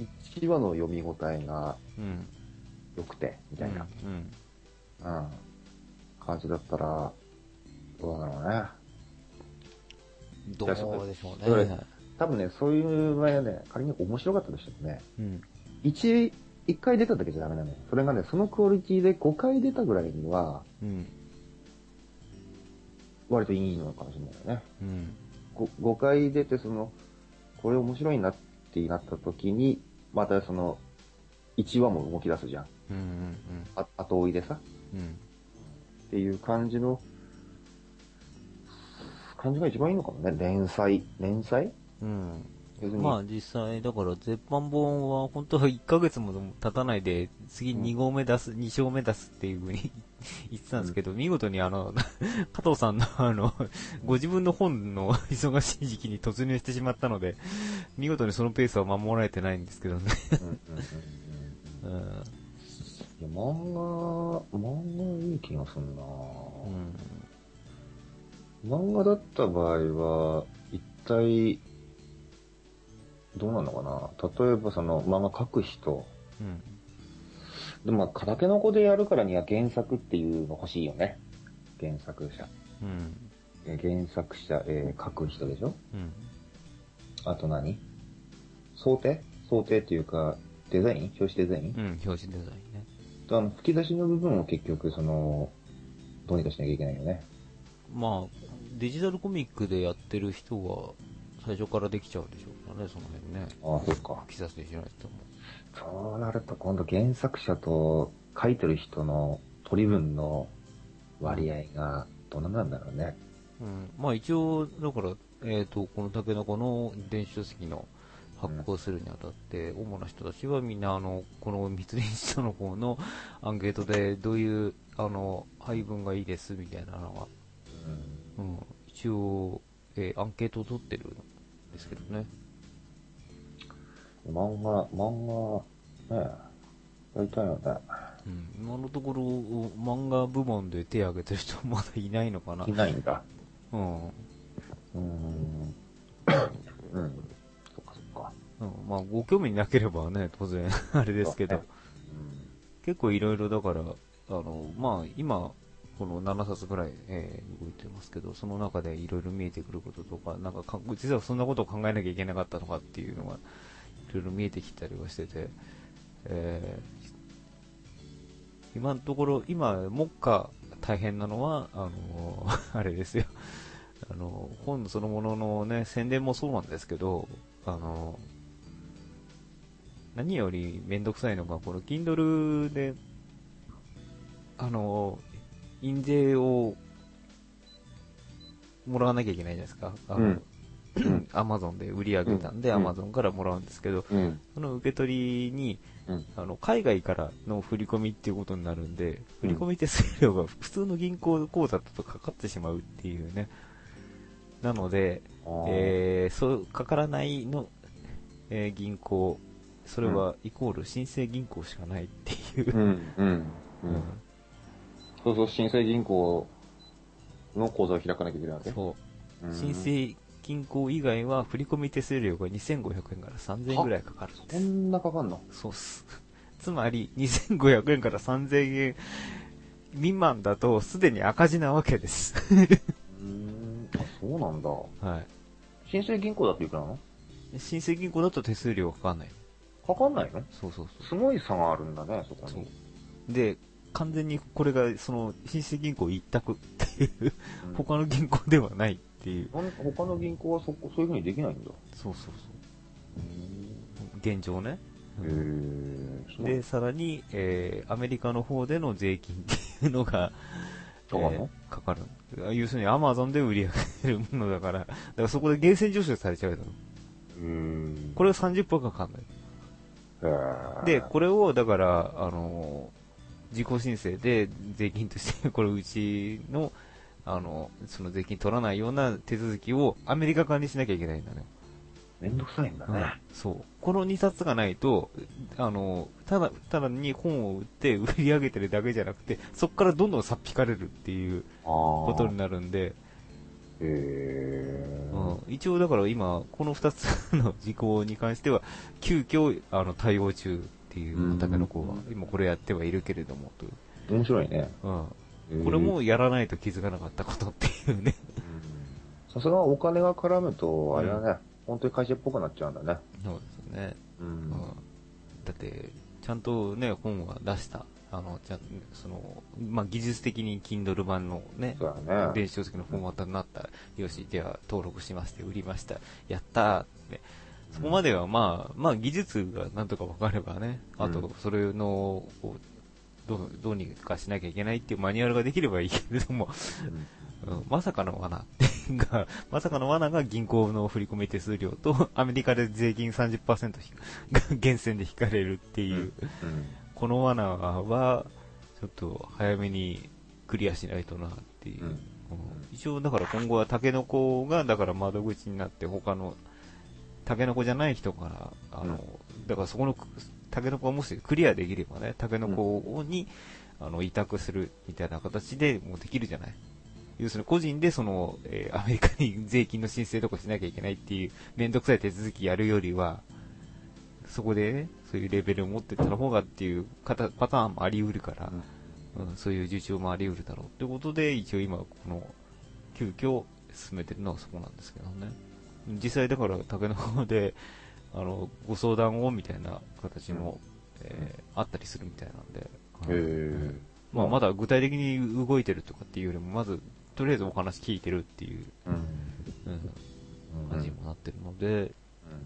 いちわの読み応えが良くて、みたいな、うん、うん、感じだったら、どうだろうね。 どうでしょうね。 多分ね、そういう場合はね、仮に面白かったとしてもね、うん、一、一回出ただけじゃダメなのよ。それがね、そのクオリティでごかい出たぐらいには、うん、割といいのかもしれないよね。うん、ご, ごかい出て、その、これ面白いなってなった時に、またその、いちわも動き出すじゃん。うんうんうん、あ後追いでさ、うん。っていう感じの、感じが一番いいのかもね。連載。連載うん。まあ実際、だから絶版本は本当はいっかげつも経たないで、次にごうめ出す、うん、に章目出すっていう風に言ってたんですけど、うん、見事にあの、加藤さんのあの、ご自分の本の忙しい時期に突入してしまったので、見事にそのペースは守られてないんですけどね。 漫画、漫画いい気がするなぁ。うん、漫画だった場合は、一体、どうなのかな。例えばその漫画描く人。うん。でもまあ、タケノコでやるからには原作っていうの欲しいよね。原作者。うん。え原作者、えー、描く人でしょ。うん。あと何想定想定っていうか、デザイン表紙デザインうん、表紙デザインね。 あの、吹き出しの部分を結局、その、どうにかしなきゃいけないよね。 まあ、デジタルコミックでやってる人は、最初からできちゃうでしょうからね、その辺ね。 ああ、そうか。 記載しないと思う。そうなると、今度原作者と書いてる人の取り分の割合がどんななんだろうね。 うん。まあ一応、だから、えっと、このタケノコの電子書籍の発行するにあたって、うん、主な人たちはみんな、あの、この密電子書の方のアンケートでどういう、あの、配分がいいですみたいなのが、うん、うん、一応、えー、アンケートを取ってるんですけどね。 漫画、漫画、ねやりたいよね。 うん、今のところ、漫画部門で手を挙げてる人はまだいないのかな。 いないんだ。 うん。 うーん。うん。そっかそっか。 うん。まあ、ご興味なければね、当然、あれですけど。ね、うん、結構いろいろだから、あの、まあ、今、このななさつぐらい、えー、動いてますけど、その中でいろいろ見えてくることとか、なんかか、実はそんなことを考えなきゃいけなかったのかっていうのが、いろいろ見えてきたりはしてて、えー、今のところ、今、目下大変なのは、あの、あれですよ。あの、本そのもののね、宣伝もそうなんですけど、あの、何よりめんどくさいのが、この Kindle で、あの、印税をもらわなきゃいけないじゃないですか。あの、アマゾンで売り上げたんで、アマゾンからもらうんですけど、うん、その受け取りに、うん、あの海外からの振り込みっていうことになるんで、振り込み手数料が普通の銀行口座だとかかってしまうっていうね。なので、えー、そうかからないの、えー、銀行、それはイコール新生銀行しかないっていう。うんうんうん、 そうそう、新生銀行の口座を開かなきゃいけないわけ。 そう。新生銀行以外は振込手数料がにせんごひゃくえんからさんぜんえんぐらいかかるんです。 そんなかかんの？ そうっす。つまりにせんごひゃくえんからさんぜんえん未満だとすでに赤字なわけです。うーん、あ、そうなんだ。 はい。 新生銀行だっていくらなの？ 新生銀行だと手数料かかんない。 かかんないの？ そうそうそう。 すごい差があるんだね、そこに。そう。 で、完全にこれがその新生銀行一択っていう、うん、他の銀行ではないっていう。 他の銀行はそこそういう風にできないんだ。 そうそうそう。現状ね。 へー。 で、さらに、えー、アメリカの方での税金っていうのが、 えー、 かかる。要するにアマゾンで売り上げるものだから、だからそこで源泉徴収されちゃうだろ。 うーん。 これは さんじゅっパーセント かかんない。で、これを、だから、あの、自己申請で税金として、これうちの、あの、その税金取らないような手続きをアメリカ側にしなきゃいけないんだね。 めんどくさいんだね、うん。 そう。このにさつがないと、あの、ただ、ただに本を売って売り上げてるだけじゃなくて、そこからどんどんさっ引かれるっていうことになるんで、 へー。 うん、一応だから今、このふたつの事項に関しては、急遽、あの、対応中っていう、タケノコは、今これやってはいるけれども、という。 面白いね。 うん。これもやらないと気づかなかったことっていうね。 さすがお金が絡むと、あれはね、うん、本当に会社っぽくなっちゃうんだね。 そうですね。 うん。うん、 だって、ちゃんとね、本は出した。あの、じゃ、その、まあ、技術的に Kindle 版のね、 そうだね、 電子書籍のフォーマットになった。うん、よし、では登録しまして、売りました。やったーって。そこまではまあ、まあ、技術がなんとか分かればね、あと、それの、どう、どうにかしなきゃいけないっていうマニュアルができればいいけれども、うんうん、まさかの罠が、まさかの罠が銀行の振込手数料と、アメリカで税金 さんじゅっパーセント が源泉で引かれるっていう、うんうん、この罠は、ちょっと早めにクリアしないとなっていう。うんうん、一応だから今後はタケノコが、だから窓口になって他の、タケノコじゃない人から、あの、うん、だからそこの、タケノコがもしクリアできればね、タケノコに、うん、あの、委託するみたいな形でもうできるじゃない。要するに個人でその、えー、アメリカに税金の申請とかしなきゃいけないっていうめんどくさい手続きやるよりは、そこでね、そういうレベルを持ってた方がっていうパターンもあり得るから、うんうん、そういう受注もあり得るだろうってことで、一応今この、急遽進めてるのはそこなんですけどね。実際だからタケノコで、あの、ご相談をみたいな形も、うん、えー、あったりするみたいなんで。 へー。 まあまだ具体的に動いてるとかっていうよりも、まず、とりあえずお話聞いてるっていう、うんうん、感じにもなってるので、うんうん、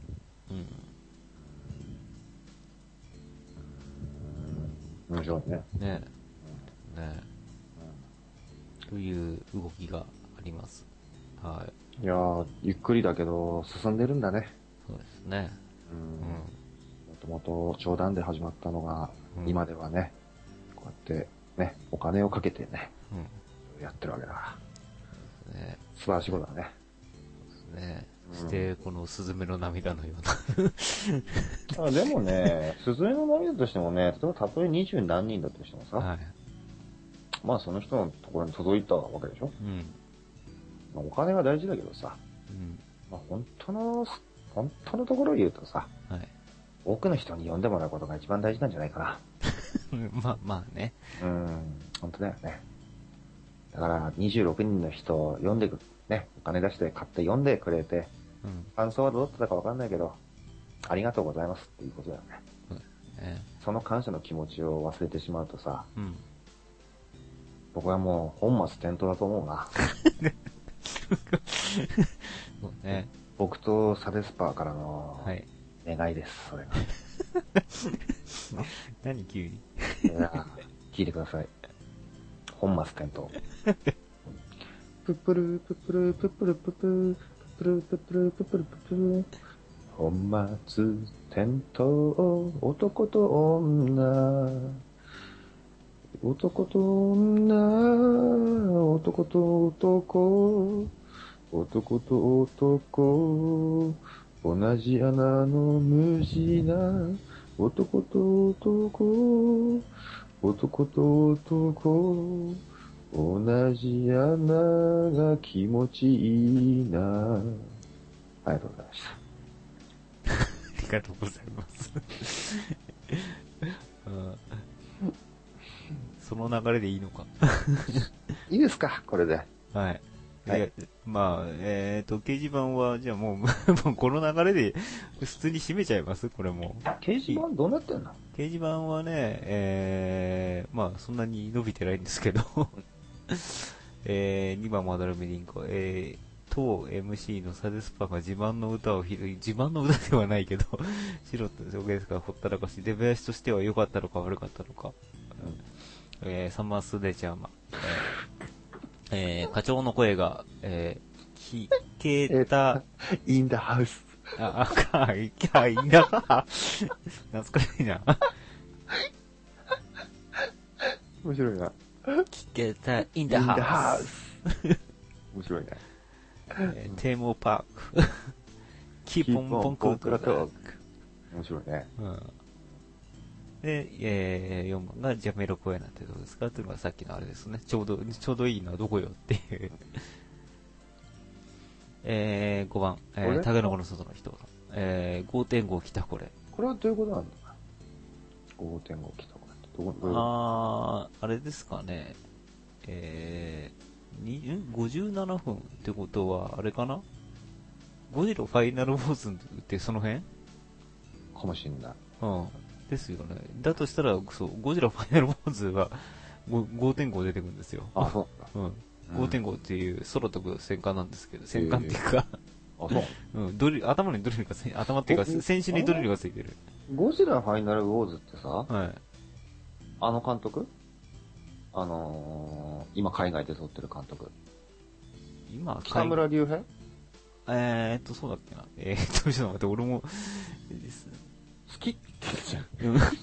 面白いね。 ね。ね。という動きがあります。はい。 いやー、ゆっくりだけど、進んでるんだね。 そうですね。 うん。もともと冗談で始まったのが、うん、今ではね、こうやってね、お金をかけてね、うん、やってるわけだから。ね、素晴らしいことだね。 そうですね。そして、このスズメの涙のような。あでもね、スズメの涙としてもね、例えばたとえ二十何人だとしてもさ、はい、まあその人のところに届いたわけでしょ。うん。 まあ、お金は大事だけどさ、 うん。 まあ、本当の、本当のところを言うとさ、 はい。 多くの人に読んでもらうことが一番大事なんじゃないかな。 まあ、まあね。 うん、本当だよね。だから、にじゅうろくにんの人、読んでく、ね、お金出して買って読んでくれて、うん、感想はどうだったかわかんないけど、ありがとうございますっていうことだよね。うんね、その感謝の気持ちを忘れてしまうとさ、うん、僕はもう本末転倒だと思うな。そうね、僕とサデスパーからの願いです、それが。 何急に。 いや、聞いてください。本末転倒。プップルプップルプップルプップルプルプップルプップルプップル本末転倒男と女男と女男と男男と男同じ穴の無地な男と男男と男同じ穴が気持ちいいな。ありがとうございました。 ありがとうございます。その流れでいいのか。 いいですか、これで。 はい。はい、まあ、えっ、ー、と、掲示板は、じゃあもう、もうこの流れで普通に締めちゃいますこれも。 掲示板どうなってんの？ 掲示板はね、えー、まあ、そんなに伸びてないんですけど、えー、にばんまだるみりんこ、えー、当 エムシー のサデスパが自慢の歌を披露、自慢の歌ではないけど、素人の表現ですからほったらかし、出囃子としては良かったのか悪かったのか、うん、えー、サマースデチャーマ、えーえー、課長の声が、えー、聞けた、 インダハウス。 あ、あか、いや、インダハウス。懐かしいな。 面白いな。 聞けた、インダハウス。 面白いね。 えー、テーモパーク。キーポンポンクークラトーク。 面白いね。うん。 で、えー、よんばんがジャメロ声なんてどうですかというのがさっきのあれですね。ちょうど、ちょうどいいのはどこよっていう。えー、ごばん、えー、タケノコの外の人。えー、ごてんご 来たこれ。 これはどういうことなんだ ?ごてんご 来たこれってどこ、どういうこと？ あー、あれですかね。えー、に、ん ?ごじゅうなな 分ってことは、あれかなゴジラファイナルボーズってその辺かもしんない。 うん。ですよね。だとしたら、そう、ゴジラファイナルボーズは ごてんご 出てくるんですよ。 あ、そううん。ごてんご っていう空飛ぶ戦艦なんですけど、戦艦っていうか、 あ、そう。 うん、ドリル、頭にドリルがついて、頭っていうか、船首にドリルがついてる。 ゴジラファイナルウォーズってさ、 はい。 あの監督あのー、今海外で撮ってる監督。 今、 北村隆平えーっと、そうだっけな。えーっと、ちょっと待って、俺も、 好きって言っちゃ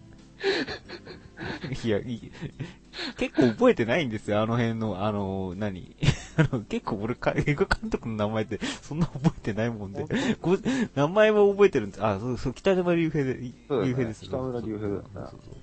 う。いや、いい。結構覚えてないんですよ、あの辺の、あの、何あの、結構俺か、映画監督の名前ってそんな覚えてないもんで、こ名前は覚えてるんです。あ、そう、そう、北村隆平で、 隆平です。北村隆平だった。そうそう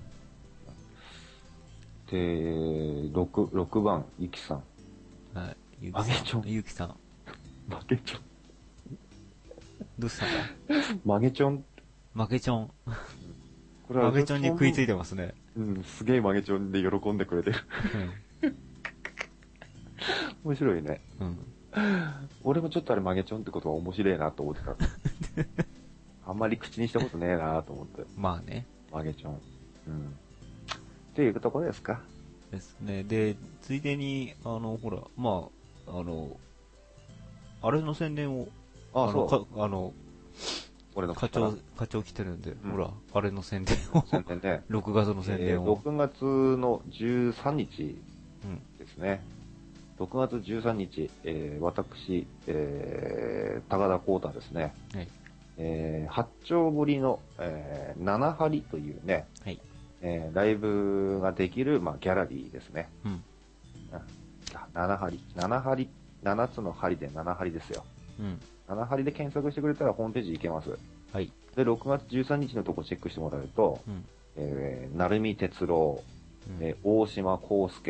で、ろく、ろくばん、ゆきさん。 はい。ゆきさん。マゲチョン。 ゆきさん。 マゲチョン。 どうしたマゲチョン。 マゲチョン。これはマゲチョンに食いついてますね。 うん、すげえマゲチョンで喜んでくれてる。うん、面白いね。うん。俺もちょっとあれマゲチョンってことは面白いなと思ってた。あんまり口にしたことねえなと思って。 まあね。 マゲチョン。うん。っていうところですか。 ですね。で、ついでに、あの、ほら、まあ、あの、あれの宣伝を、 あ、 あの、かあの、 俺の課長、課長来てるんで、うん、ほら、あれの宣伝を。 宣伝ね。 ろくがつの宣伝を。 えー、ろくがつのじゅうさんにちですね。うん、ろくがつじゅうさんにち、えー、私、えー、高田光太ですね。はい。えー、八丁堀の、えー、七張というね、はい。えー、ライブができる、まあ、ギャラリーですね。うん。うん、七張。七張。七つの針で七張ですよ。うん。七張で検索してくれたらホームページ行けます。はい。で、ろくがつじゅうさんにちのとこチェックしてもらうと、うん、えー、成海哲郎、うん、えー、大島康介、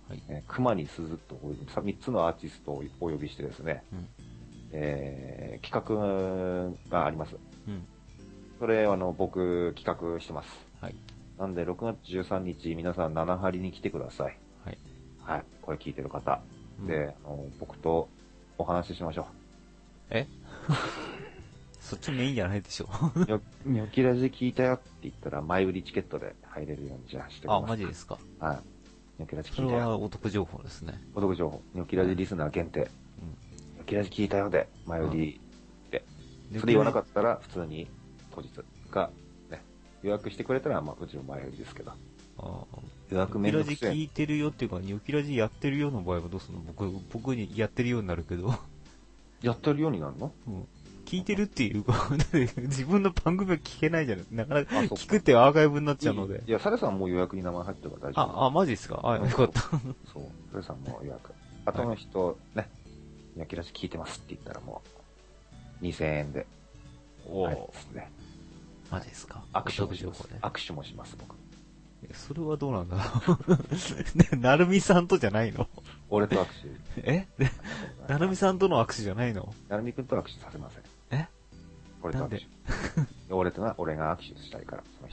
はい、 えー、熊に鈴とみっつのアーティストをお呼びしてですね、 うんえー、企画があります。 うん、 それ、あの、僕、企画してます。 はい。 なんで、ろくがつじゅうさんにち、皆さん、七張りに来てください。 はい。 はい。これ聞いてる方。 うん、 で、あの、僕とお話ししましょう。 えそっちメインじゃないでしょ。 ニョキラジ聞いたよって言ったら、前売りチケットで入れるようにじゃあしてください。 あ、マジですか。 はい。ニョキラジ聞いたよ。 それはお得情報ですね。お得情報。ニョキラジリスナー限定。うん。ニョキラジ聞いたよで、前売りで。うん、それ言わなかったら、普通に当日が、ね、予約してくれたら、まあ、うちの前売りですけど。 あ予約めんどくせえ。ニョキラジ聞いてるよっていうか、ニョキラジやってるよの場合はどうするの？僕、僕にやってるようになるけど。 やってるようになるの？ うん。聞いてるっていうか、自分の番組は聞けないじゃない。なかなか聞くってアーカイブになっちゃうので。 いや、サレさんもう予約に名前入ってるから大丈夫。 あ、あ、マジですか？あ、よかった。 そう。サレさんも予約。あとの人、はい、ね、ニョキラジ聞いてますって言ったらもう、にせんえんで。 おー。 ですね。 マジですか？ 握手もします。握手もします、僕。 それはどうなんだろう。なるみさんとじゃないの？ 俺と握手。 えなるみさんとの握手じゃないの？ なるみくんと握手させません。 え俺と握手。俺とな、俺が握手したいから、その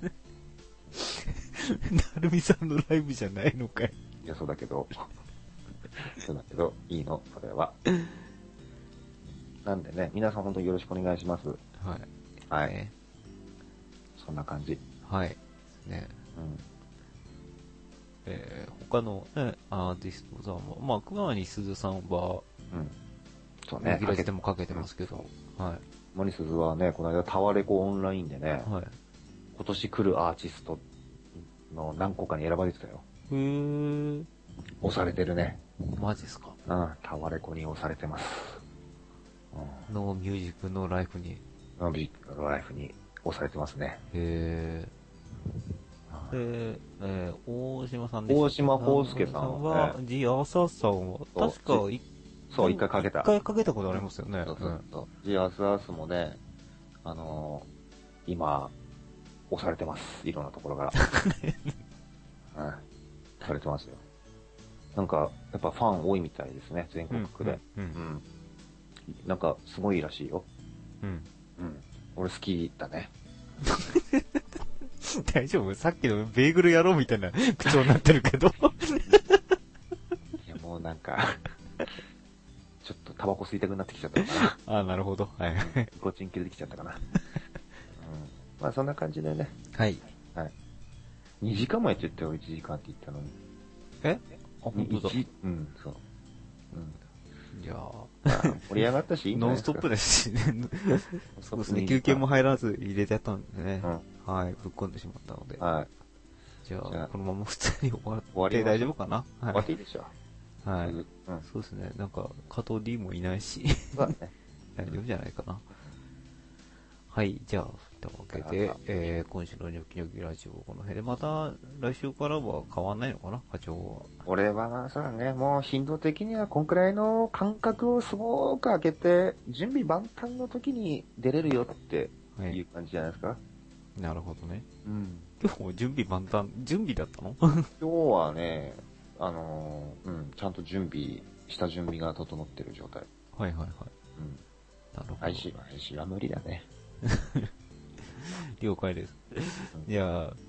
人と。なるみさんのライブじゃないのかい？ いや、そうだけど、そうだけど、いいの、それは。なんでね、皆さん本当によろしくお願いします。はい。はい。ね、そんな感じ。 はい。ね。うん。えー、他の、ね、アーティストさんも、まあ、熊谷鈴さんは、うん。 そうね。 ギラジでもかけてますけど、うん、はい。 熊谷鈴はね、この間タワレコオンラインでね、はい。今年来るアーティストの何個かに選ばれてたよ。 へー。 押されてるね。 マジっすか？ うん、タワレコに押されてます。 うん、ノーミュージックノーライフに。 ノーミュージックノーライフに押されてますね。 へー。で、えー、大島さんです。 大島康介さんは、ジアサさんは、確か、 そう、一回かけた。 一回かけたことありますよね。 そうそうそう。ジアサスもね、あのー、今、押されてます。いろんなところから。うん。押されてますよ。なんか、やっぱファン多いみたいですね、全国区で。うん。うんうん、なんか、すごいらしいよ。うん。うん。俺好きだね。 大丈夫？さっきのベーグルやろうみたいな口調になってるけど。いや、もうなんか、ちょっとタバコ吸いたくなってきちゃったのかな。 ああ、なるほど。はい。 ニコチン切れてきちゃったかな。うん。まあそんな感じでね。 はい。 はい。にじかんもやって言ったよ、いちじかんって言ったのに。 え？あ、本当だ。 うん、そう。うん。 じゃあ、 盛り上がったしいいんじゃないですか。 ノンストップですしね。そうですね。休憩も入らず入れてやったんでね。うん、はい。ぶっ込んでしまったので。はい。じゃあ、このまま普通に終わって大丈夫かな？はい。 終わっていいでしょ。 はい。うん。そうですね。なんか、加藤 D もいないし。 そうだね。 大丈夫じゃないかな。はい。じゃあ、というわけで、えー、今週のニョキニョキラジオこの辺で、また来週からは変わんないのかな、課長は。 俺は、そうだね、もう頻度的にはこんくらいの間隔をすごく空けて、準備万端の時に出れるよっていう感じじゃないですか。はい、 なるほどね。うん。今日も準備万端、準備だったの？ 今日はね、あのー、うん、ちゃんと準備、下準備が整ってる状態。 はいはいはい。 うん。なるほど。配信は、配信は無理だね。 了解です。じゃあ、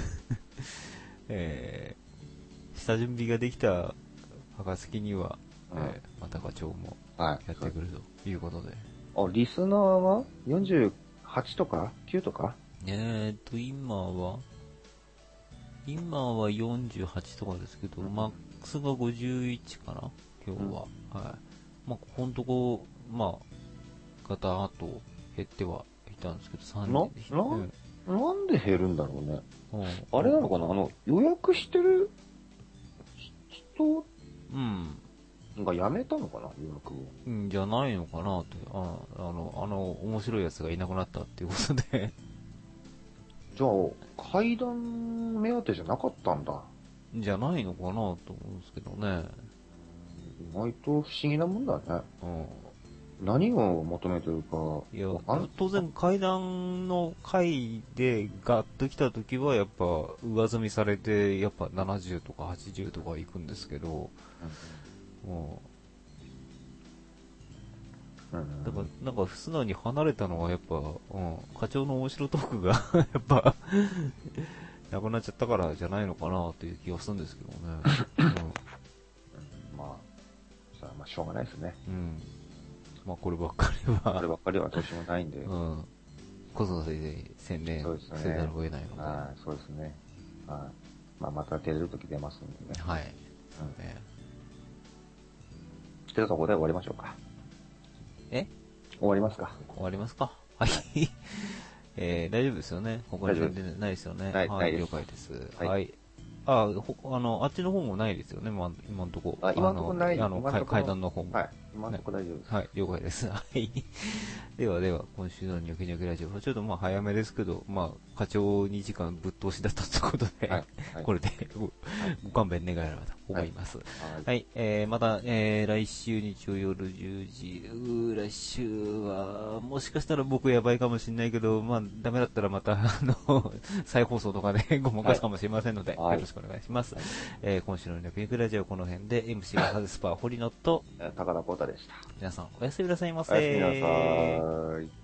えー、下準備ができた暁には、うん、えー、また課長もやってくるということで。 はい、あ、リスナーはよんじゅうはちとかきゅうとかえーと、今は、今はよんじゅうはちとかですけど、うん、マックスがごじゅういちかな今日は。うん、はい。まあ、ここのとこ、まあ、ガターっと減ってはいたんですけど、さんにんでな、な、うん、なんで減るんだろうね。うん、あれなのかなあの、予約してる人うん。がやめたのかな予約を。 うん、じゃないのかなって。ああの、あの、面白いやつがいなくなったっていうことで。 じゃあ、階段目当てじゃなかったんだ。 じゃないのかなと思うんですけどね。 意外と不思議なもんだね。 うん。 何を求めてるか。 いや、当然階段の階でガッと来た時はやっぱ上積みされて、やっぱななじゅうとかはちじゅうとか行くんですけど、うん、もう、うん、だからなんか素直に離れたのはやっぱ、うん、課長の面白トークがやっぱなくなっちゃったからじゃないのかなという気がするんですけどね。うん、 まあ、それはまあしょうがないですね。 うん。まあこればっかりはこればっかりはどうしようもないんで。 うん。子育てで専念せざるを得ないので。 はい、そうですね。はい。まあまた出れるとき出ますんでね。 はい。うん。 ね。ってとこで終わりましょうか。 え？ 終わりますか。 終わりますか。はい。えー、大丈夫ですよね。他に全然ないですよね。 ない、 はい、了解です。はい。はい、あ、ほ、あの、あっちの方もないですよね、ま、今のところ。 あ、今のところない。 あの、階段の方も。 はい。今のところ大丈夫です。 はい、了解です。はい。ではでは、今週のニョキニョキラジオ、ちょっとまあ早めですけど、まあ、課長にじかんぶっ通しだったということで、はいはい、これでご、ご勘弁願えればと思います。はい。はい、えー、また、えー、来週日曜夜じゅうじ、う来週は、もしかしたら僕やばいかもしれないけど、まあ、ダメだったらまた、あの、再放送とかでごまかすかもしれませんので、はい、よろしくお願いします。はい、えー、今週のニョキニョキラジオはこの辺で、エムシー はハズスパー堀野と、 高田光太でした。 皆さん、おやすみなさいませ。 おやすみなさい。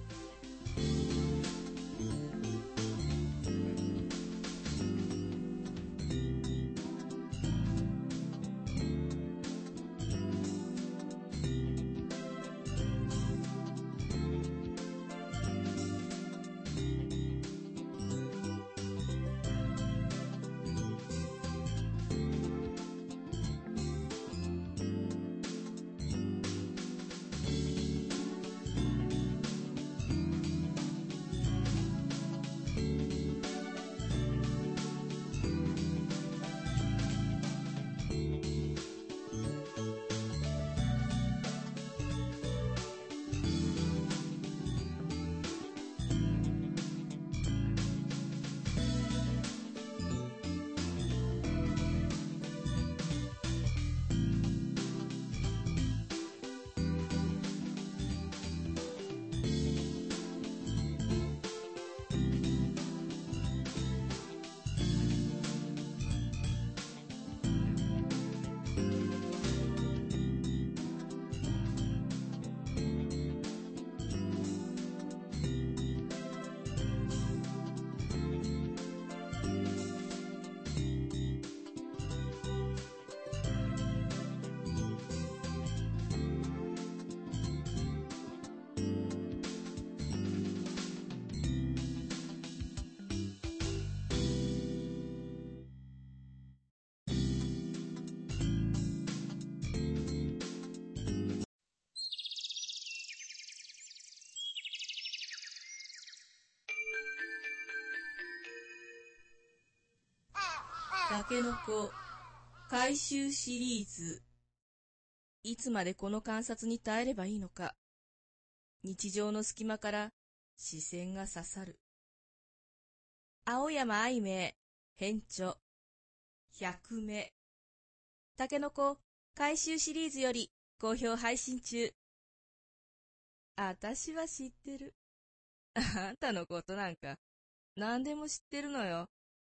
タケノコ回収シリーズ。いつまでこの観察に耐えればいいのか。日常の隙間から視線が刺さる。青山愛明編著百目。タケノコ回収シリーズより好評配信中。あたしは知ってる。あんたのことなんか何でも知ってるのよ。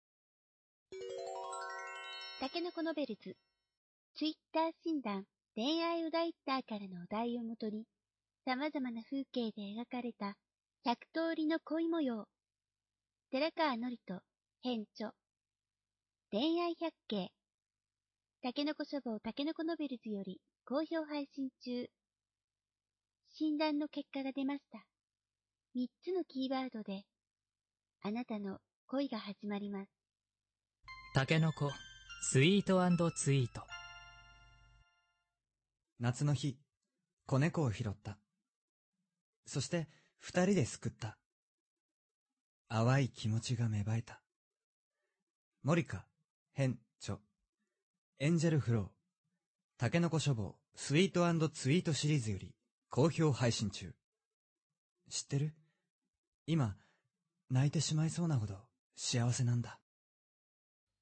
タケノコノベルズ、ツイッター診断、恋愛をライターからのお題をもとに、様々な風景で描かれた百通りの恋模様。寺川のりと編著。恋愛百景。タケノコ書房タケノコノベルズより好評配信中。診断の結果が出ました。三つのキーワードで、あなたの恋が始まります。 タケノコスイート&ツイート。 夏の日、子猫を拾った。そして二人ですくった。淡い気持ちが芽生えた。森香編著エンジェルフロータケノコ書房スイート&ツイートシリーズより好評配信中。知ってる？今泣いてしまいそうなほど幸せなんだ。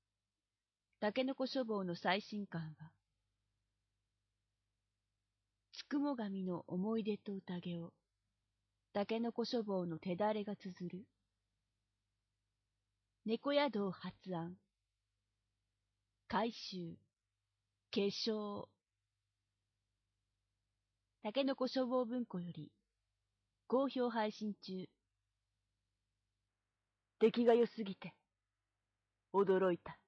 タケノコ書房の最新刊は、 つくも神の思い出と宴を、たけのこ書房の手だれが綴る。猫宿発案。改修。化粧。たけのこ書房文庫より、好評配信中。出来が良すぎて、驚いた。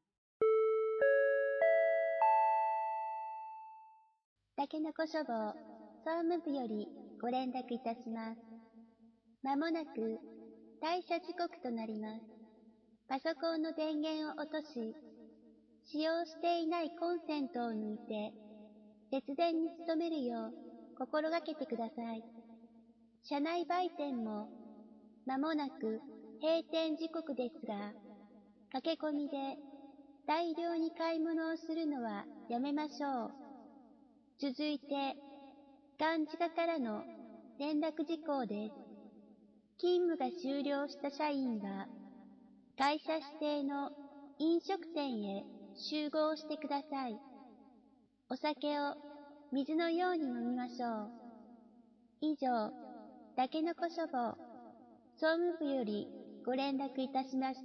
たけのこ書房、総務部よりご連絡いたします。まもなく退社時刻となります。パソコンの電源を落とし、使用していないコンセントを抜いて、節電に努めるよう心がけてください。社内売店もまもなく閉店時刻ですが、駆け込みで大量に買い物をするのはやめましょう。続いて、幹事課からの連絡事項です。勤務が終了した社員が、会社指定の飲食店へ集合してください。お酒を水のように飲みましょう。以上、たけのこ書房、総務部よりご連絡いたしました。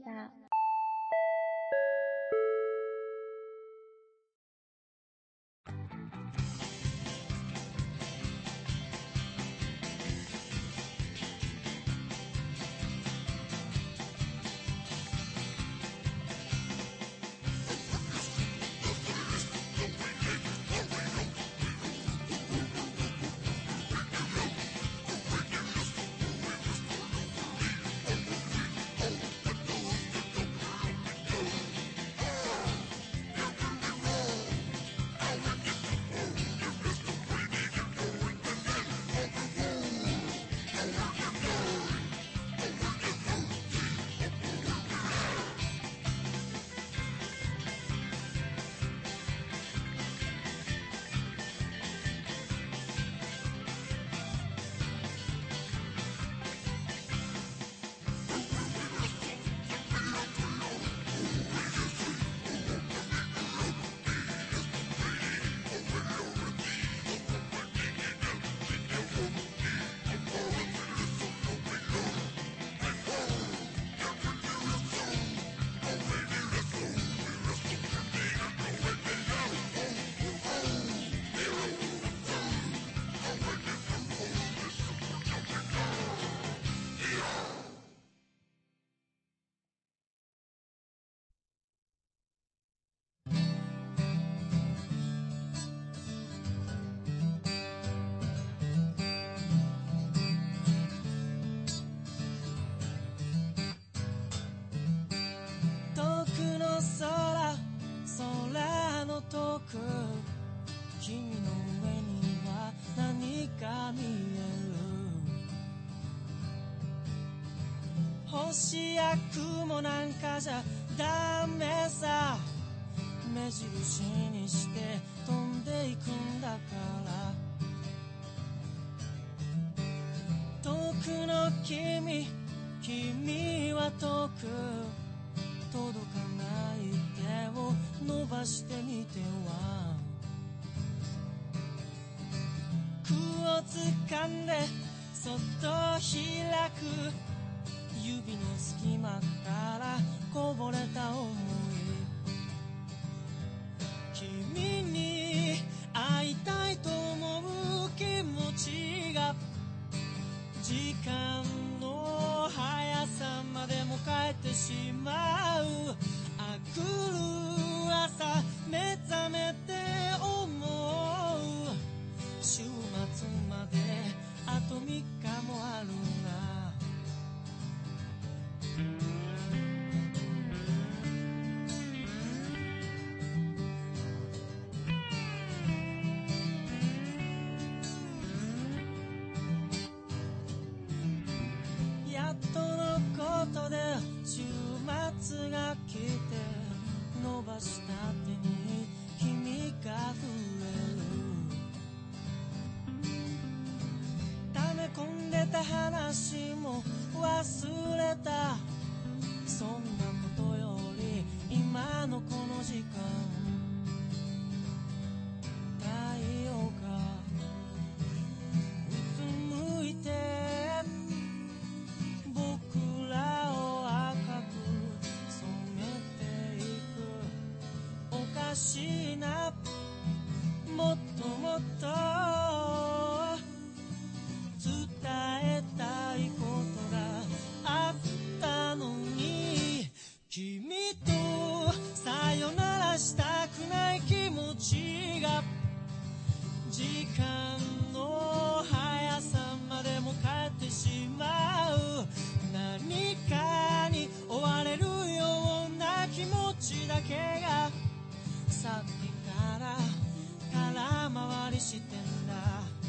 君の上には何か見える。星や雲なんかじゃダメさ、目印にして飛んでいくんだから。遠くの君、君は遠く届かない手を伸ばしてみては。空を掴んでそっと開く指の隙間からこぼれた想い。君に会いたいと思う気持ちが時間の速さまでも変えてしまう。あくる朝目覚めて思う。週末まであとみっかもあるな。やっとのことで週末が来て、伸ばした手に君が増える。溜め込んでた話も忘れた。そんなことより今のこの時間、太陽がしいな、もっともっと伝えたいことがあったのに、君とさよならしたくない気持ちが時間の速さまでも変えてしまう。何かに追われるような気持ちだけがさっきから空回りしてんだ。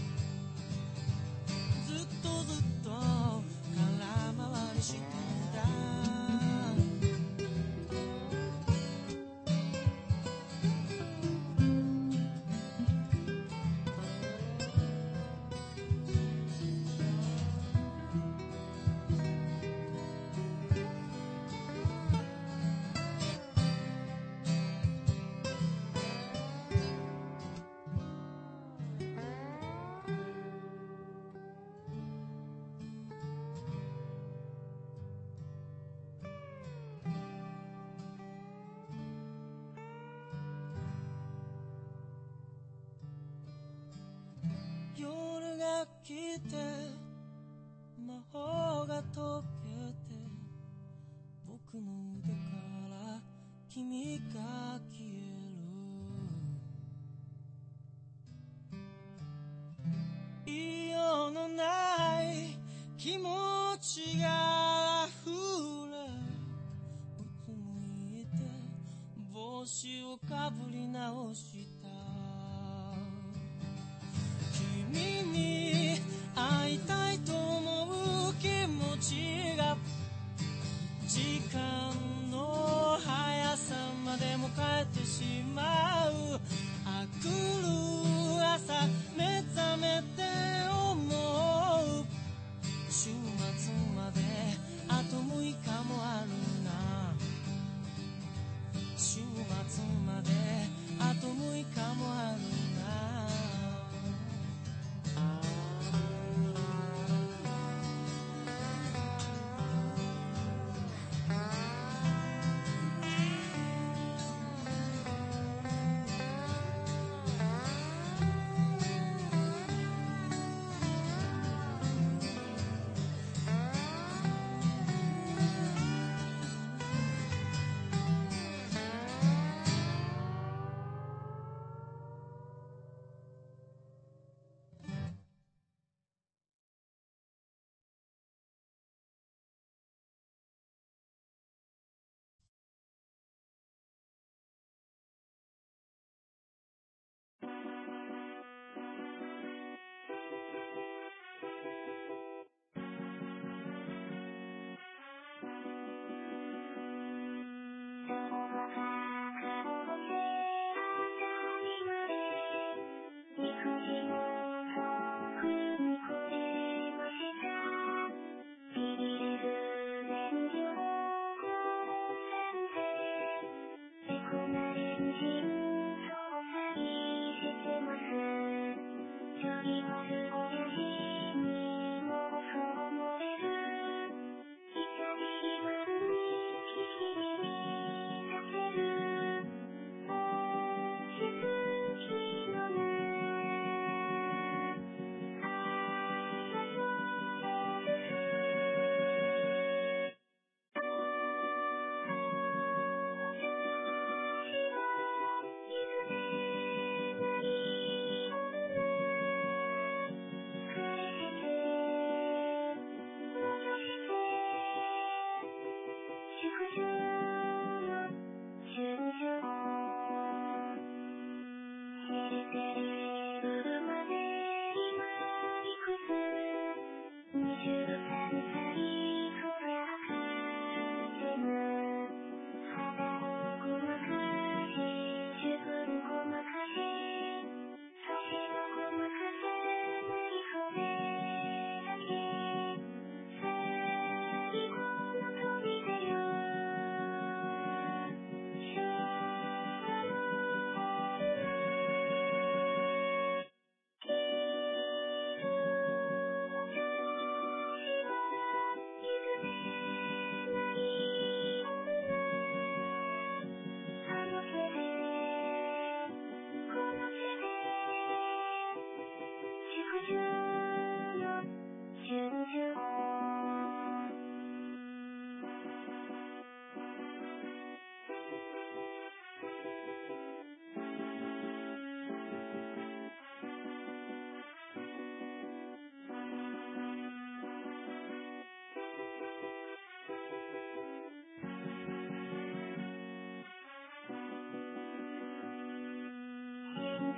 ずっとずっと空回りしてんだ。夜が来て魔法が解けて、僕の腕から君が消える。言いようのない気持ちが溢れ、うつむいて帽子をかぶり直した。君に会いたいと思う気持ちが時間の速さまでも変えてしまう。あくる朝目覚めて思う。週末まであとむいかもあるな。週末まであとむいかもあるな。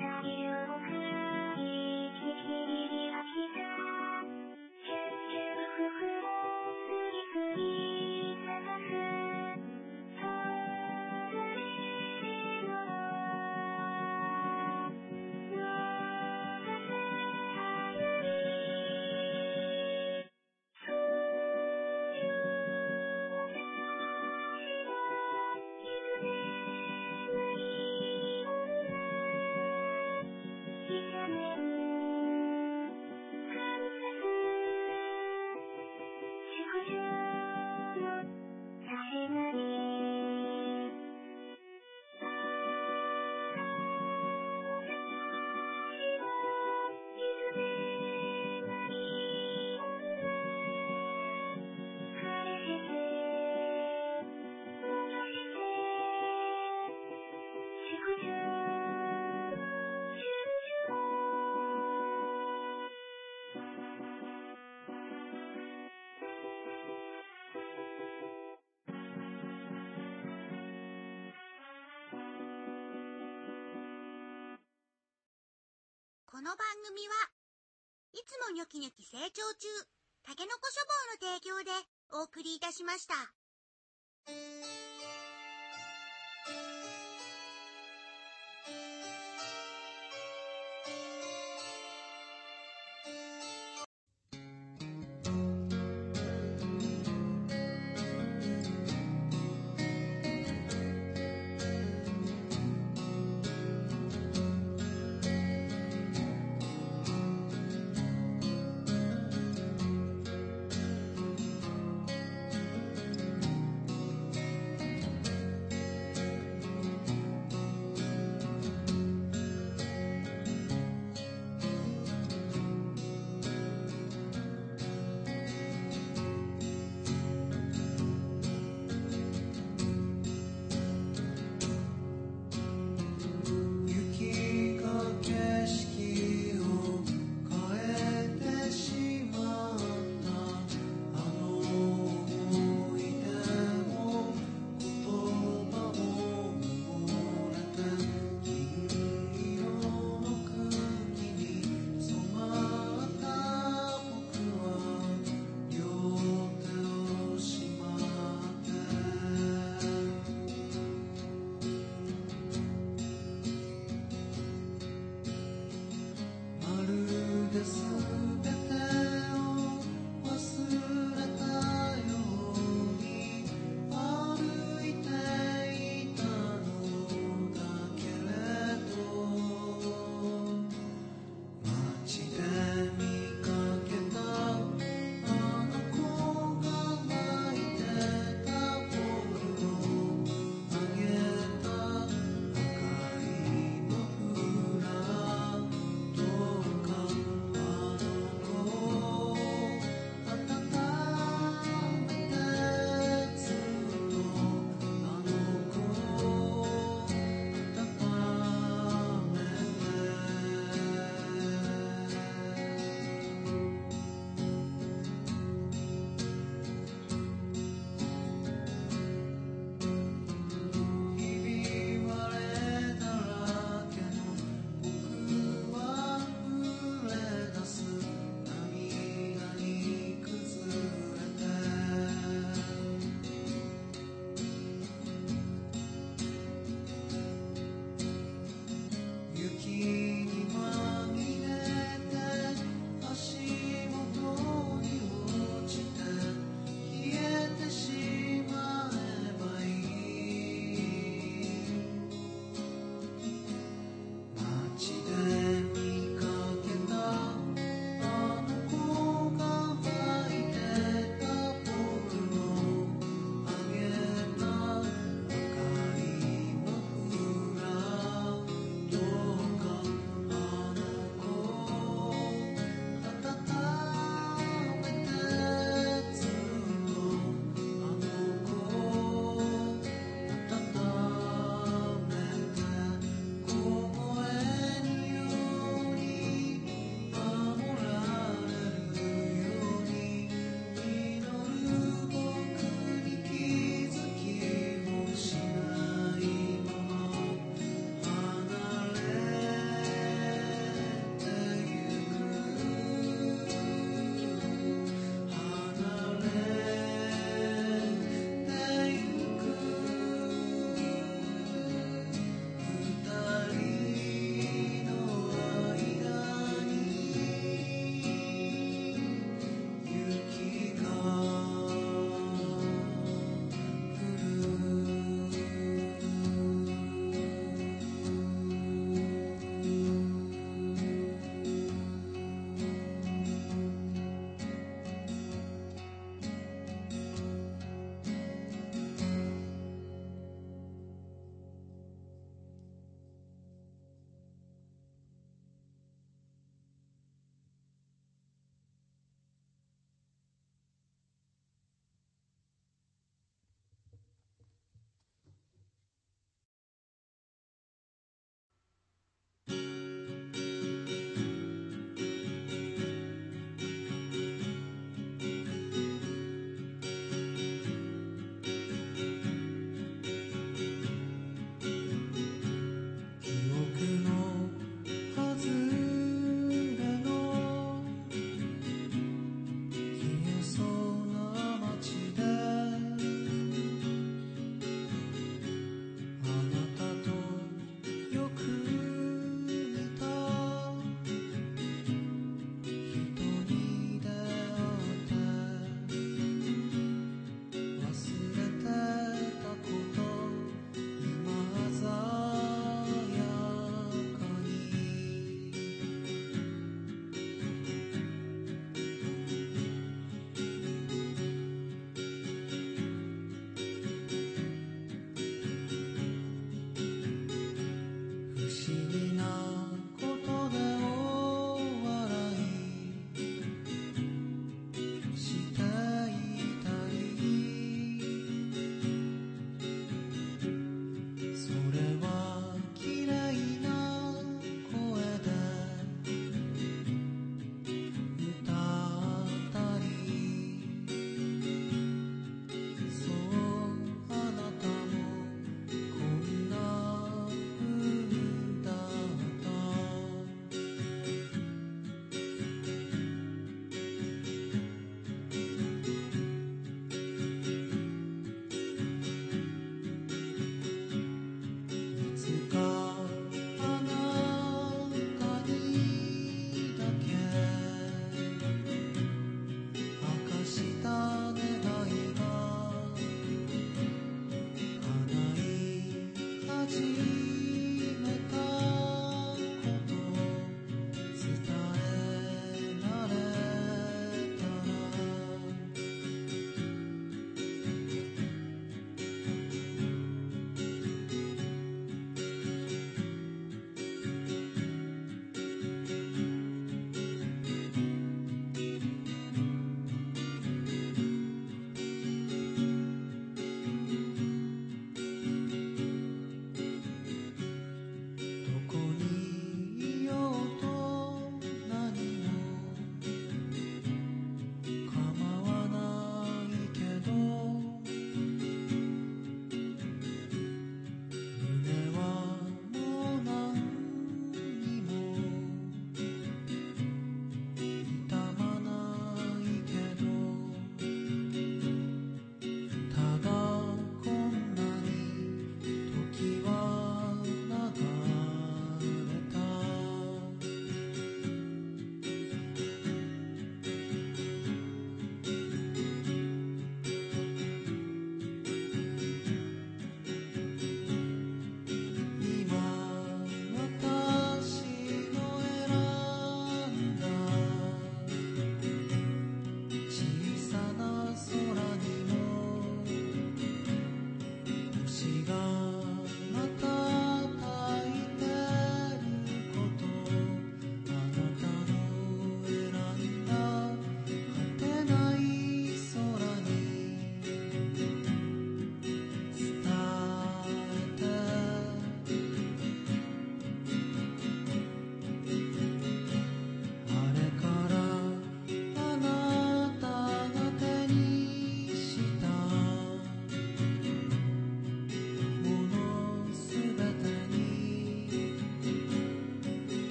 この番組はいつもニョキニョキ成長中たけのこ書房の提供でお送りいたしました。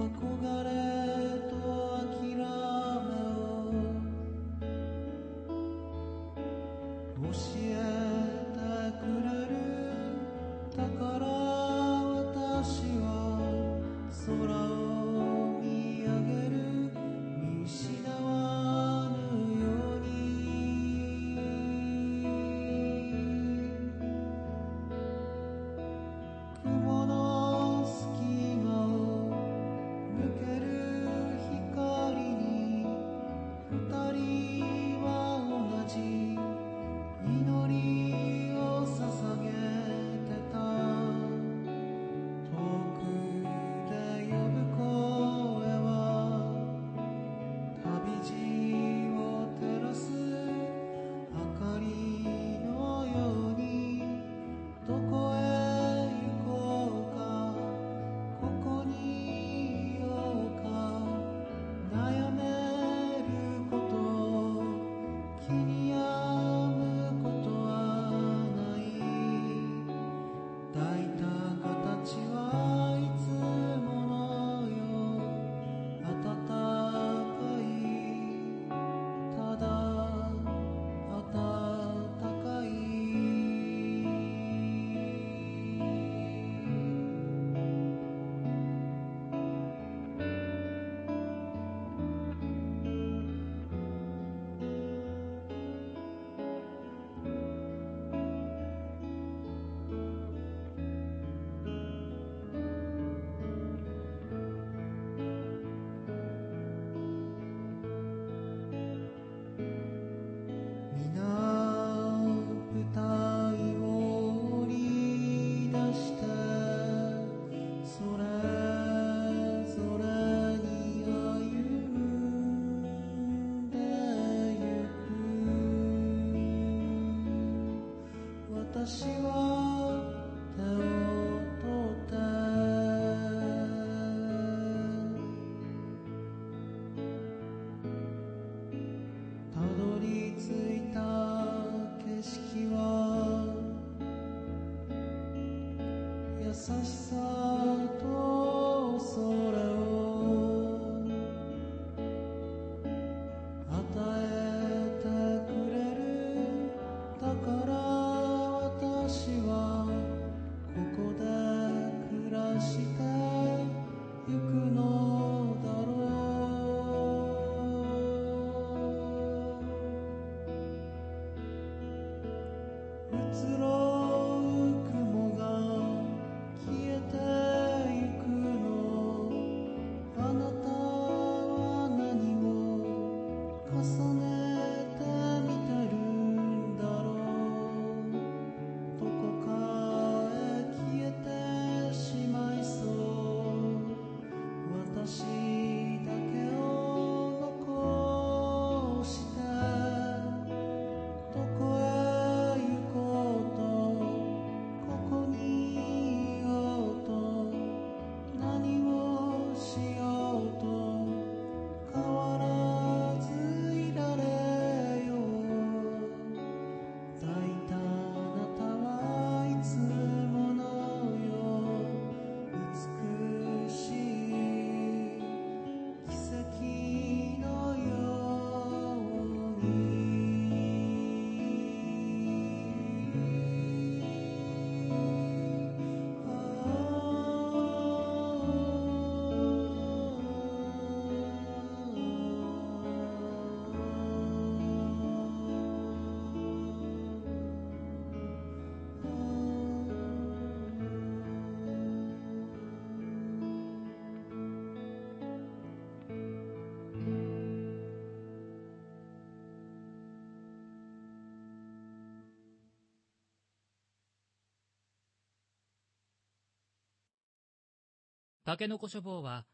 たけのこ書房は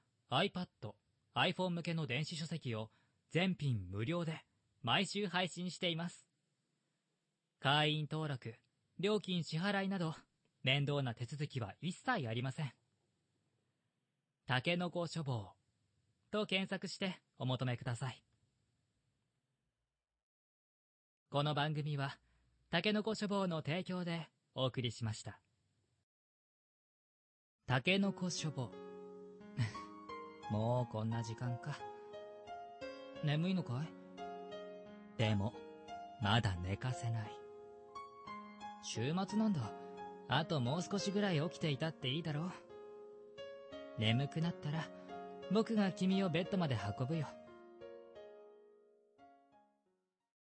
iPad、iPhone 向けの電子書籍を全品無料で毎週配信しています。会員登録、料金支払いなど面倒な手続きは一切ありません。たけのこ書房と検索してお求めください。この番組はたけのこ書房の提供でお送りしました。たけのこ書房もうこんな時間か。眠いのかい？でも、まだ寝かせない。週末なんだ。あともう少しぐらい起きていたっていいだろう。眠くなったら、僕が君をベッドまで運ぶよ。